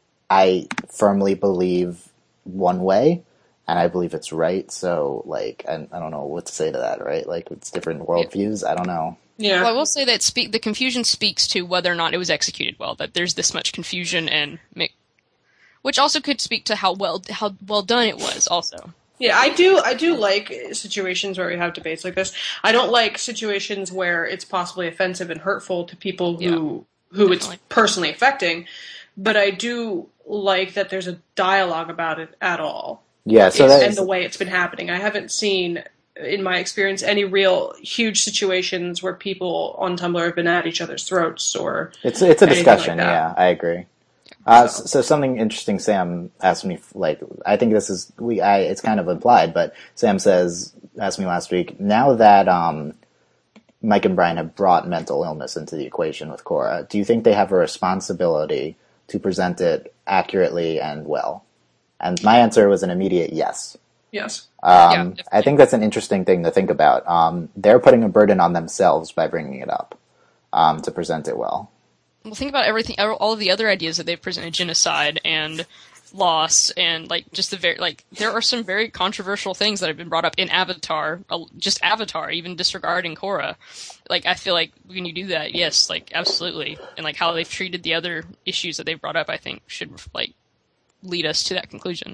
I firmly believe one way, and I believe it's right. So, like, I, I don't know what to say to that, right? Like, it's different worldviews. I don't know.
yeah.
Well, I will say that speak the confusion speaks to whether or not it was executed well. That there's this much confusion and mi- which also could speak to how well how well done it was. Also,
Yeah, I do. I do like situations where we have debates like this. I don't like situations where it's possibly offensive and hurtful to people who
Yeah,
who
definitely.
it's personally affecting. But I do like that there's a dialogue about it at all,
Yeah, so
and
that's
the way it's been happening. I haven't seen, in my experience, any real huge situations where people on Tumblr have been at each other's throats or
it's it's a
anything
discussion.
like that.
Yeah, I agree. Uh, so. so something interesting. Sam asked me, like, I think this is we. I it's kind of implied, but Sam says asked me last week. Now that um, Mike and Brian have brought mental illness into the equation with Cora, do you think they have a responsibility to present it accurately and well? And my answer was an immediate yes.
Yes.
Um,
Yeah, definitely.
I think that's an interesting thing to think about. Um, they're putting a burden on themselves by bringing it up um, to present it well.
well, think about everything, all of the other ideas that they've presented: genocide and loss, and like just the very like there are some very controversial things that have been brought up in Avatar, uh, just Avatar, even disregarding Korra. Like I feel like when you do that, yes, like absolutely, and like how they've treated the other issues that they've brought up, I think should like lead us to that conclusion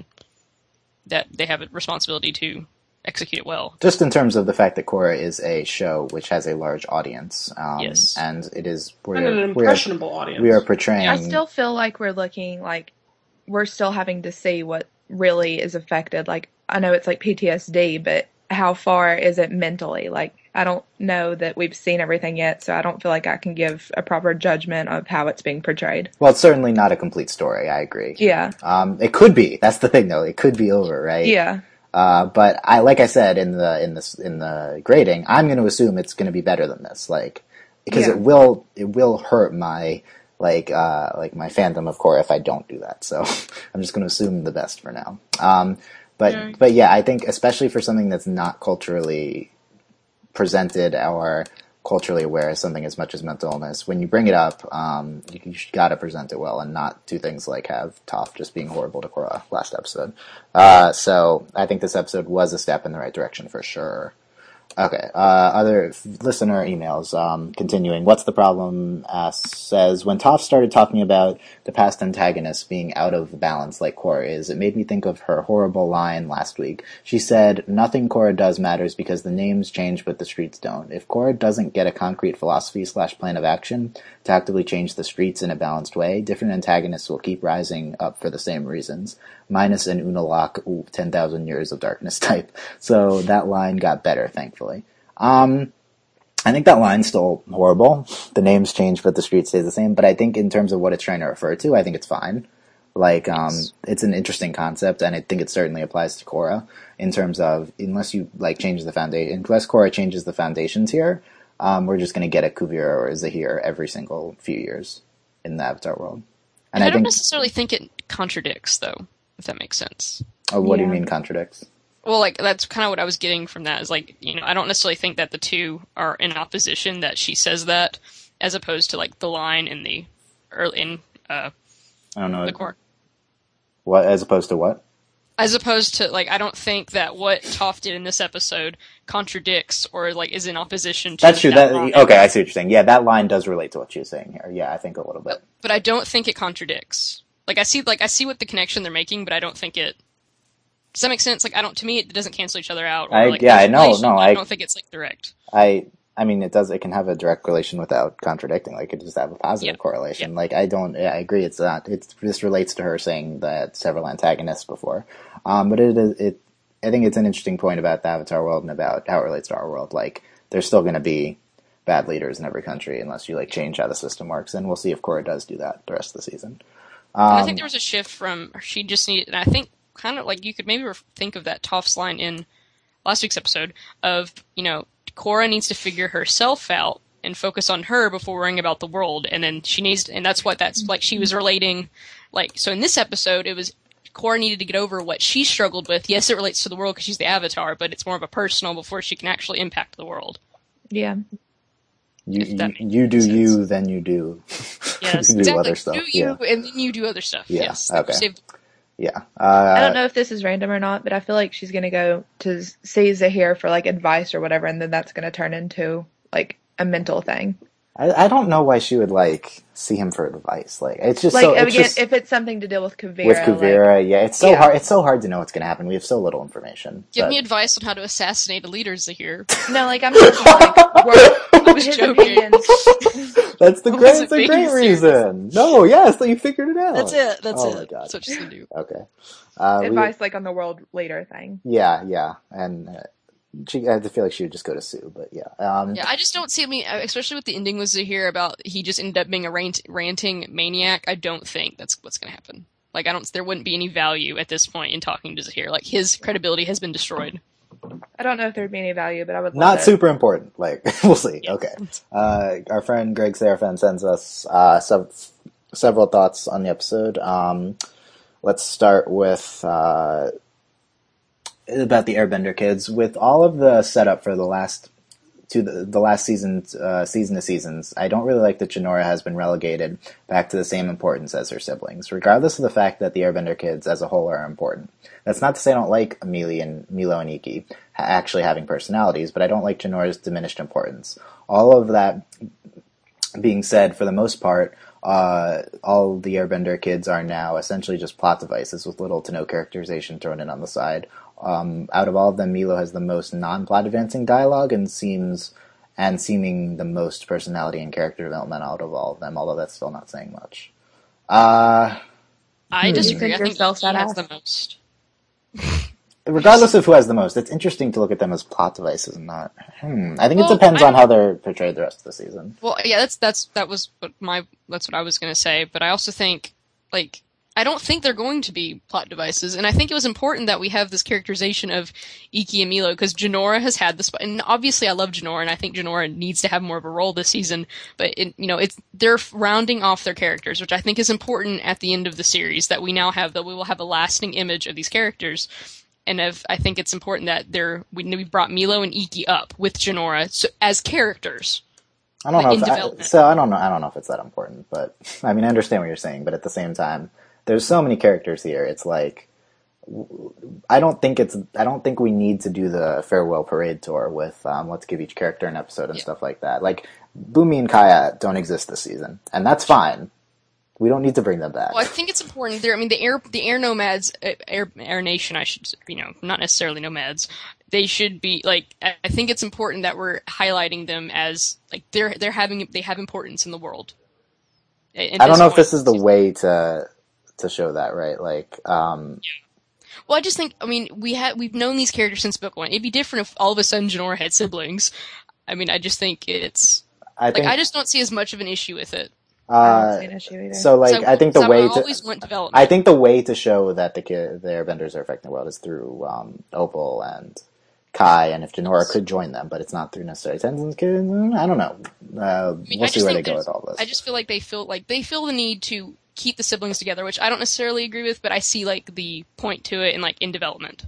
that they have a responsibility to execute it well.
Just in terms of the fact that Korra is a show which has a large audience, um,
Yes.
and it is we're,
And an
we are
impressionable audience.
we are portraying.
I still feel like we're looking like we're still having to see what really is affected. Like I know it's like P T S D, but how far is it mentally? Like I don't know that we've seen everything yet, so I don't feel like I can give a proper judgment of how it's being portrayed.
Well, it's certainly not a complete story. I agree.
Yeah.
Um, it could be. That's the thing, though. It could be over, right?
Yeah.
Uh, but I, like I said in the in this in the grading, I'm going to assume it's going to be better than this, like because
Yeah.
it will it will hurt my like uh, like my fandom of Korra if I don't do that. So I'm just going to assume the best for now. Um, but
Yeah.
but yeah, I think especially for something that's not culturally presented or culturally aware of something as much as mental illness, when you bring it up, um, you, you got to present it well and not do things like have Toph just being horrible to Korra last episode. Uh, so I think this episode was a step in the right direction for sure. Okay, uh, other listener emails. Um, continuing, what's the problem? Asks, says, when Toph started talking about the past antagonists being out of balance like Korra is, it made me think of her horrible line last week. She said, nothing Korra does matters because the names change but the streets don't. If Korra doesn't get a concrete philosophy slash plan of action to actively change the streets in a balanced way, different antagonists will keep rising up for the same reasons. Minus an Unalaq ooh, ten thousand Years of Darkness type. So that line got better, thankfully. Um, I think that line's still horrible. The names change, but the street stays the same. But I think in terms of what it's trying to refer to, I think it's fine. Like, um, it's an interesting concept, and I think it certainly applies to Korra in terms of, unless you, like, change the foundation, unless Korra changes the foundations here, um, we're just going to get a Kuvira or a Zahir every single few years in the Avatar world.
And,
And
I,
I
don't
think,
necessarily think it contradicts, though, if that makes sense.
oh, what do you
Yeah.
mean contradicts?
Well, like, that's kind of what I was getting from that, is, like, you know, I don't necessarily think that the two are in opposition, that she says that, as opposed to, like, the line in the, early, in, uh,
I don't know.
the core.
What, as opposed to what?
As opposed to, like, I don't think that what Toph did in this episode contradicts or, like, is in opposition to
That's true. That,
line.
okay, I see what you're saying. Yeah, that line does relate to what you're saying here. Yeah, I think a little bit.
But I don't think it contradicts. Like, I see, like, I see what the connection they're making, but I don't think it... Does that make sense? Like, I don't, to me, it doesn't cancel each other out. Or,
I-
like,
yeah, I
there's
know,
relation,
no,
I
I-
don't think it's, like, direct.
I, I mean, it does. It can have a direct relation without contradicting. Like, it could just have a positive
Yeah.
correlation.
Yeah.
Like, I don't. Yeah, I agree. It's not. It's this relates to her saying that several antagonists before. Um, but it is. It. I think it's an interesting point about the Avatar world and about how it relates to our world. Like, there's still going to be bad leaders in every country unless you like change how the system works. And we'll see if Korra does do that the rest of the season.
And I
Um,
think there was a shift from, she just needed, and I think kind of like you could maybe ref- think of that Toph's line in last week's episode of, you know, Korra needs to figure herself out and focus on her before worrying about the world. And then she needs, to, and that's what that's like, she was relating, like, so in this episode, it was, Korra needed to get over what she struggled with. Yes, it relates to the world because she's the Avatar, but it's more of a personal before she can actually impact the world.
Yeah.
you,
if that
you,
makes
you do
sense.
you, then you do.
Yes,
you do
exactly.
other stuff.
Do you,
Yeah.
and then you do other stuff.
Yeah,
Yes.
okay.
Save-
Yeah. Uh,
I don't know if this is random or not, but I feel like she's gonna go to see Zahir for like advice or whatever, and then that's gonna turn into like a mental thing.
I, I don't know why she would like see him for advice. Like it's just
Like
so it's
again,
just,
if it's something to deal with Kuvira,
with Kuvira,
like,
yeah, it's so
yeah.
hard. It's so hard to know what's going to happen. We have so little information.
Give
but-
me advice on how to assassinate a leader, Zahir.
no, like I'm talking like word,
I was
his
joking.
opinions.
That's the
I
great.
wasn't
It's a
being
great
serious.
reason. No, yes, you figured it out.
That's it. That's
oh
it.
my god.
That's what she's gonna do.
Okay. Uh, we-
Advice like on the world leader thing.
yeah, yeah, and uh, she. I have to feel like she would just go to Sue, but yeah. Um,
Yeah, I just don't see. I mean, especially with the ending with Zahir about he just ended up being a rant, ranting maniac. I don't think that's what's gonna happen. Like, I don't. There wouldn't be any value at this point in talking to Zahir. Like, his credibility has been destroyed.
I don't know if there'd be any value, but I would love
Not
it.
super important. Like we'll see. Okay. Uh, our friend Greg Serafin sends us uh, some several thoughts on the episode. Um, let's start with uh, about the Airbender kids. With all of the setup for the last to the, the last season, uh, season to seasons, I don't really like that Jinora has been relegated back to the same importance as her siblings, regardless of the fact that the Airbender kids as a whole are important. That's not to say I don't like Amelie and Milo and Iki ha- actually having personalities, but I don't like Jinora's diminished importance. All of that being said, for the most part, uh, all the Airbender kids are now essentially just plot devices with little to no characterization thrown in on the side. Um, out of all of them, Milo has the most non-plot advancing dialogue and seems and seeming the most personality and character development out of all of them, although that's still not saying much. Uh,
I disagree.
think
I think
yourself
Iki
that
has
ass?
the most.
regardless of who has the most, it's interesting to look at them as plot devices and not. Hmm. I think
Well,
it depends
I-
on how they're portrayed the rest of the season.
Well, yeah, that's that's that was what my that's what I was gonna say. But I also think, like, I don't think they're going to be plot devices, and I think it was important that we have this characterization of Iki and Milo, because Jinora has had this, and obviously I love Jinora, and I think Jinora needs to have more of a role this season, but it, you know, it's, they're rounding off their characters, which I think is important at the end of the series, that we now have, that we will have a lasting image of these characters, and if, I think it's important that they're, we, we brought Milo and Iki up with Jinora so, as characters.
I don't
like,
know if I, so I don't know, I don't know if it's that important, but, I mean, I understand what you're saying, but at the same time, there's so many characters here. It's like, I don't think it's, I don't think we need to do the farewell parade tour with, um, let's give each character an episode and yeah. stuff like that. Like, Bumi and Kaya don't exist this season, and that's fine. We don't need to bring them back.
Well, I think it's important. There, I mean, the air, the air nomads, air, air nation, I should, you know, not necessarily nomads. They should be like. I think it's important that we're highlighting them as like they're they're having they have importance in the world.
I don't know if this is the way to. to show that, right? Like, um...
Yeah. Well, I just think, I mean, we have, we've known these characters since book one. It'd be different if all of a sudden Jinora had siblings. I mean, I just think it's... I like, think, I just don't see as much of an issue with it.
Uh, I don't see an issue either. So, like, so I, I think the way I to...
always want development.
I think the way to show that the, the airbenders are affecting the world is through, um, Opal and Kai, and if Jinora could join them, but it's not through necessarily Tenzin's kids. I don't know. Uh, I mean, we'll see where they go with all this.
I just feel like they feel, like, they feel the need to keep the siblings together, which I don't necessarily agree with, but I see like the point to it in like in development.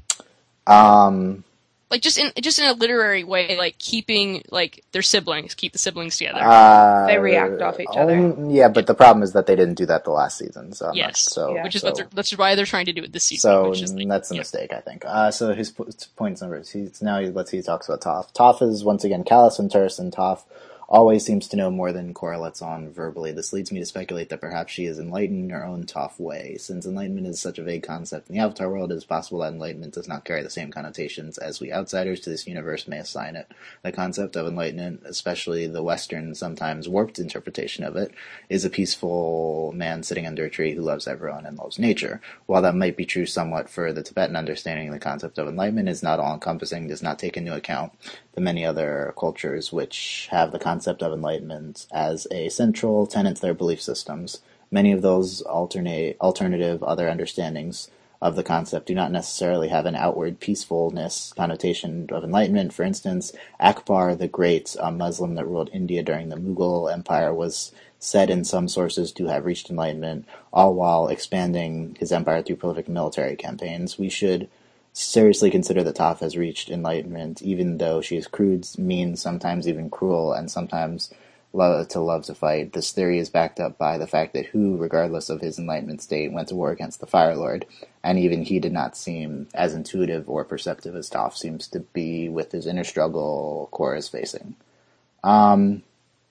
Um,
like just in just in a literary way, like keeping like their siblings, keep the siblings together.
Uh,
they react off each other.
Um, yeah, but the problem is that they didn't do that the last season. So
yes,
so
yeah. which is
so,
what they're, that's why they're trying to do it this season.
So
which is like,
that's a
yeah.
mistake, I think. Uh, so his points numbers. He's now let's see. He talks about Toph. Toph is once again callous and terse, and Toph always seems to know more than Korra lets on verbally. This leads me to speculate that perhaps she is enlightened in her own Toph way. Since enlightenment is such a vague concept in the Avatar world, it is possible that enlightenment does not carry the same connotations as we outsiders to this universe may assign it. The concept of enlightenment, especially the Western, sometimes warped interpretation of it, is a peaceful man sitting under a tree who loves everyone and loves nature. While that might be true somewhat for the Tibetan understanding, the concept of enlightenment is not all-encompassing, does not take into account the many other cultures which have the concept of enlightenment as a central tenet to their belief systems. Many of those alternate, alternative other understandings of the concept do not necessarily have an outward peacefulness connotation of enlightenment. For instance, Akbar the Great, a Muslim that ruled India during the Mughal Empire, was said in some sources to have reached enlightenment, all while expanding his empire through prolific military campaigns. We should seriously consider that Toph has reached enlightenment, even though she is crude, mean, sometimes even cruel, and sometimes love to love to fight. This theory is backed up by the fact that Hu, regardless of his enlightenment state, went to war against the Fire Lord, and even he did not seem as intuitive or perceptive as Toph seems to be with his inner struggle Korra is facing. Um,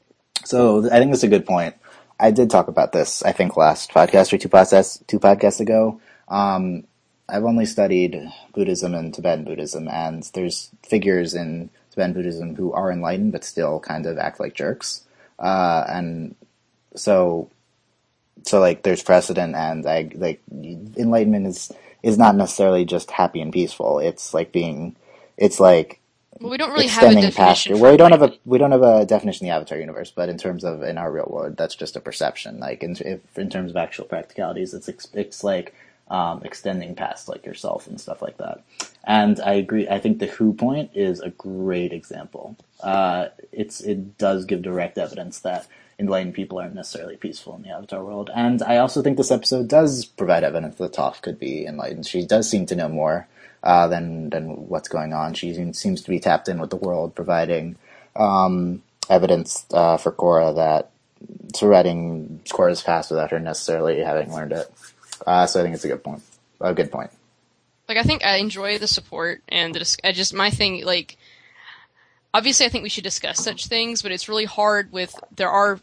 so I think that's a good point. I did talk about this, I think, last podcast or two podcasts, two podcasts ago. Um, I've only studied Buddhism and Tibetan Buddhism, and there's figures in Tibetan Buddhism who are enlightened but still kind of act like jerks. Uh, and so, so like, there's precedent, and I, like, enlightenment is, is not necessarily just happy and peaceful. It's like being, it's like,
well, we don't really have a definition.
Past, well, we don't have a we don't have a definition in the Avatar universe, but in terms of in our real world, that's just a perception. Like in if, in terms of actual practicalities, it's it's like um, extending past like yourself and stuff like that. And I agree. I think the Who point is a great example. Uh, it's it does give direct evidence that enlightened people aren't necessarily peaceful in the Avatar world. And I also think this episode does provide evidence that Toph could be enlightened. She does seem to know more uh, than than what's going on. She seems to be tapped in with the world, providing um, evidence uh, for Korra that threading Korra's past without her necessarily having learned it. Uh, so I think it's a good point. A good point.
Like, I think I enjoy the support and the dis- I just, my thing, like, obviously I think we should discuss such things, but it's really hard with, there are,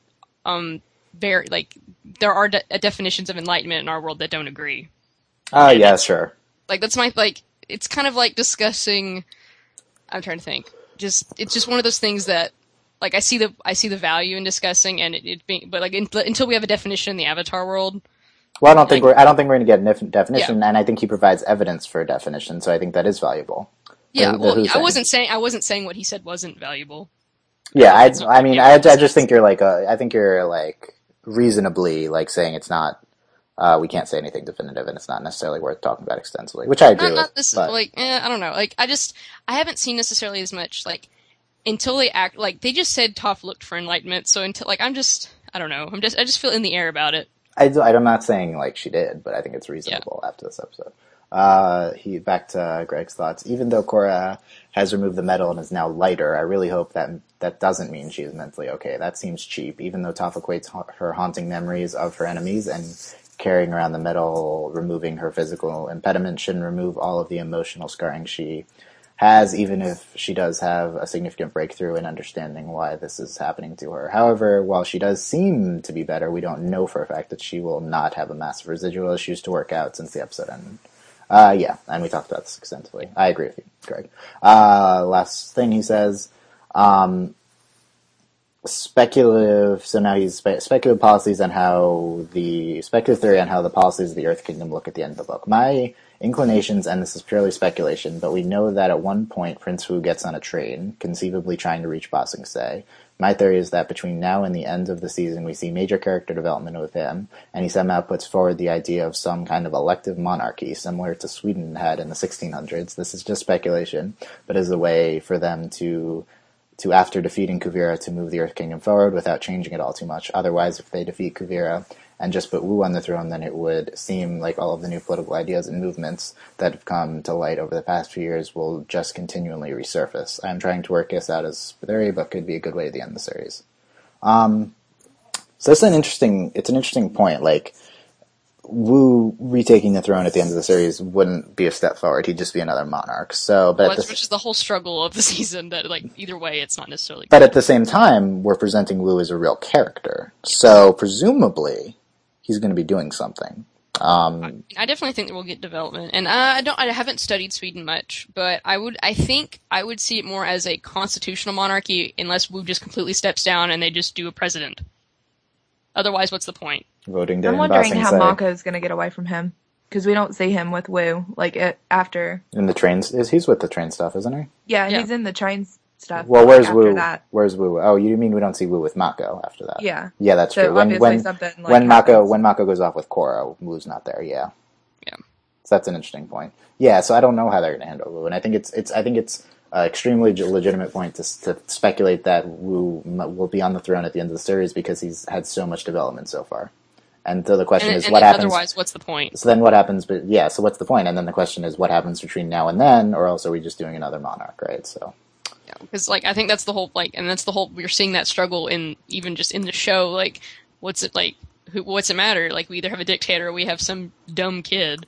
um, very, like, there are de- definitions of enlightenment in our world that don't agree.
Oh, uh, yeah, sure.
Like, that's my, like, it's kind of like discussing, I'm trying to think, just, it's just one of those things that, like, I see the, I see the value in discussing, and it, it being, but, like, in, until we have a definition in the Avatar world.
Well, I don't think like, we're, I don't think we're going to get a nef- definition, yeah. And I think he provides evidence for a definition, so I think that is valuable.
Yeah,
the, the
well, I
thing.
wasn't saying, I wasn't saying what he said wasn't valuable.
Yeah, I, I mean, I, I just think you're, like, a, I think you're, like, reasonably, like, saying it's not, uh, we can't say anything definitive, and it's not necessarily worth talking about extensively, which I agree
not, not
with.
this,
But...
like, eh, I don't know. Like, I just, I haven't seen necessarily as much, like, until they act, like, they just said Toph looked for enlightenment, so until, like, I'm just, I don't know, I'm just, I just feel in the air about it.
I do, I'm not saying, like, she did, but I think it's reasonable yeah. after this episode. Uh, he, back to Greg's thoughts. Even though Korra has removed the medal and is now lighter, I really hope that that doesn't mean she is mentally okay. That seems cheap. Even though Toph equates ha- her haunting memories of her enemies and carrying around the medal, removing her physical impediment shouldn't remove all of the emotional scarring she has, even if she does have a significant breakthrough in understanding why this is happening to her. However, while she does seem to be better, we don't know for a fact that she will not have a massive residual issues to work out since the episode ended. Uh, yeah, and we talked about this extensively. I agree with you, Greg. Uh, last thing he says, um, speculative, so now he's spe- speculative policies on how the, speculative theory on how the policies of the Earth Kingdom look at the end of the book. My inclinations, and this is purely speculation, but we know that at one point Prince Wu gets on a train, conceivably trying to reach Ba Sing Se. My theory is that between now and the end of the season, we see major character development with him, and he somehow puts forward the idea of some kind of elective monarchy, similar to Sweden had in the sixteen hundreds. This is just speculation, but is a way for them to, to after defeating Kuvira, to move the Earth Kingdom forward without changing it all too much. Otherwise, if they defeat Kuvira and just put Wu on the throne, then it would seem like all of the new political ideas and movements that have come to light over the past few years will just continually resurface. I'm trying to work this out as a theory, but could be a good way to end the series. Um, so it's an interesting, it's an interesting point. Like, Wu retaking the throne at the end of the series wouldn't be a step forward. He'd just be another monarch. So, but
well,
the,
which is the whole struggle of the season. That like either way, it's not necessarily.
But good. At the same time, we're presenting Wu as a real character. So presumably, he's going to be doing something. Um,
I, I definitely think that we'll get development, and uh, I don't. I haven't studied Sweden much, but I would. I think I would see it more as a constitutional monarchy, unless Wu just completely steps down and they just do a president. Otherwise, what's the point?
Voting day.
I'm wondering how Mako is going to get away from him, because we don't see him with Wu like it, after.
In the trains, is he's with the train stuff, isn't he?
Yeah,
yeah.
he's in the train stuff.
Well, where's
like,
Wu?
That.
Where's Wu? Oh, you mean we don't see Wu with Mako after that?
Yeah.
Yeah, that's
so
true. When when
something, like,
when Mako
happens.
when Mako goes off with Korra, Wu's not there. Yeah.
Yeah.
So that's an interesting point. Yeah. So I don't know how they're going to handle Wu, and I think it's it's I think it's an extremely legitimate point to to speculate that Wu will be on the throne at the end of the series because he's had so much development so far. And so the question
and,
is,
and
what happens?
Otherwise, what's the point?
So then, what happens? But yeah, so what's the point? And then the question is, what happens between now and then, or else are we just doing another monarch, right? So,
yeah, because like I think that's the whole like, and that's the whole we're seeing that struggle in even just in the show. Like, what's it like? Who, what's it matter? Like, we either have a dictator or we have some dumb kid.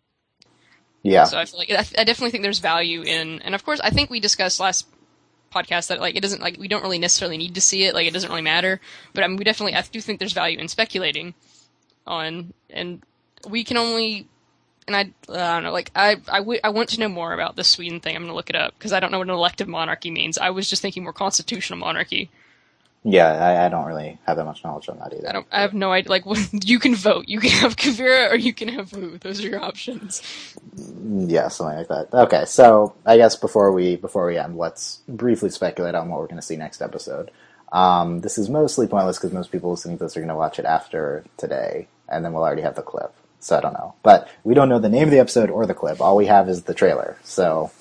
Yeah.
So I feel like I, I definitely think there's value in, and of course, I think we discussed last podcast that like it doesn't like we don't really necessarily need to see it. Like, it doesn't really matter. But I mean, we definitely I do think there's value in speculating on, and we can only, and I, I don't know, like, I, I, w- I want to know more about this Sweden thing. I'm going to look it up, because I don't know what an elective monarchy means. I was just thinking more constitutional monarchy.
Yeah, I, I don't really have that much knowledge on that either.
I don't, I have no idea, like, you can vote. You can have Kuvira, or you can have Wu. Those are your options.
Yeah, something like that. Okay, so, I guess before we, before we end, let's briefly speculate on what we're going to see next episode. Um, this is mostly pointless because most people listening to this are going to watch it after today, and then we'll already have the clip. So I don't know. But we don't know the name of the episode or the clip. All we have is the trailer. So,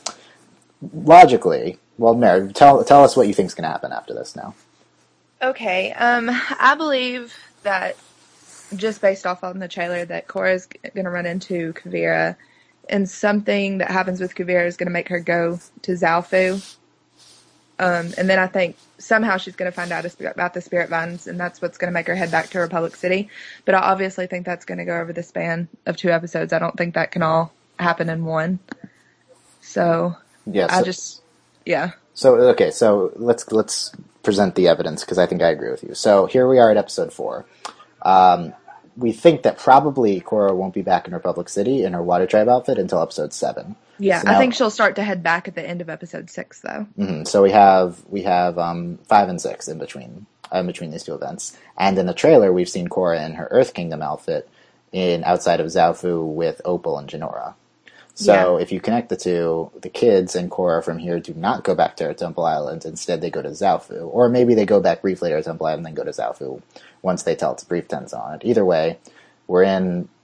logically, well, Mary, tell, tell us what you think is going to happen after this now.
Okay, um, I believe that, just based off on the trailer, that Korra's going to run into Kuvira, and something that happens with Kuvira is going to make her go to Zaofu. Um, and then I think somehow she's going to find out about the spirit vines, and that's what's going to make her head back to Republic City. But I obviously think that's going to go over the span of two episodes. I don't think that can all happen in one. So,
yeah, so,
I just, yeah.
So, okay, so let's let's present the evidence, because I think I agree with you. So here we are at episode four. Um, we think that probably Korra won't be back in Republic City in her Water Tribe outfit until episode seven.
Yeah,
so now,
I think she'll start to head back at the end of episode six, though.
Mm-hmm. So we have we have um, five and six in between in between these two events, and in the trailer we've seen Korra in her Earth Kingdom outfit in outside of Zaofu with Opal and Jinora. So yeah. If you connect the two, the kids and Korra from here do not go back to Air Temple Island. Instead, they go to Zaofu, or maybe they go back briefly to Air Temple Island and then go to Zaofu once they tell its brief tense on it. Either way, we're in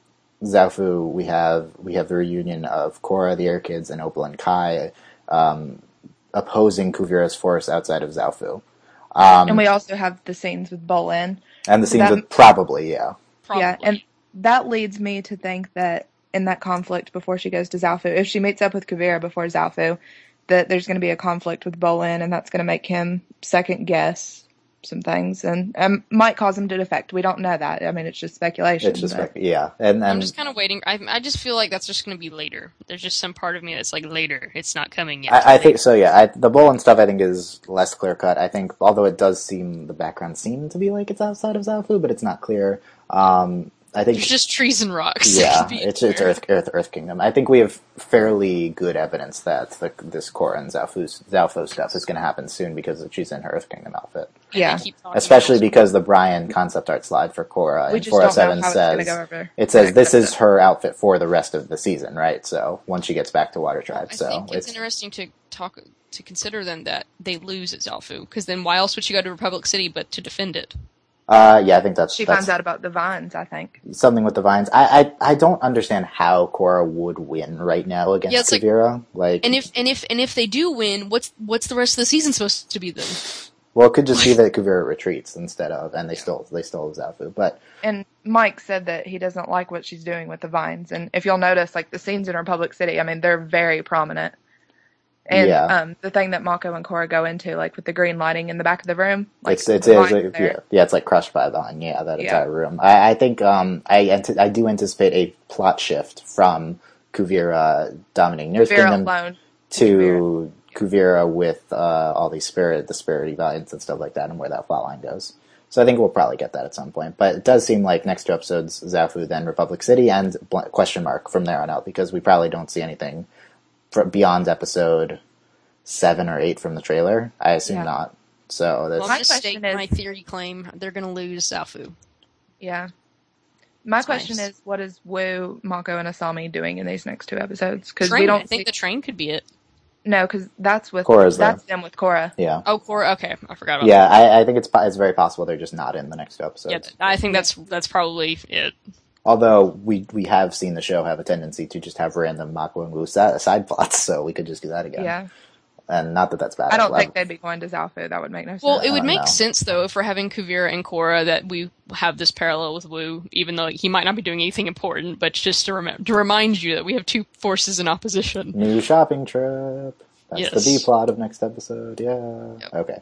Zaofu, we have we have the reunion of Korra, the Air Kids, and Opal and Kai um, opposing Kuvira's force outside of Zaofu. Um,
and we also have the scenes with Bolin.
and the scenes
that,
with probably, yeah.
Probably.
Yeah, and that leads me to think that in that conflict before she goes to Zaofu, if she meets up with Kuvira before Zaofu, that there's going to be a conflict with Bolin, and that's going to make him second guess some things, and um, might cause him to defect. We don't know that. I mean, it's just speculation.
It's just,
but...
yeah. And, and
I'm just kind of waiting. I, I just feel like that's just going to be later. There's just some part of me that's like later. It's not coming yet.
I, I think so. Yeah, I, the Bolin stuff I think is less clear cut. I think, although it does seem the background seem to be like it's outside of Zaofu, but it's not clear. Um, I think
There's just trees and rocks.
Yeah, it's it's Earth, Earth Earth Kingdom. I think we have fairly good evidence that the, this Korra and Zaofu's, Zaofu stuff is going to happen soon because she's in her Earth Kingdom outfit.
Yeah,
especially because the Brian concept art slide for Korra
we
in four oh seven says
go over.
it says this is her outfit for the rest of the season, right? So once she gets back to Water Tribe,
I
so
think it's, it's interesting to talk to consider then that they lose at Zaofu, because then why else would she go to Republic City but to defend it?
Uh, yeah, I think that's...
She
that's
finds out about the vines, I think.
Something with the vines. I, I, I don't understand how Korra would win right now against
yeah, it's
Kuvira. Like,
like, and if and if and if they do win, what's what's the rest of the season supposed to be then?
Well, it could just be that Kuvira retreats instead of, and they still they still have Zaofu. But
and Mike said that he doesn't like what she's doing with the vines. And if you'll notice, like the scenes in Republic City, I mean, they're very prominent. And
yeah.
um, the thing that Mako and Korra go into, like with the green lighting in the back of the room, like
it's it's,
the
it's like, yeah, yeah, it's like crushed by the vine. Yeah, that
Yeah.
entire room. I, I think um I ant- I do anticipate a plot shift from Kuvira dominating Earth
Kuvira
Kingdom
alone
to Kuvira with uh, all these spirit, the spirit vines and stuff like that, and where that plotline goes. So I think we'll probably get that at some point. But it does seem like next two episodes, Zaofu, then Republic City, and bl- question mark from there on out, because we probably don't see anything for, beyond episode seven or eight from the trailer. I assume
Yeah.
not. So that's
Well,
My
I'm just
question
state
is-
my theory claim they're going to lose Zaofu.
Yeah. My
That's
question
nice.
is, what is Wu, Mako, and Asami doing in these next two episodes? Because
Train,
we don't
I think
see-
the train could be it.
no, because that's with
Korra's there.
that's them with Korra.
yeah.
Oh, Korra. Okay, I forgot about
Yeah, I, I think it's po- it's very possible they're just not in the next two
that.
episodes.
Yeah, I think that's that's probably it.
Although we we have seen the show have a tendency to just have random Mako and Wu sa- side plots, so we could just do that again.
Yeah.
And not that that's bad.
I don't
Well,
think they'd be going to Zaofu. That would make no sense.
Well, it
I
would
don't
make
know.
sense though if we're having Kuvira and Korra that we have this parallel with Wu, even though he might not be doing anything important, but just to rem- to remind you that we have two forces in opposition.
New shopping trip. That's
Yes.
the B plot of next episode. Yeah.
Yep.
Okay.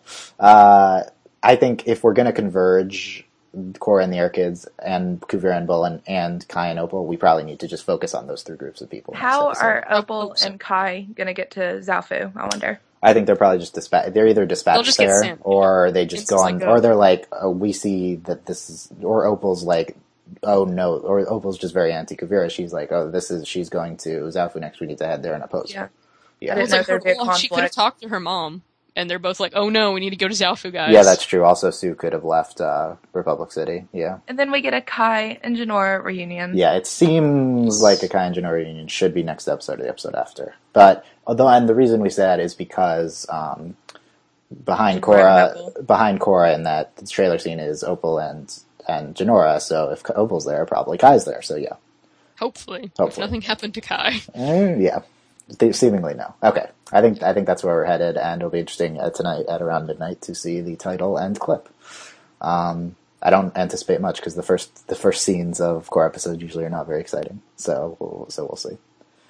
Uh, I think if we're gonna converge Korra and the Air Kids and Kuvira and Bolin and Kai and Opal, we probably need to just focus on those three groups of people. next
How
episode.
are Opal
hope so.
and Kai going to get to Zaofu? I wonder.
I think they're probably just dispatched. They're either dispatched
just get
there,
sent.
or they just
It's
go
just
on,
like a-
or they're like, oh, we see that this is, or Opal's like, oh no, or Opal's just very anti-Kuvira. She's like, oh, this is, she's going to Zaofu next. We need to head there and oppose
Yeah.
her.
I
Yeah,
didn't
It's
know
like her,
there'd be a
well, she could have
conflict.
talked to her mom, and they're both like, "Oh no, we need to go to Zaofu, guys."
yeah, that's true. Also, Sue could have left uh, Republic City. Yeah,
And then we get a Kai and Janora reunion.
yeah. It seems like a Kai and Janora reunion should be next episode or the episode after. But although, and the reason we say that is because um, behind
Janora and
Korra, behind Korra in that trailer scene is Opal and and Janora. So if Opal's there, probably Kai's there. So yeah,
Hopefully, if
Hopefully.
nothing happened to Kai.
Eh, yeah. Th- Seemingly no. Okay, I think I think that's where we're headed, and it'll be interesting uh, tonight at around midnight to see the title and clip. Um, I don't anticipate much because the first the first scenes of core episodes usually are not very exciting. So we'll, so we'll see.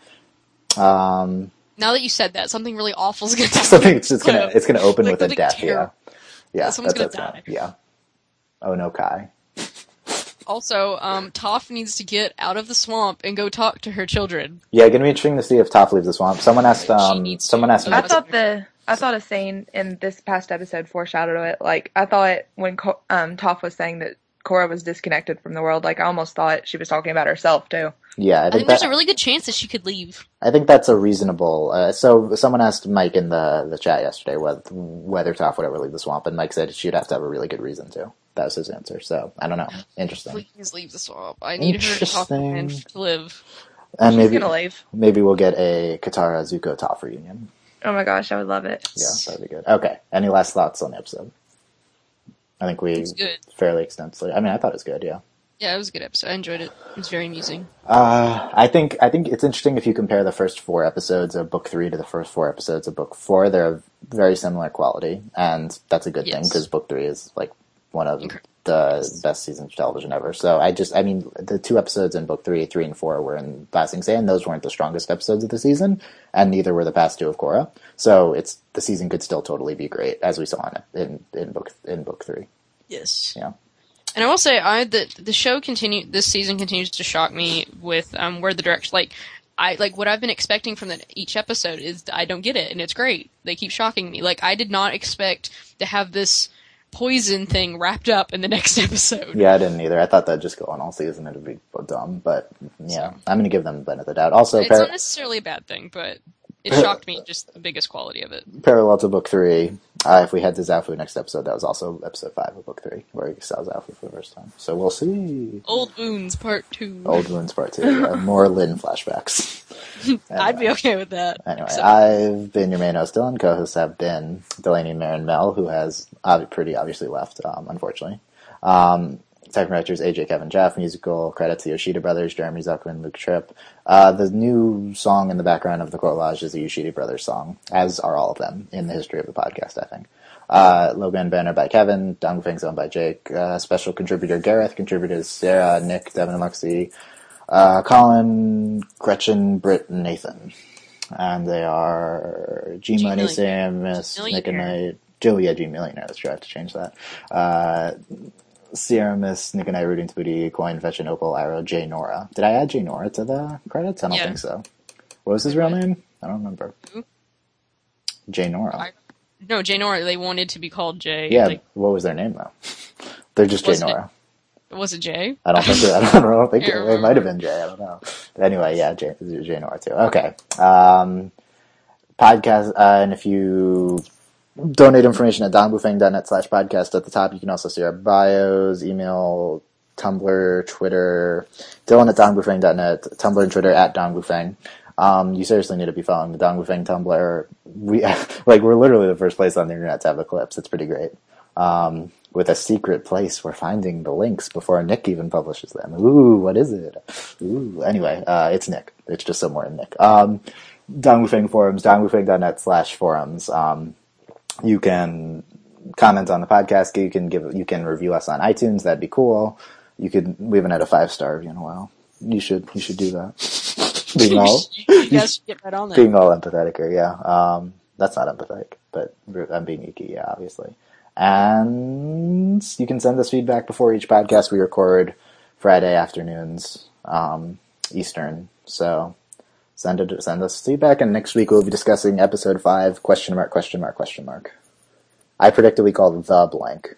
Um,
Now that you said that, something really awful is going to
something it's just gonna it's gonna open
Like
with a
something
death.
terrible.
Yeah, yeah.
Someone's
that's
gonna
what's
die.
Yeah. Oh no, Kai.
Also, um, Toph needs to get out of the swamp and go talk to her children.
Yeah, gonna be interesting to see if Toph leaves the swamp. Someone asked. Um,
needs to.
someone asked.
I
That's-
thought the I thought a scene in this past episode foreshadowed it. Like I thought when Ko- um, Toph was saying that Korra was disconnected from the world, like I almost thought she was talking about herself too.
Yeah, I
I
think,
think there's
that,
a really good chance that she could leave.
I think that's a reasonable. Uh, so someone asked Mike in the, the chat yesterday whether, whether Toph would ever leave the swamp, and Mike said she'd have to have a really good reason to. That was his answer. So I don't know. Interesting.
Please leave the swamp. I need her to talk
Interesting.
and to live.
And
She's
maybe
gonna leave.
maybe we'll get a Katara Zuko Toph reunion.
Oh my gosh, I would love it.
Yeah, that'd be good. Okay. Any last thoughts on the episode? I think we
It's good.
fairly extensively. I mean, I thought it was good. Yeah.
Yeah, it was a good episode. I enjoyed it. It was very amusing.
Uh, I think I think it's interesting if you compare the first four episodes of book three to the first four episodes of book four. They're of very similar quality, and that's a good
Yes.
thing because book three is like one of
Incredible.
the
Yes.
best seasons of television ever. So I just, I mean, the two episodes in book three, three and four were in Ba Sing Se, and those weren't the strongest episodes of the season, and neither were the past two of Korra. So it's the season could still totally be great, as we saw in in, in book in book three.
Yes.
Yeah.
And I will say, I the the show continue this season continues to shock me with um where the direction like I like what I've been expecting from the, each episode is I don't get it, and it's great. They keep shocking me. Like I did not expect to have this poison thing wrapped up in the next episode.
Yeah, I didn't either. I thought that'd just go on all season. It'd be dumb, but yeah, I'm going to give them the benefit of the doubt. Also,
It's
par-
not necessarily a bad thing, but it shocked me just the biggest quality of it.
parallel to book three, uh, if we head to Zafu next episode, that was also episode five of book three, where we saw Zafu for the first time. So we'll see.
Old Wounds Part Two.
Old Wounds Part Two. Yeah, more Lynn flashbacks.
I'd be okay with that.
Anyway,
So-
I've been your main host, Dylan. Co-hosts have been Delaney, Marin, Mel, who has ob- pretty obviously left, um, unfortunately. Um, Technical directors A J, Kevin, Jeff. Musical credits to Yoshida Brothers, Jeremy Zuckman, Luke Tripp. Uh, the new song in the background of the collage is a Yoshida Brothers song, as are all of them in the history of the podcast, I think. Uh, Logan banner by Kevin, Dong Feng Zone by Jake. Uh, special contributor Gareth, contributors Sarah, Nick, Devin, and Lexi. Uh, Colin, Gretchen, Britt, and Nathan. And they are G Money,
G
Sam, Miss, Nick and
Millionaire.
Knight. Joe, yeah, G Millionaire. That's true. I have to change that. Uh, Sierra, Miss, Nick and I, Rooting to Booty, Coin, Fetch, and Opal, Arrow, J Nora. Did I add J Nora to the credits? I don't
Yeah.
think so. What was his real name? I don't remember.
Who?
J Nora.
I- No, Jay Nora. They wanted to be called Jay.
yeah,
Like,
what was their name, though? They're just J
Wasn't it-
Nora.
was it Jay?
I don't think it, I don't, I don't think it,
Can't
it
remember.
might have been Jay. I don't know. But anyway, yeah, Jay, Jay Nora too. Okay. Um, podcast, uh, and if you donate information at dongbufeng.net slash podcast at the top, you can also see our bios, email, Tumblr, Twitter, Dylan at dongbufeng.net, Tumblr and Twitter at dongbufeng. Um, you seriously need to be following the Dong Bufeng Tumblr. We, like, we're literally the first place on the internet to have the clips. It's pretty great. Um, with a secret place, we're finding the links before Nick even publishes them. Ooh, what is it? Ooh, anyway, uh, it's Nick. It's just somewhere in Nick. Um, Dong Bufeng forums, dongbufeng.net slash forums. Um, you can comment on the podcast. You can give, you can review us on iTunes. That'd be cool. You could, we haven't had a five star review in a while. You should, you should do that. Being all,
you guys should get right on that.
being all empathetic here, yeah. Um, that's not empathetic, but I'm being icky, yeah, obviously. And you can send us feedback before each podcast. We record Friday afternoons, um, Eastern. So send it, send us feedback, and next week we'll be discussing episode five, question mark, question mark, question mark. I predict a week called The Blank.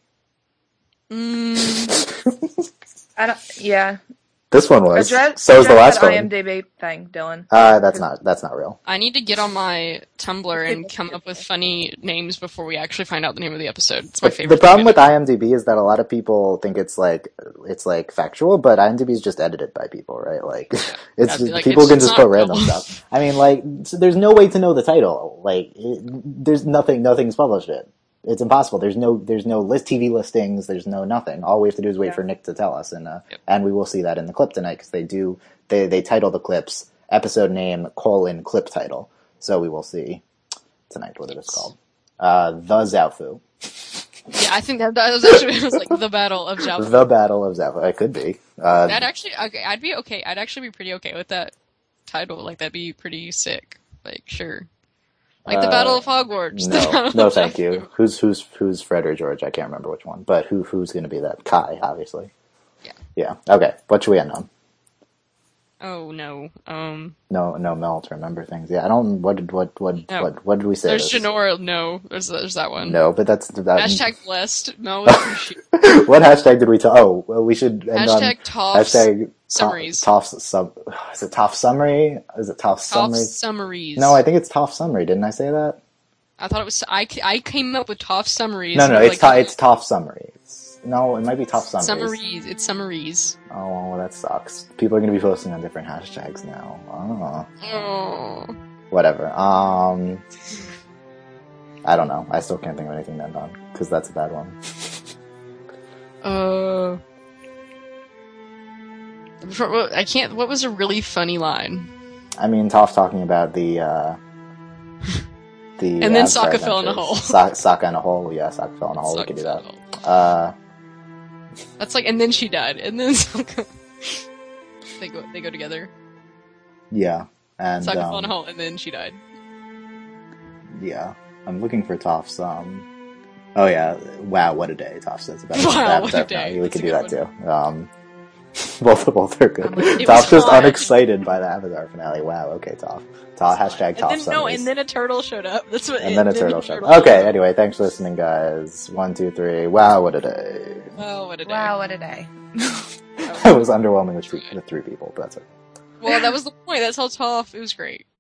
Mm,
I don't. Yeah.
This one was.
Address,
So was the
address
last
that
one.
IMDb thing, Dylan.
Uh, that's not, that's not real.
I need to get on my Tumblr and come up with funny names before we actually find out the name of the episode. It's my
The,
favorite.
the problem
thing
with IMDb is that a lot of people think it's like it's like factual, but IMDb is just edited by people, right? Like, it's
I'd be like,
people
it's-
can
it's
just
not
put random
real.
stuff. I mean, like, so there's no way to know the title. Like, it, there's nothing, nothing's published it. It's impossible. There's no, there's no list T V listings. There's no nothing. All we have to do is wait
Yeah.
for Nick to tell us, and uh,
Yep.
and we will see that in the clip tonight because they do they they title the clips episode name colon clip title. So we will see tonight what it is called. Uh, the Zaofu.
Yeah, I think that, that was actually it was like the Battle of Zhao.
The Battle of Zaofu. It could be. Uh,
That actually, okay, I'd be okay. I'd actually be pretty okay with that title. Like that'd be pretty sick. Like sure, like the
Uh,
Battle of Hogwarts. The
No,
Battle
no,
of
thank
Zhao.
you. Who's who's who's Fred or George? I can't remember which one, but who who's going to be that? Kai, obviously.
Yeah.
Yeah. Okay. What should we end on?
Oh no. Um.
No, no, Mel to remember things. Yeah, I don't. What did what what
No.
what what did we say?
There's
this?
Janora. No. There's there's that one.
No, but that's that.
Hashtag blessed. No. It's appreciate-
What hashtag did we? Ta- oh, well, we should end on
Hashtag Toffs
hashtag
summaries.
Toffs sum. Is it Toff summary? Is it Toff
Top
summary?
summaries.
No, I think it's Toff summary. Didn't I say that?
I thought it was. I, I came up with Toff summaries.
No, no,
and,
it's
like,
to, it's Toff summaries. No, it might be Toff summaries.
summaries. It's summaries.
Oh, well, that sucks. People are going to be posting on different hashtags now. Oh.
Oh.
Whatever. Um, I don't know. I still can't think of anything to end on, because that's a bad one.
Uh. I can't. What was a really funny line?
I mean, Toph talking about the uh, the
and then
Avatar
Sokka fell in a
adventures.
hole.
Sa- Sokka in a hole. Yeah, Sokka fell in a hole.
Sokka
we could do
fell
that.
in a hole.
Uh,
That's like, and then she died, and then Sokka. they go. They go together.
yeah, and
Sokka fell in a
um,
hole, and then she died.
yeah, I'm looking for Toph's. Um, oh yeah, wow, what a day! Toph says about
Wow,
the
what a
Avatar
day.
finale. We
That's
could
a
do that
good
too. Um, both both are good.
It
Toph's
was
just
fun.
unexcited by the Avatar finale. Wow, okay, Toph. Toph hashtag Toph
And then, no,
summaries.
and then a turtle showed up. That's what.
And then a turtle showed up. Okay, anyway, thanks for listening, guys. One, two, three. Wow, what a day.
Oh, what a day!
Wow, what a day.
It was underwhelming with three, with three people, but that's it.
Well, that was the point. That's how tough. It was great.